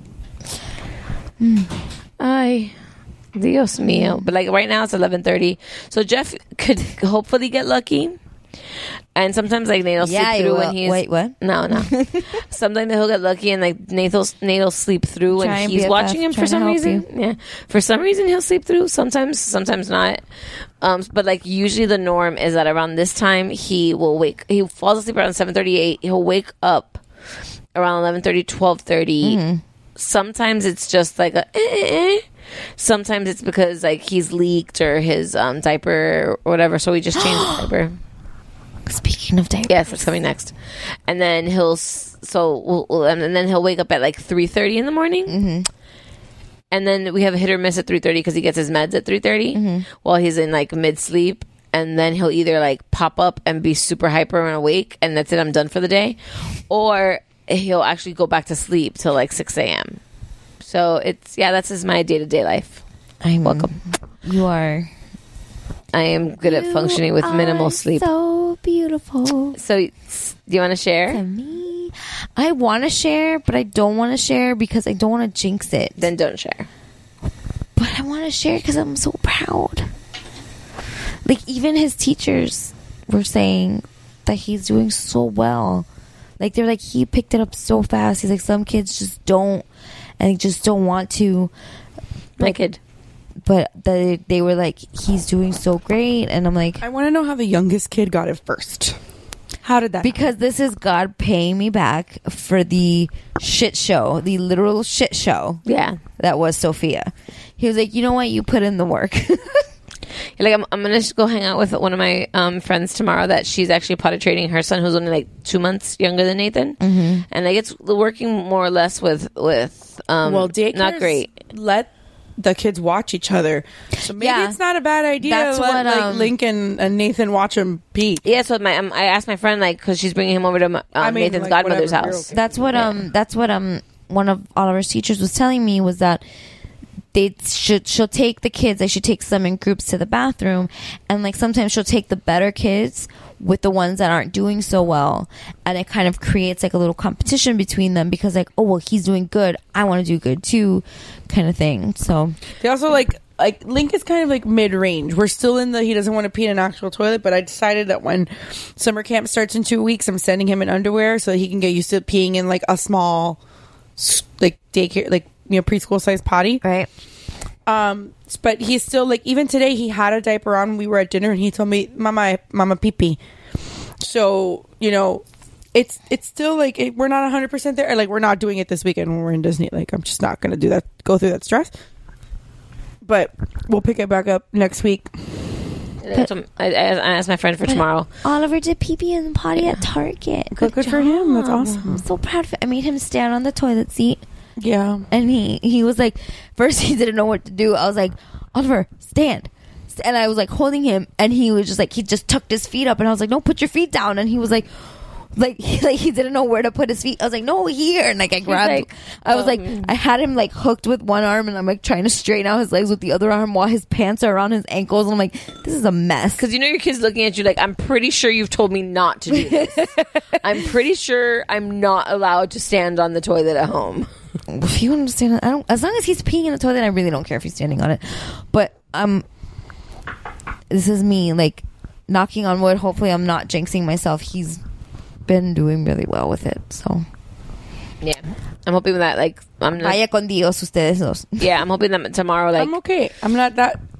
Ay, Dios mío. But like right now it's 11:30. So Jeff could hopefully get lucky. And sometimes like Nate'll Yeah, sleep he through will. when he's Wait, what? No. Sometimes he'll get lucky and like Nate'll sleep through when Trying he's BFF, watching him for trying to some help reason. you. Yeah. For some reason he'll sleep through. Sometimes not. But like usually the norm is that around this time he falls asleep around 7:38. He'll wake up around 11:30, 12:30. Mm-hmm. Sometimes it's just like a sometimes it's because like he's leaked or his diaper or whatever, so we just change the diaper. Speaking of diapers, Yes, that's coming next. And then and then he'll wake up at like 3:30 in the morning. Mm-hmm. And then we have a hit or miss at 3:30 because he gets his meds at 3:30 while he's in like mid sleep. And then he'll either like pop up and be super hyper and awake, and that's it, I'm done for the day, or he'll actually go back to sleep till like 6 a.m. So that's my day-to-day life. Welcome. You are. I am good at functioning with minimal sleep. So beautiful. So, do you want to share? To me, I want to share, but I don't want to share because I don't want to jinx it. Then don't share. But I want to share because I'm so proud. Like even his teachers were saying that he's doing so well Like they're like, he picked it up so fast. He's like, some kids just don't, and they just don't want to. My kid. But they were like, he's doing so great, and I'm like, I want to know how the youngest kid got it first. How did that because this is God paying me back for the shit show, the literal shit show. Yeah. That was Sophia. He was like, you know what? You put in the work. Like, I'm going to go hang out with one of my friends tomorrow that she's actually potty training her son, who's only like 2 months younger than Nathan. Mm-hmm. And like, it's working more or less with well, daycare's not great. Let the kids watch each other, so maybe it's not a bad idea. That's to let, what, like Link and Nathan watch him pee. Yeah, so I asked my friend, like, because she's bringing him over to Nathan's like, godmother's whatever, house. okay. That's what one of Oliver's teachers was telling me, was that she'll take the kids, like she takes them in groups to the bathroom, and like sometimes she'll take the better kids with the ones that aren't doing so well, and it kind of creates like a little competition between them, because like, oh well, he's doing good, I want to do good too, kind of thing. So they also like Link is kind of like mid-range. We're still in the he doesn't want to pee in an actual toilet, but I decided that when summer camp starts in 2 weeks, I'm sending him in underwear so that he can get used to peeing in like a small like daycare, like, you know, preschool sized potty. Right. But he's still like, even today he had a diaper on when we were at dinner, and he told me, mama pee pee. So, you know, it's still like we're not 100% there. Like, we're not doing it this weekend when we're in Disney. Like, I'm just not going to go through that stress. But we'll pick it back up next week. I asked my friend for tomorrow. Oliver did pee-pee in the potty at Target. Good for him. That's awesome. I'm so proud of him. I made him stand on the toilet seat. Yeah. And he was like, first he didn't know what to do. I was like, Oliver, stand. And I was like holding him, and he was just like, he just tucked his feet up, and I was like, no, put your feet down. And he was like he didn't know where to put his feet. I was like, no, here. And like I grabbed, I had him like hooked with one arm, and I'm like trying to straighten out his legs with the other arm while his pants are around his ankles. And I'm like, this is a mess. Because you know your kid's looking at you like, I'm pretty sure you've told me not to do this. I'm pretty sure I'm not allowed to stand on the toilet at home. If you understand, I don't. As long as he's peeing in the toilet, I really don't care if he's standing on it. But this is me like knocking on wood. Hopefully, I'm not jinxing myself. He's been doing really well with it. So yeah, I'm hoping that like vaya con Dios ustedes dos. Yeah, I'm hoping that tomorrow like I'm okay. I'm not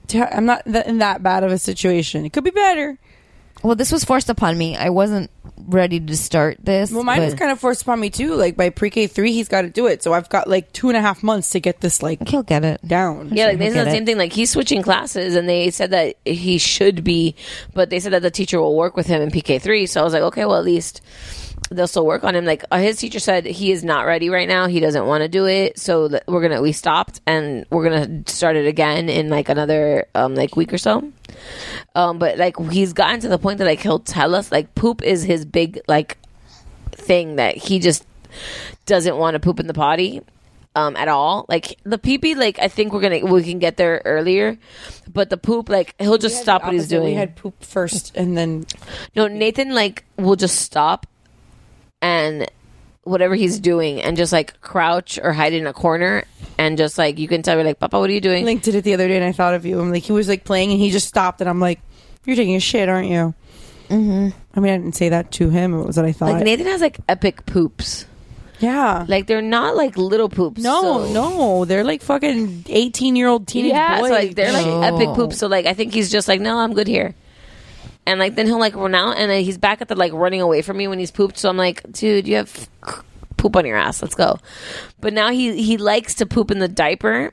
in that bad of a situation. It could be better. Well, this was forced upon me. I wasn't ready to start this. Well, mine was kind of forced upon me too. Like by pre-K 3, he's got to do it. So I've got like 2.5 months to get this like he'll get it down. Yeah, like they said the same thing. Like he's switching classes, and they said that he should be, but they said that the teacher will work with him in PK 3. So I was like, okay, well at least they'll still work on him. Like his teacher said, he is not ready right now. He doesn't want to do it. So we stopped, and we're gonna start it again in like another like week or so. But like he's gotten to the point that like he'll tell us like poop is his big like thing, that he just doesn't want to poop in the potty at all. Like the pee-pee, like I think we can get there earlier, but the poop, like he'll just stop what he's doing. We had poop first, and then Nathan like will just stop and whatever he's doing and just like crouch or hide in a corner, and just like you can tell, we're like, Papa, what are you doing? Link did it the other day, and I thought of you. I'm like, he was like playing, and he just stopped, and I'm like, you're taking a shit, aren't you? Mm-hmm. I mean, I didn't say that to him. It was what I thought. Like Nathan has like epic poops. Yeah, like they're not like little poops. No, they're like fucking 18-year-old teenage boys. So like they're like epic poops. So like I think he's just like, no, I'm good here. And like then he'll like run out, and he's back at the like running away from me when he's pooped. So I'm like, dude, you have poop on your ass. Let's go. But now he likes to poop in the diaper,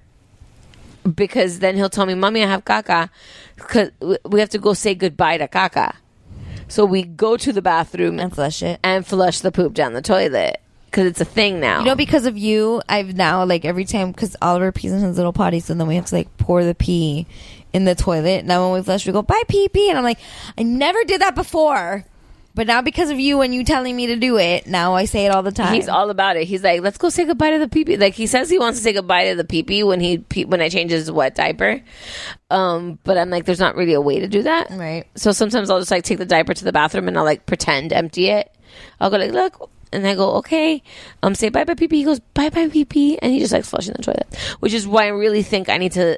because then he'll tell me, Mommy, I have caca, because we have to go say goodbye to caca. So we go to the bathroom and flush it and flush the poop down the toilet, because it's a thing now. You know, because of you, I've now like every time, because Oliver pees in his little potty, so then we have to like pour the pee in the toilet. Now when we flush, we go, bye pee pee, and I'm like, I never did that before. But now because of you and you telling me to do it, now I say it all the time. He's all about it. He's like, let's go say goodbye to the pee-pee. Like, he says he wants to say goodbye to the pee-pee when I change his wet diaper. But I'm like, there's not really a way to do that. Right. So sometimes I'll just like take the diaper to the bathroom, and I'll like pretend empty it. I'll go like, look. And I go, okay. Say bye-bye pee-pee. He goes, bye-bye pee-pee. And he just like flushing the toilet. Which is why I really think I need to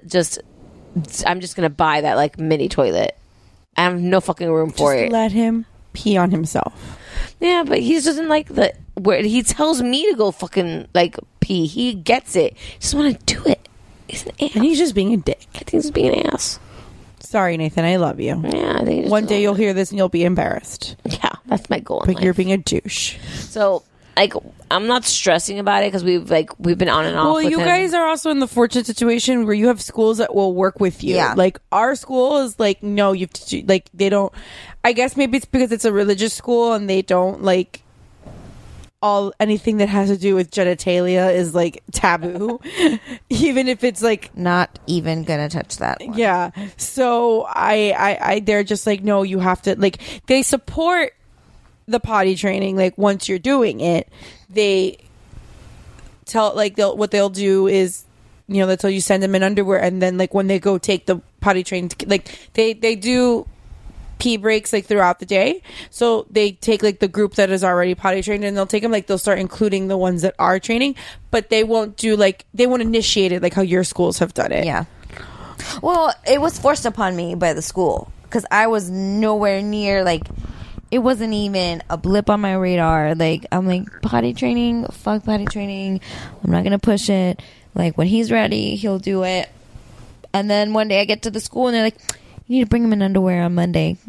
I'm just going to buy that like mini toilet. I have no fucking room for it. Let him pee on himself. Yeah, but he doesn't like where he tells me to go fucking like pee. He gets it. He just want to do it. He's an ass. And he's just being a dick. I think he's being an ass. Sorry, Nathan. I love you. Yeah, I think one day you'll hear this and you'll be embarrassed. Yeah, that's my goal. But you're being a douche. So, like, I'm not stressing about it because we've been on and off. Well, you guys are also in the fortunate situation where you have schools that will work with you. Yeah. Like our school is like, no, you have to do, like they don't. I guess maybe it's because it's a religious school and they don't like anything that has to do with genitalia is like taboo, even if it's like not even gonna touch that one. Yeah. So I they're just like, no, you have to like they support the potty training. Like once you're doing it, they tell like what they'll do is, you know, that's how you send them in underwear, and then like when they go take the potty train, like they do pee breaks like throughout the day, so they take like the group that is already potty trained and they'll take them, like they'll start including the ones that are training, but they won't initiate it like how your schools have done it. Yeah. Well, it was forced upon me by the school because I was nowhere near, like, it wasn't even a blip on my radar. Like, I'm like, potty training, fuck potty training, I'm not gonna push it. Like, when he's ready, he'll do it. And then one day I get to the school and they're like, you need to bring him in underwear on Monday.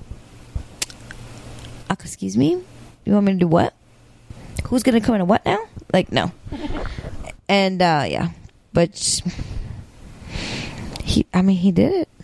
Excuse me? You want me to do what? Who's going to come in a what now? Like, no. And, yeah. But he did it.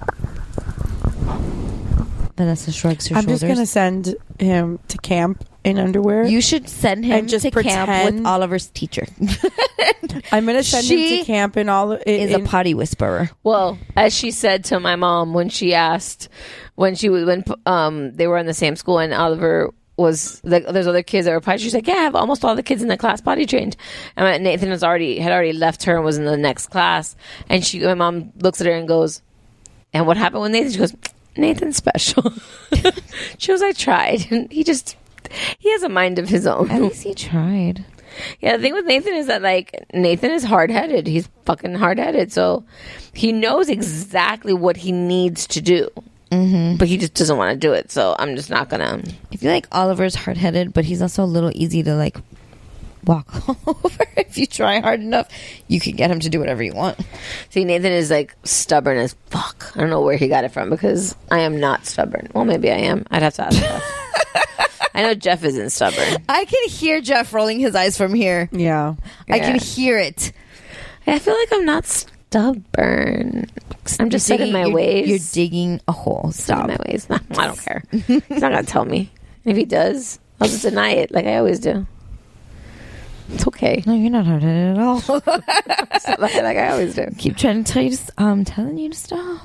Vanessa shrugs her shoulders. I'm just going to send him to camp in underwear. You should send him to camp with Oliver's teacher. I'm going to send him to camp in is a potty whisperer. Well, as she said to my mom when she asked, when they were in the same school and Oliver was like, there's other kids that were potty. She's like, yeah, I have almost all the kids in the class potty trained. And Nathan had already left her and was in the next class. And my mom looks at her and goes, and what happened with Nathan? She goes, Nathan's special. She goes, I tried. And he has a mind of his own. At least he tried. Yeah, the thing with Nathan is that, like, Nathan is hard-headed. He's fucking hard-headed. So he knows exactly what he needs to do. Mm-hmm. But he just doesn't want to do it. So I'm just not going to. I feel like Oliver's hard-headed, but he's also a little easy to, like, walk over. If you try hard enough, you can get him to do whatever you want. See, Nathan is, like, stubborn as fuck. I don't know where he got it from because I am not stubborn. Well, maybe I am. I'd have to ask Jeff. I know Jeff isn't stubborn. I can hear Jeff rolling his eyes from here. Yeah. I can hear it. I feel like I'm not stubborn. I'm just set in my ways. You're digging a hole. Stop. In my ways. No, I don't care. He's not going to tell me. If he does, I'll just deny it like I always do. It's okay. No, you're not hard-headed at all. like I always do. Keep trying to tell you to I'm telling you to stop.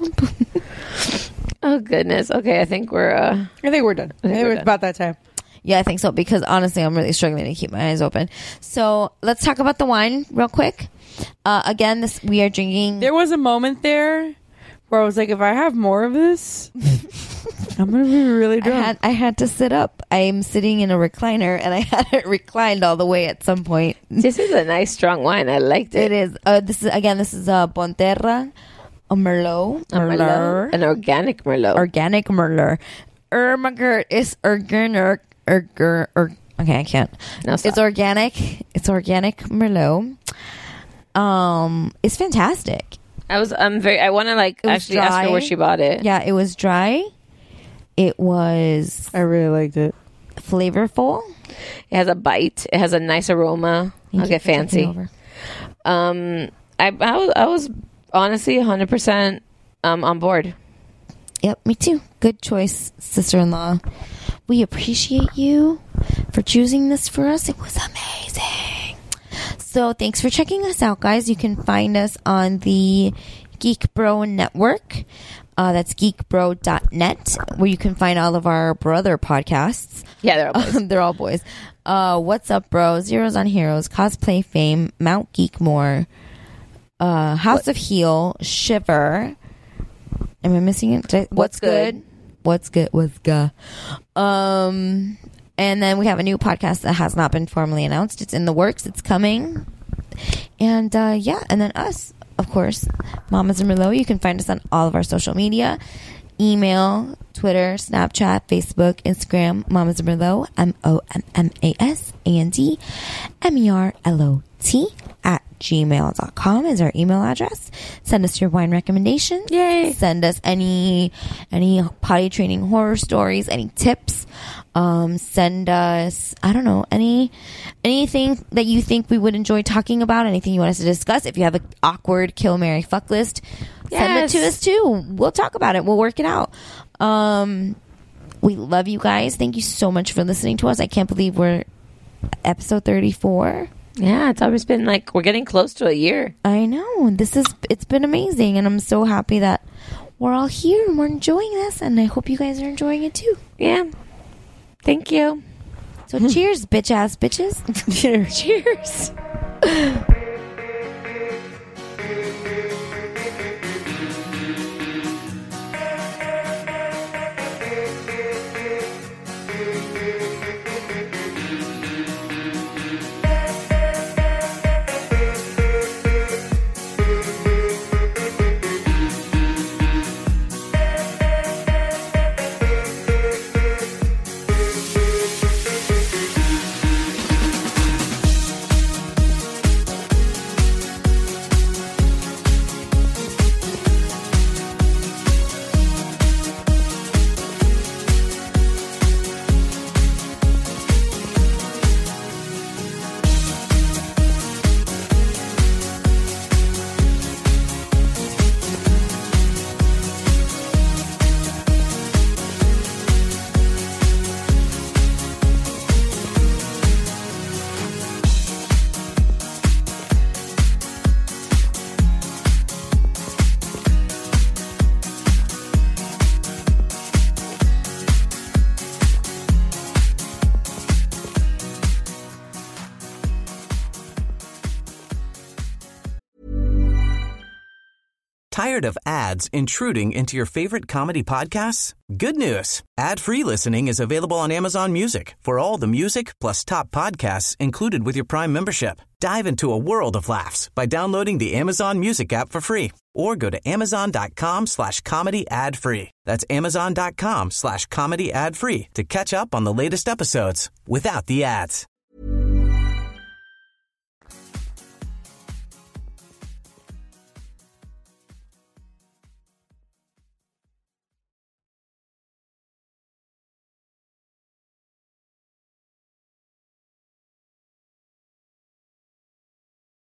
Oh, goodness. Okay, I think we're done. I think it's about that time. Yeah, I think so, because honestly, I'm really struggling to keep my eyes open. So let's talk about the wine real quick. Again, we are drinking. There was a moment there where I was like, if I have more of this, I'm going to be really drunk. I had to sit up. I'm sitting in a recliner, and I had it reclined all the way at some point. This is a nice, strong wine. I liked it. It is. This is Bonterra, a Merlot. An organic Merlot. Organic Merlot. Ermagert is organic. Okay, I can't. No, it's organic. It's organic Merlot. It's fantastic. I want to actually ask her where she bought it. Yeah, it was dry. It was. I really liked it. Flavorful. It has a bite. It has a nice aroma. I'll get fancy. I was honestly 100% on board. Yep, me too. Good choice, sister-in-law. We appreciate you for choosing this for us. It was amazing. So thanks for checking us out, guys. You can find us on the Geek Bro Network. That's geekbro.net, where you can find all of our brother podcasts. Yeah, they're all boys. They're all boys. What's Up, Bro? Zeros on Heroes, Cosplay Fame, Mount Geekmore, House of Heel, Shiver. Am I missing it? What's good? What's good? What's good? And then we have a new podcast that has not been formally announced. It's in the works. It's coming. And and then us, of course, Mamas and Merlot. You can find us on all of our social media. email, Twitter, Snapchat, Facebook, Instagram, Mamas and Merlot, MOMASANDMERLOT @gmail.com is our email address. Send us your wine recommendations. Yay. Send us any potty training horror stories, any tips. Send us, I don't know, anything that you think we would enjoy talking about, anything you want us to discuss. If you have an awkward kill, marry, fuck list, send it to us too. We'll talk about it. We'll work it out. We love you guys. Thank you so much for listening to us. I can't believe we're episode 34. Yeah, it's always been like we're getting close to a year. I know. It's been amazing, and I'm so happy that we're all here and we're enjoying this, and I hope you guys are enjoying it too. Yeah. Thank you. So cheers, bitch ass bitches. Cheers. Tired of ads intruding into your favorite comedy podcasts? Good news. Ad-free listening is available on Amazon Music for all the music plus top podcasts included with your Prime membership. Dive into a world of laughs by downloading the Amazon Music app for free or go to amazon.com/comedy ad-free. That's amazon.com/comedy ad-free to catch up on the latest episodes without the ads.